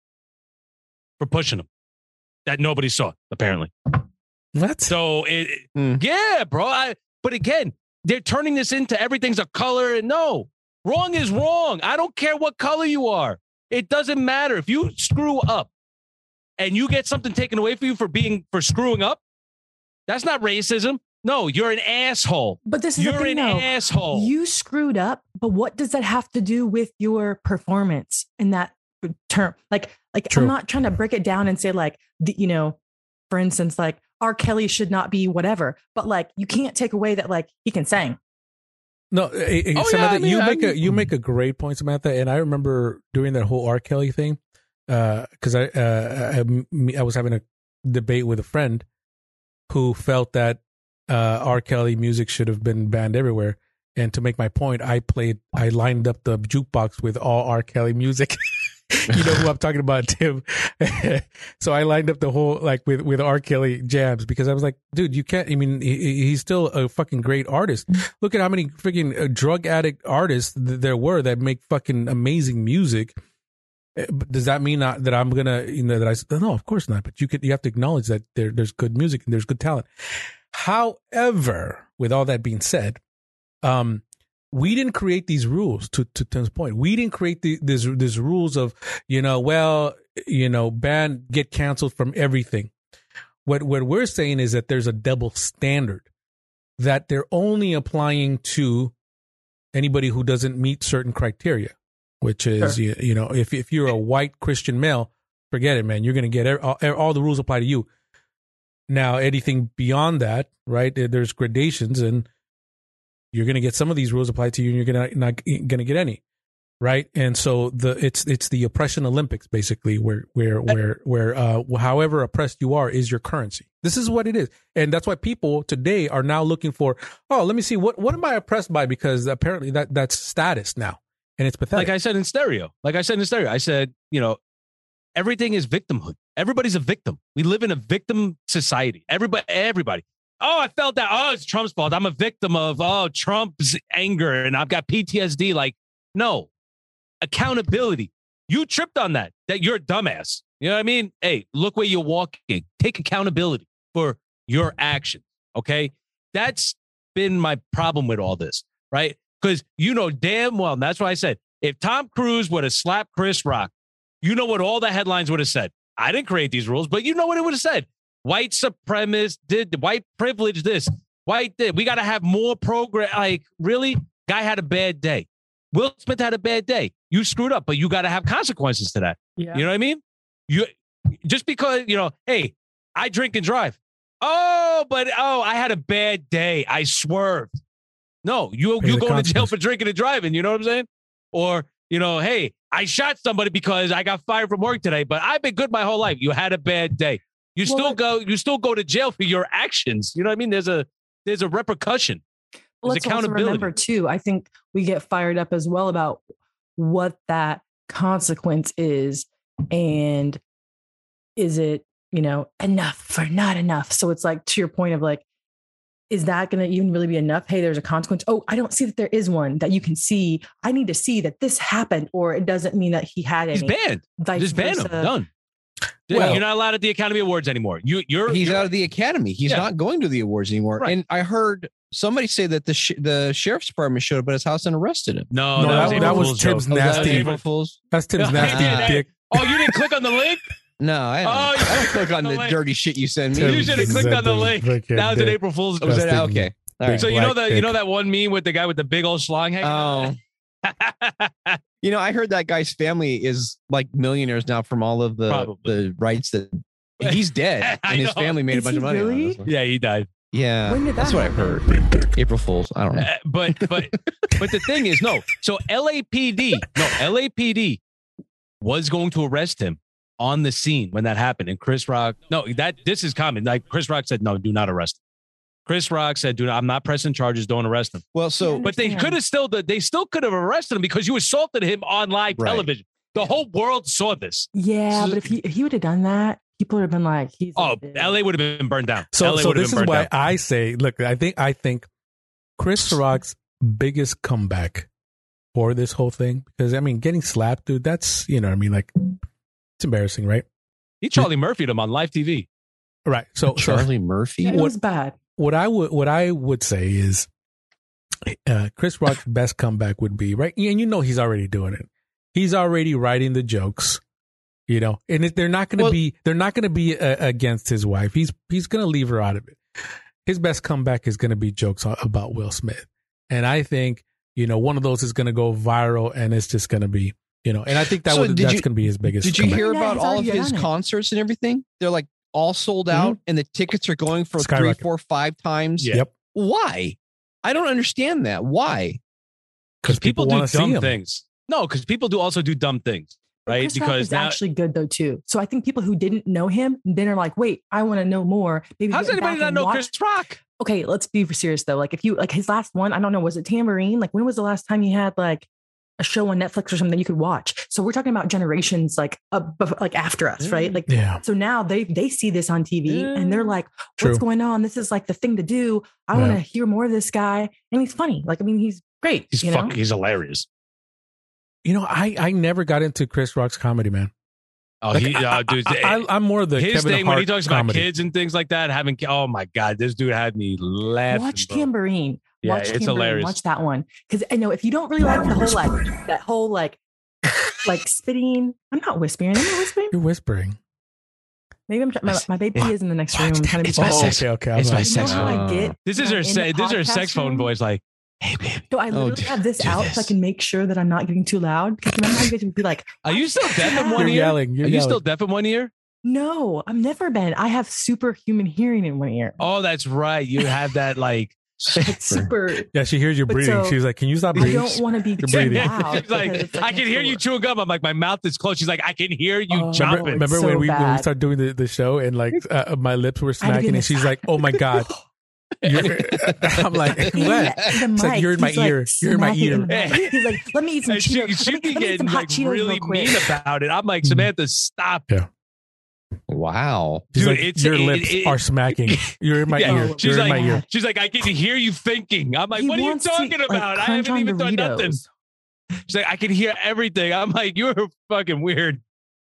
For pushing him. That nobody saw, apparently. What? So, yeah, bro. But again, they're turning this into everything's a color. And no, wrong is wrong. I don't care what color you are. It doesn't matter. If you screw up and you get something taken away from you for screwing up, that's not racism. No, you're an asshole. But this is you're the thing, an asshole. You screwed up, but what does that have to do with your performance in that term? Like True. I'm not trying to break it down and say like, for instance, like R. Kelly should not be whatever, but like you can't take away that like he can sing. No, Samantha, you make a great point, Samantha. And I remember doing that whole R. Kelly thing because I was having a debate with a friend who felt that R. Kelly music should have been banned everywhere. And to make my point, I lined up the jukebox with all R. Kelly music. You know who I'm talking about, Tim. So I lined up the whole, like, with R. Kelly jams because I was like, dude, you can't, I mean, he's still a fucking great artist. Look at how many freaking drug addict artists there were that make fucking amazing music. Does that mean that I'm going to, no, of course not. But you have to acknowledge that there's good music and there's good talent. However, with all that being said, we didn't create these rules to Tim's point. We didn't create these rules of, ban, get canceled from everything. What we're saying is that there's a double standard that they're only applying to anybody who doesn't meet certain criteria, which is, sure. If you're a white Christian male, forget it, man. You're going to get all the rules apply to you. Now, anything beyond that, right? There's gradations, and you're going to get some of these rules applied to you, and you're not going to get any, right? And so it's the oppression Olympics, basically, where however oppressed you are is your currency. This is what it is, and that's why people today are now looking for. Oh, let me see what am I oppressed by? Because apparently that's status now, and it's pathetic. Like I said in stereo, I said, everything is victimhood. Everybody's a victim. We live in a victim society. Everybody. Oh, I felt that. Oh, it's Trump's fault. I'm a victim of, Trump's anger and I've got PTSD. Like, no. Accountability. You tripped on that you're a dumbass. You know what I mean? Hey, look where you're walking. Take accountability for your actions, okay? That's been my problem with all this, right? Because damn well, and that's why I said, if Tom Cruise would have slapped Chris Rock, you know what all the headlines would have said. I didn't create these rules, but you know what it would have said. White supremacist did, white privilege this, white did. We got to have more program. Like, really? Guy had a bad day. Will Smith had a bad day. You screwed up, but you got to have consequences to that. Yeah. You know what I mean? You just because, hey, I drink and drive. I had a bad day. I swerved. No, you go to jail for drinking and driving. You know what I'm saying? Or, hey, I shot somebody because I got fired from work today, but I've been good my whole life. You had a bad day. You still go to jail for your actions. You know what I mean? There's a repercussion. There's let's also remember too, I think we get fired up as well about what that consequence is. And is it, enough for not enough? So it's like, to your point of like, is that going to even really be enough? Hey, there's a consequence. Oh, I don't see that there is one that you can see. I need to see that this happened, or it doesn't mean that he had any. He's banned. Just ban him. Done. Well, you're not allowed at the Academy Awards anymore. He's out of the Academy. He's not going to the awards anymore. Right. And I heard somebody say that the sheriff's department showed up at his house and arrested him. No, that was Tim's nasty. April Fools. That's Tim's nasty dick. Oh, you didn't click on the link? No, I don't click on the dirty shit you send me. You should have clicked on the link. That was an April Fool's joke. Okay. All right. So you know that one meme with the guy with the big old schlong hanging? Oh. I heard that guy's family is like millionaires now from all of the rights that he's dead and his family made a bunch of money. Really? Yeah, he died. Yeah, when did that's what I heard. April Fools. I don't know. But the thing is, no. So LAPD was going to arrest him on the scene when that happened. And Chris Rock, this is common. Like Chris Rock said, no, do not arrest him. Chris Rock said, I'm not pressing charges. Don't arrest him. Well, but they still could have arrested him because you assaulted him on live television. The whole world saw this. Yeah, but if he would have done that, people would have been like, LA would have been burned down. So this is why I say, look, I think Chris Rock's biggest comeback for this whole thing, because I mean, getting slapped, dude, that's, like, it's embarrassing, right? He Charlie Murphy'd him on live TV. Right. So Charlie Murphy? It was bad. What I would say is Chris Rock's best comeback would be, right, and he's already doing it. He's already writing the jokes, and they're not going to be against his wife. He's going to leave her out of it. His best comeback is going to be jokes about Will Smith, and I think one of those is going to go viral, and it's just going to be and I think that's going to be his biggest. Did you hear about all of his concerts and everything? They're like all sold out, and the tickets are going for 3, 4, 5 times. Yep. Why? I don't understand that. Why? Because people do dumb things. No, because people also do dumb things, right? Chris Rock is actually good though too. So I think people who didn't know him then are like, wait, I want to know more. Maybe how does anybody not know Chris Rock? Okay, let's be serious though. Like if you his last one, I don't know, was it Tambourine? Like when was the last time he had like a show on Netflix or something you could watch? So we're talking about generations like after us, right? Like, so now they see this on TV and they're like, what's going on? This is like the thing to do. I want to hear more of this guy. And he's funny. Like, I mean, he's great. He's hilarious. I never got into Chris Rock's comedy, man. Oh, dude, I'm more the his Kevin thing Hart when he talks comedy. about kids and things like that. Oh my God, this dude had me laughing. Watch Tambourine. Yeah, Watch it's Tambourine. hilarious. Watch that one, because I know if you don't really like the whole like spitting. I'm not whispering. Am I whispering? You're whispering. Maybe my baby is in the next room. I'm trying to be okay. It's my sex phone. This is her sex phone voice. Like, hey, baby. So I literally have this out so I can make sure that I'm not getting too loud. Because remember how you guys would be like, are you still deaf in one ear? Yelling. Are you still deaf in one ear? No, I've never been. I have superhuman hearing in one ear. Oh, that's right. You have that like super. Yeah, she hears you breathing. She's like, can you stop breathing? I don't want to be too loud. She's like, I can hear you chewing gum. I'm like, my mouth is closed. She's like, I can hear you chomping. Remember when we started doing the show and like my lips were smacking and she's like, oh my God. I'm like, what? It's like, you're in my ear. You're in my ear. He's like, let me eat some Cheetos. She'd be getting like really mean about it. I'm like, Samantha, stop. Yeah. Wow. Dude, like, your lips are smacking. You're in my ear. You're in my ear. She's like, I can hear you thinking. I'm like, what are you talking about? I haven't even done nothing. She's like, I can hear everything. I'm like, you're fucking weird.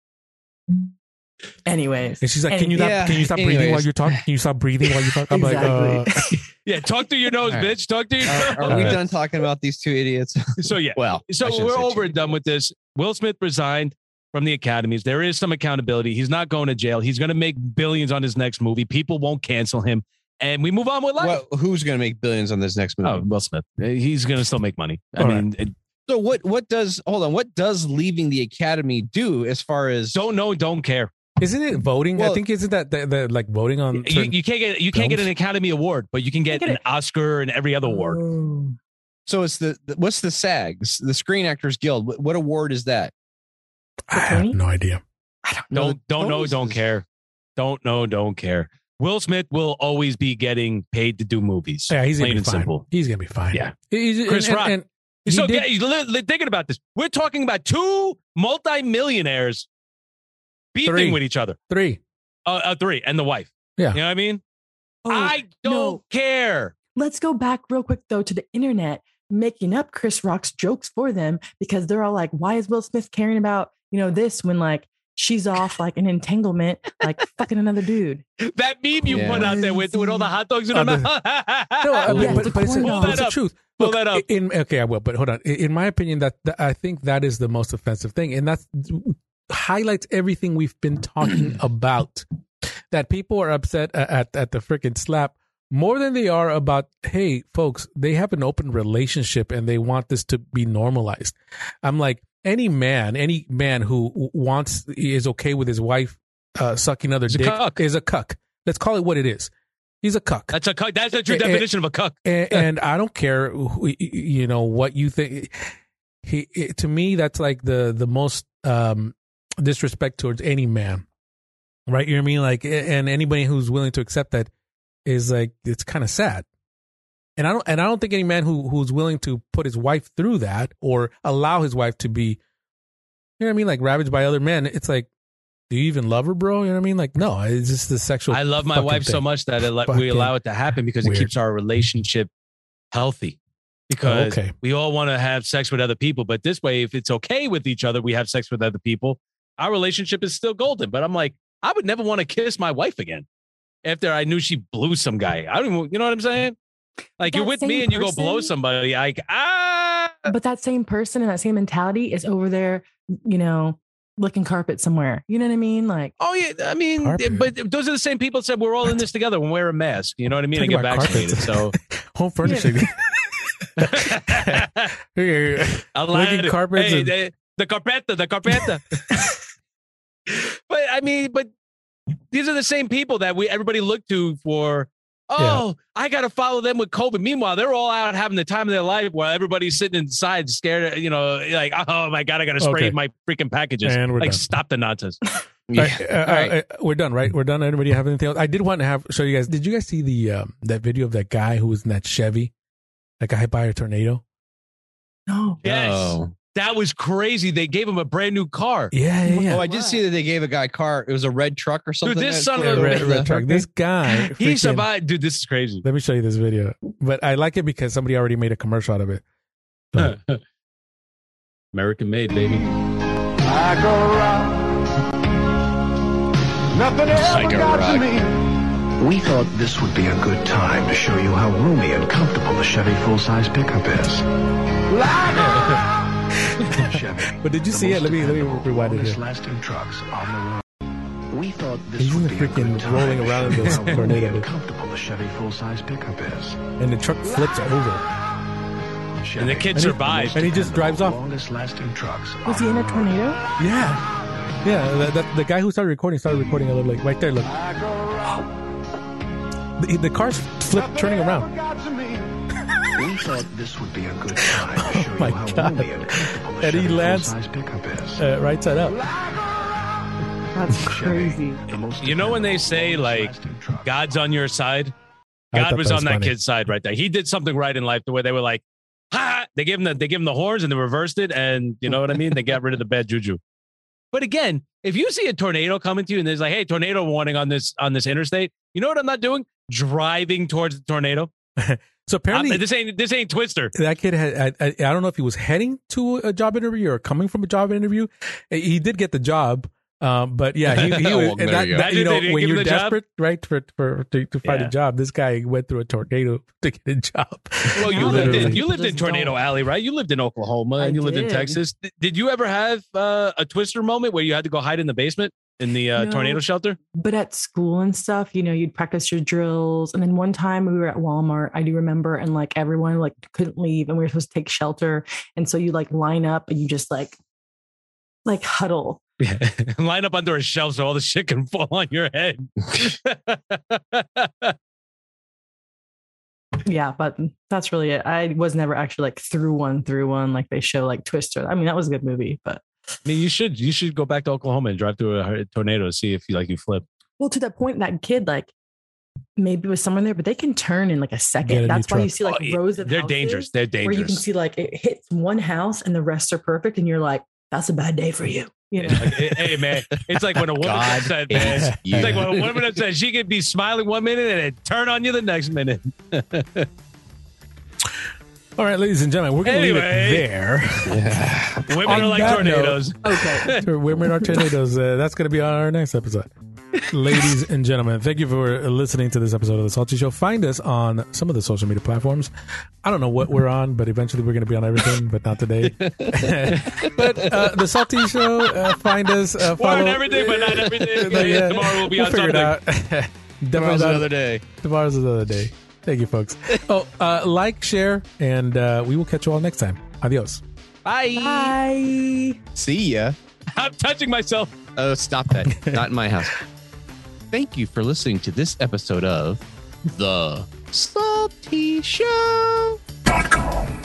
Anyways. And she's like, can you stop breathing while you're talking? Can you stop breathing while you talk? I'm like, yeah, talk through your nose, bitch. Talk through your nose. Are we done talking about these two idiots? So yeah. Well, so we're over and done with this. Will Smith resigned from the academies. There is some accountability. He's not going to jail. He's going to make billions on his next movie. People won't cancel him. And we move on with life. Well, who's going to make billions on this next movie? Oh, Will Smith. He's going to still make money. I mean, so what does leaving the academy do as far as don't know, don't care? Isn't it voting? Well, I think isn't that the like voting on you can't get an Academy Award, but you can get an Oscar and every other award. So it's what's the SAG, the Screen Actors Guild? What award is that? I have no idea. Don't know, don't care. Don't know, don't care. Will Smith will always be getting paid to do movies. Yeah, he's gonna be fine. Simple. He's gonna be fine. Yeah, Chris Rock. So thinking about this, we're talking about two multimillionaires beefing with each other. Three, and the wife. Yeah, you know what I mean. I don't care. let's go back real quick though to the internet making up Chris Rock's jokes for them because they're all like, why is Will Smith caring about, this when like she's off like an entanglement, like fucking another dude. That meme you put out there with all the hot dogs in her mouth. But it's the truth. Pull that up. Okay, I will. But hold on. In my opinion, that I think that is the most offensive thing, and that highlights everything we've been talking about. That people are upset at the freaking slap more than they are about, hey, folks, they have an open relationship and they want this to be normalized. I'm like, any man who is okay with his wife sucking other dick is a cuck. Let's call it what it is. He's a cuck. That's a cuck. That's the true definition of a cuck. And I don't care, what you think. To me, that's like the most disrespect towards any man, right? You know what I mean? Like, and anybody who's willing to accept that is like, it's kind of sad. And I don't think any man who's willing to put his wife through that or allow his wife to be, you know what I mean, like ravaged by other men. It's like, do you even love her, bro? You know what I mean? Like, no, it's just the sexual. I love my wife so much that we allow it to happen because it keeps our relationship healthy. Because we all want to have sex with other people, but this way, if it's okay with each other, we have sex with other people. Our relationship is still golden. But I'm like, I would never want to kiss my wife again after I knew she blew some guy. I don't even, you know what I'm saying? Like, you're with me and you go blow somebody, like, But that same person and that same mentality is over there, licking carpet somewhere. You know what I mean? Like, oh yeah, I mean, but those are the same people that said we're all in this together when we wear a mask. You know what I mean? And get vaccinated. So home furnishing. Licking carpets. Hey, the carpeta. But these are the same people that everybody looked to for. Oh, yeah. I got to follow them with COVID. Meanwhile, they're all out having the time of their life while everybody's sitting inside scared, like, oh my God, I got to spray my freaking packages. And we're like, done. Stop the nonsense. Right. We're done, right? We're done. Anybody have anything else? I did want to show you guys. Did you guys see that video of that guy who was in that Chevy that got hit by a tornado? No. Yes. Oh. That was crazy. They gave him a brand new car. Yeah. Oh, I did see that they gave a guy a car. It was a red truck or something. Dude, this son of a red truck. This guy, he survived. Dude, this is crazy. Let me show you this video. But I like it because somebody already made a commercial out of it. So. American made, baby. I go around. Nothing ever got to me. We thought this would be a good time to show you how roomy and comfortable the Chevy full-size pickup is. But did you see it? Let me rewind it here. Lasting trucks on the road. We thought this he's would be freaking a good time rolling around in this tornado. How comfortable the Chevy full-size pickup is. And the truck flips over. And the kid survives. And he just drives off. Longest lasting trucks. Was he in a tornado? Yeah. The guy who started recording a little like right there. Look. The car's turning around. We thought this would be a good time to show you how roomy and comfortable the Chevy full-size pickup is. Right side up. That's crazy. You know when they say like God's on your side? God was on that kid's side right there. He did something right in life the way they were like, ha! They gave him the horns and they reversed it, and you know what I mean? They got rid of the bad juju. But again, if you see a tornado coming to you and there's like, hey, tornado warning on this interstate, you know what I'm not doing? Driving towards the tornado. So apparently, this ain't Twister. That kid had, I don't know if he was heading to a job interview or coming from a job interview. He did get the job, but yeah, he was. And that, when you're desperate, right, to find a job, this guy went through a tornado to get a job. Well, you lived in Tornado Alley, right? You lived in Oklahoma and you lived in Texas. Did you ever have a Twister moment where you had to go hide in the basement? In the tornado shelter? But at school and stuff, you'd practice your drills. And then one time we were at Walmart, I do remember, and like everyone like couldn't leave and we were supposed to take shelter. And so you like line up and you just like huddle. Yeah. Line up under a shelf so all the shit can fall on your head. Yeah, but that's really it. I was never actually like through one like they show like Twister. I mean, that was a good movie, but I mean, you should go back to Oklahoma and drive through a tornado to see if you flip. Well, to that point, that kid like maybe was someone there, but they can turn in like a second. That's why you see like rows of they're dangerous. They're dangerous. Where you can see like it hits one house and the rest are perfect, and you're like, that's a bad day for you. You know? Hey man, it's like when a woman said, man, it's like when a woman said she could be smiling one minute and then turn on you the next minute. All right, ladies and gentlemen, we're going to leave it there. Yeah. Women are like tornadoes. Okay. Women are tornadoes. That's going to be our next episode. Ladies and gentlemen, thank you for listening to this episode of The Salty Show. Find us on some of the social media platforms. I don't know what we're on, but eventually we're going to be on everything, but not today. But The Salty Show, find us. We're on everything, but not everything. Tomorrow we'll be on something. Tomorrow's another day. Tomorrow's another day. Thank you, folks. Like, share, and we will catch you all next time. Adios. Bye. Bye. See ya. I'm touching myself. Oh, stop that. Not in my house. Thank you for listening to this episode of The Salty Show.com.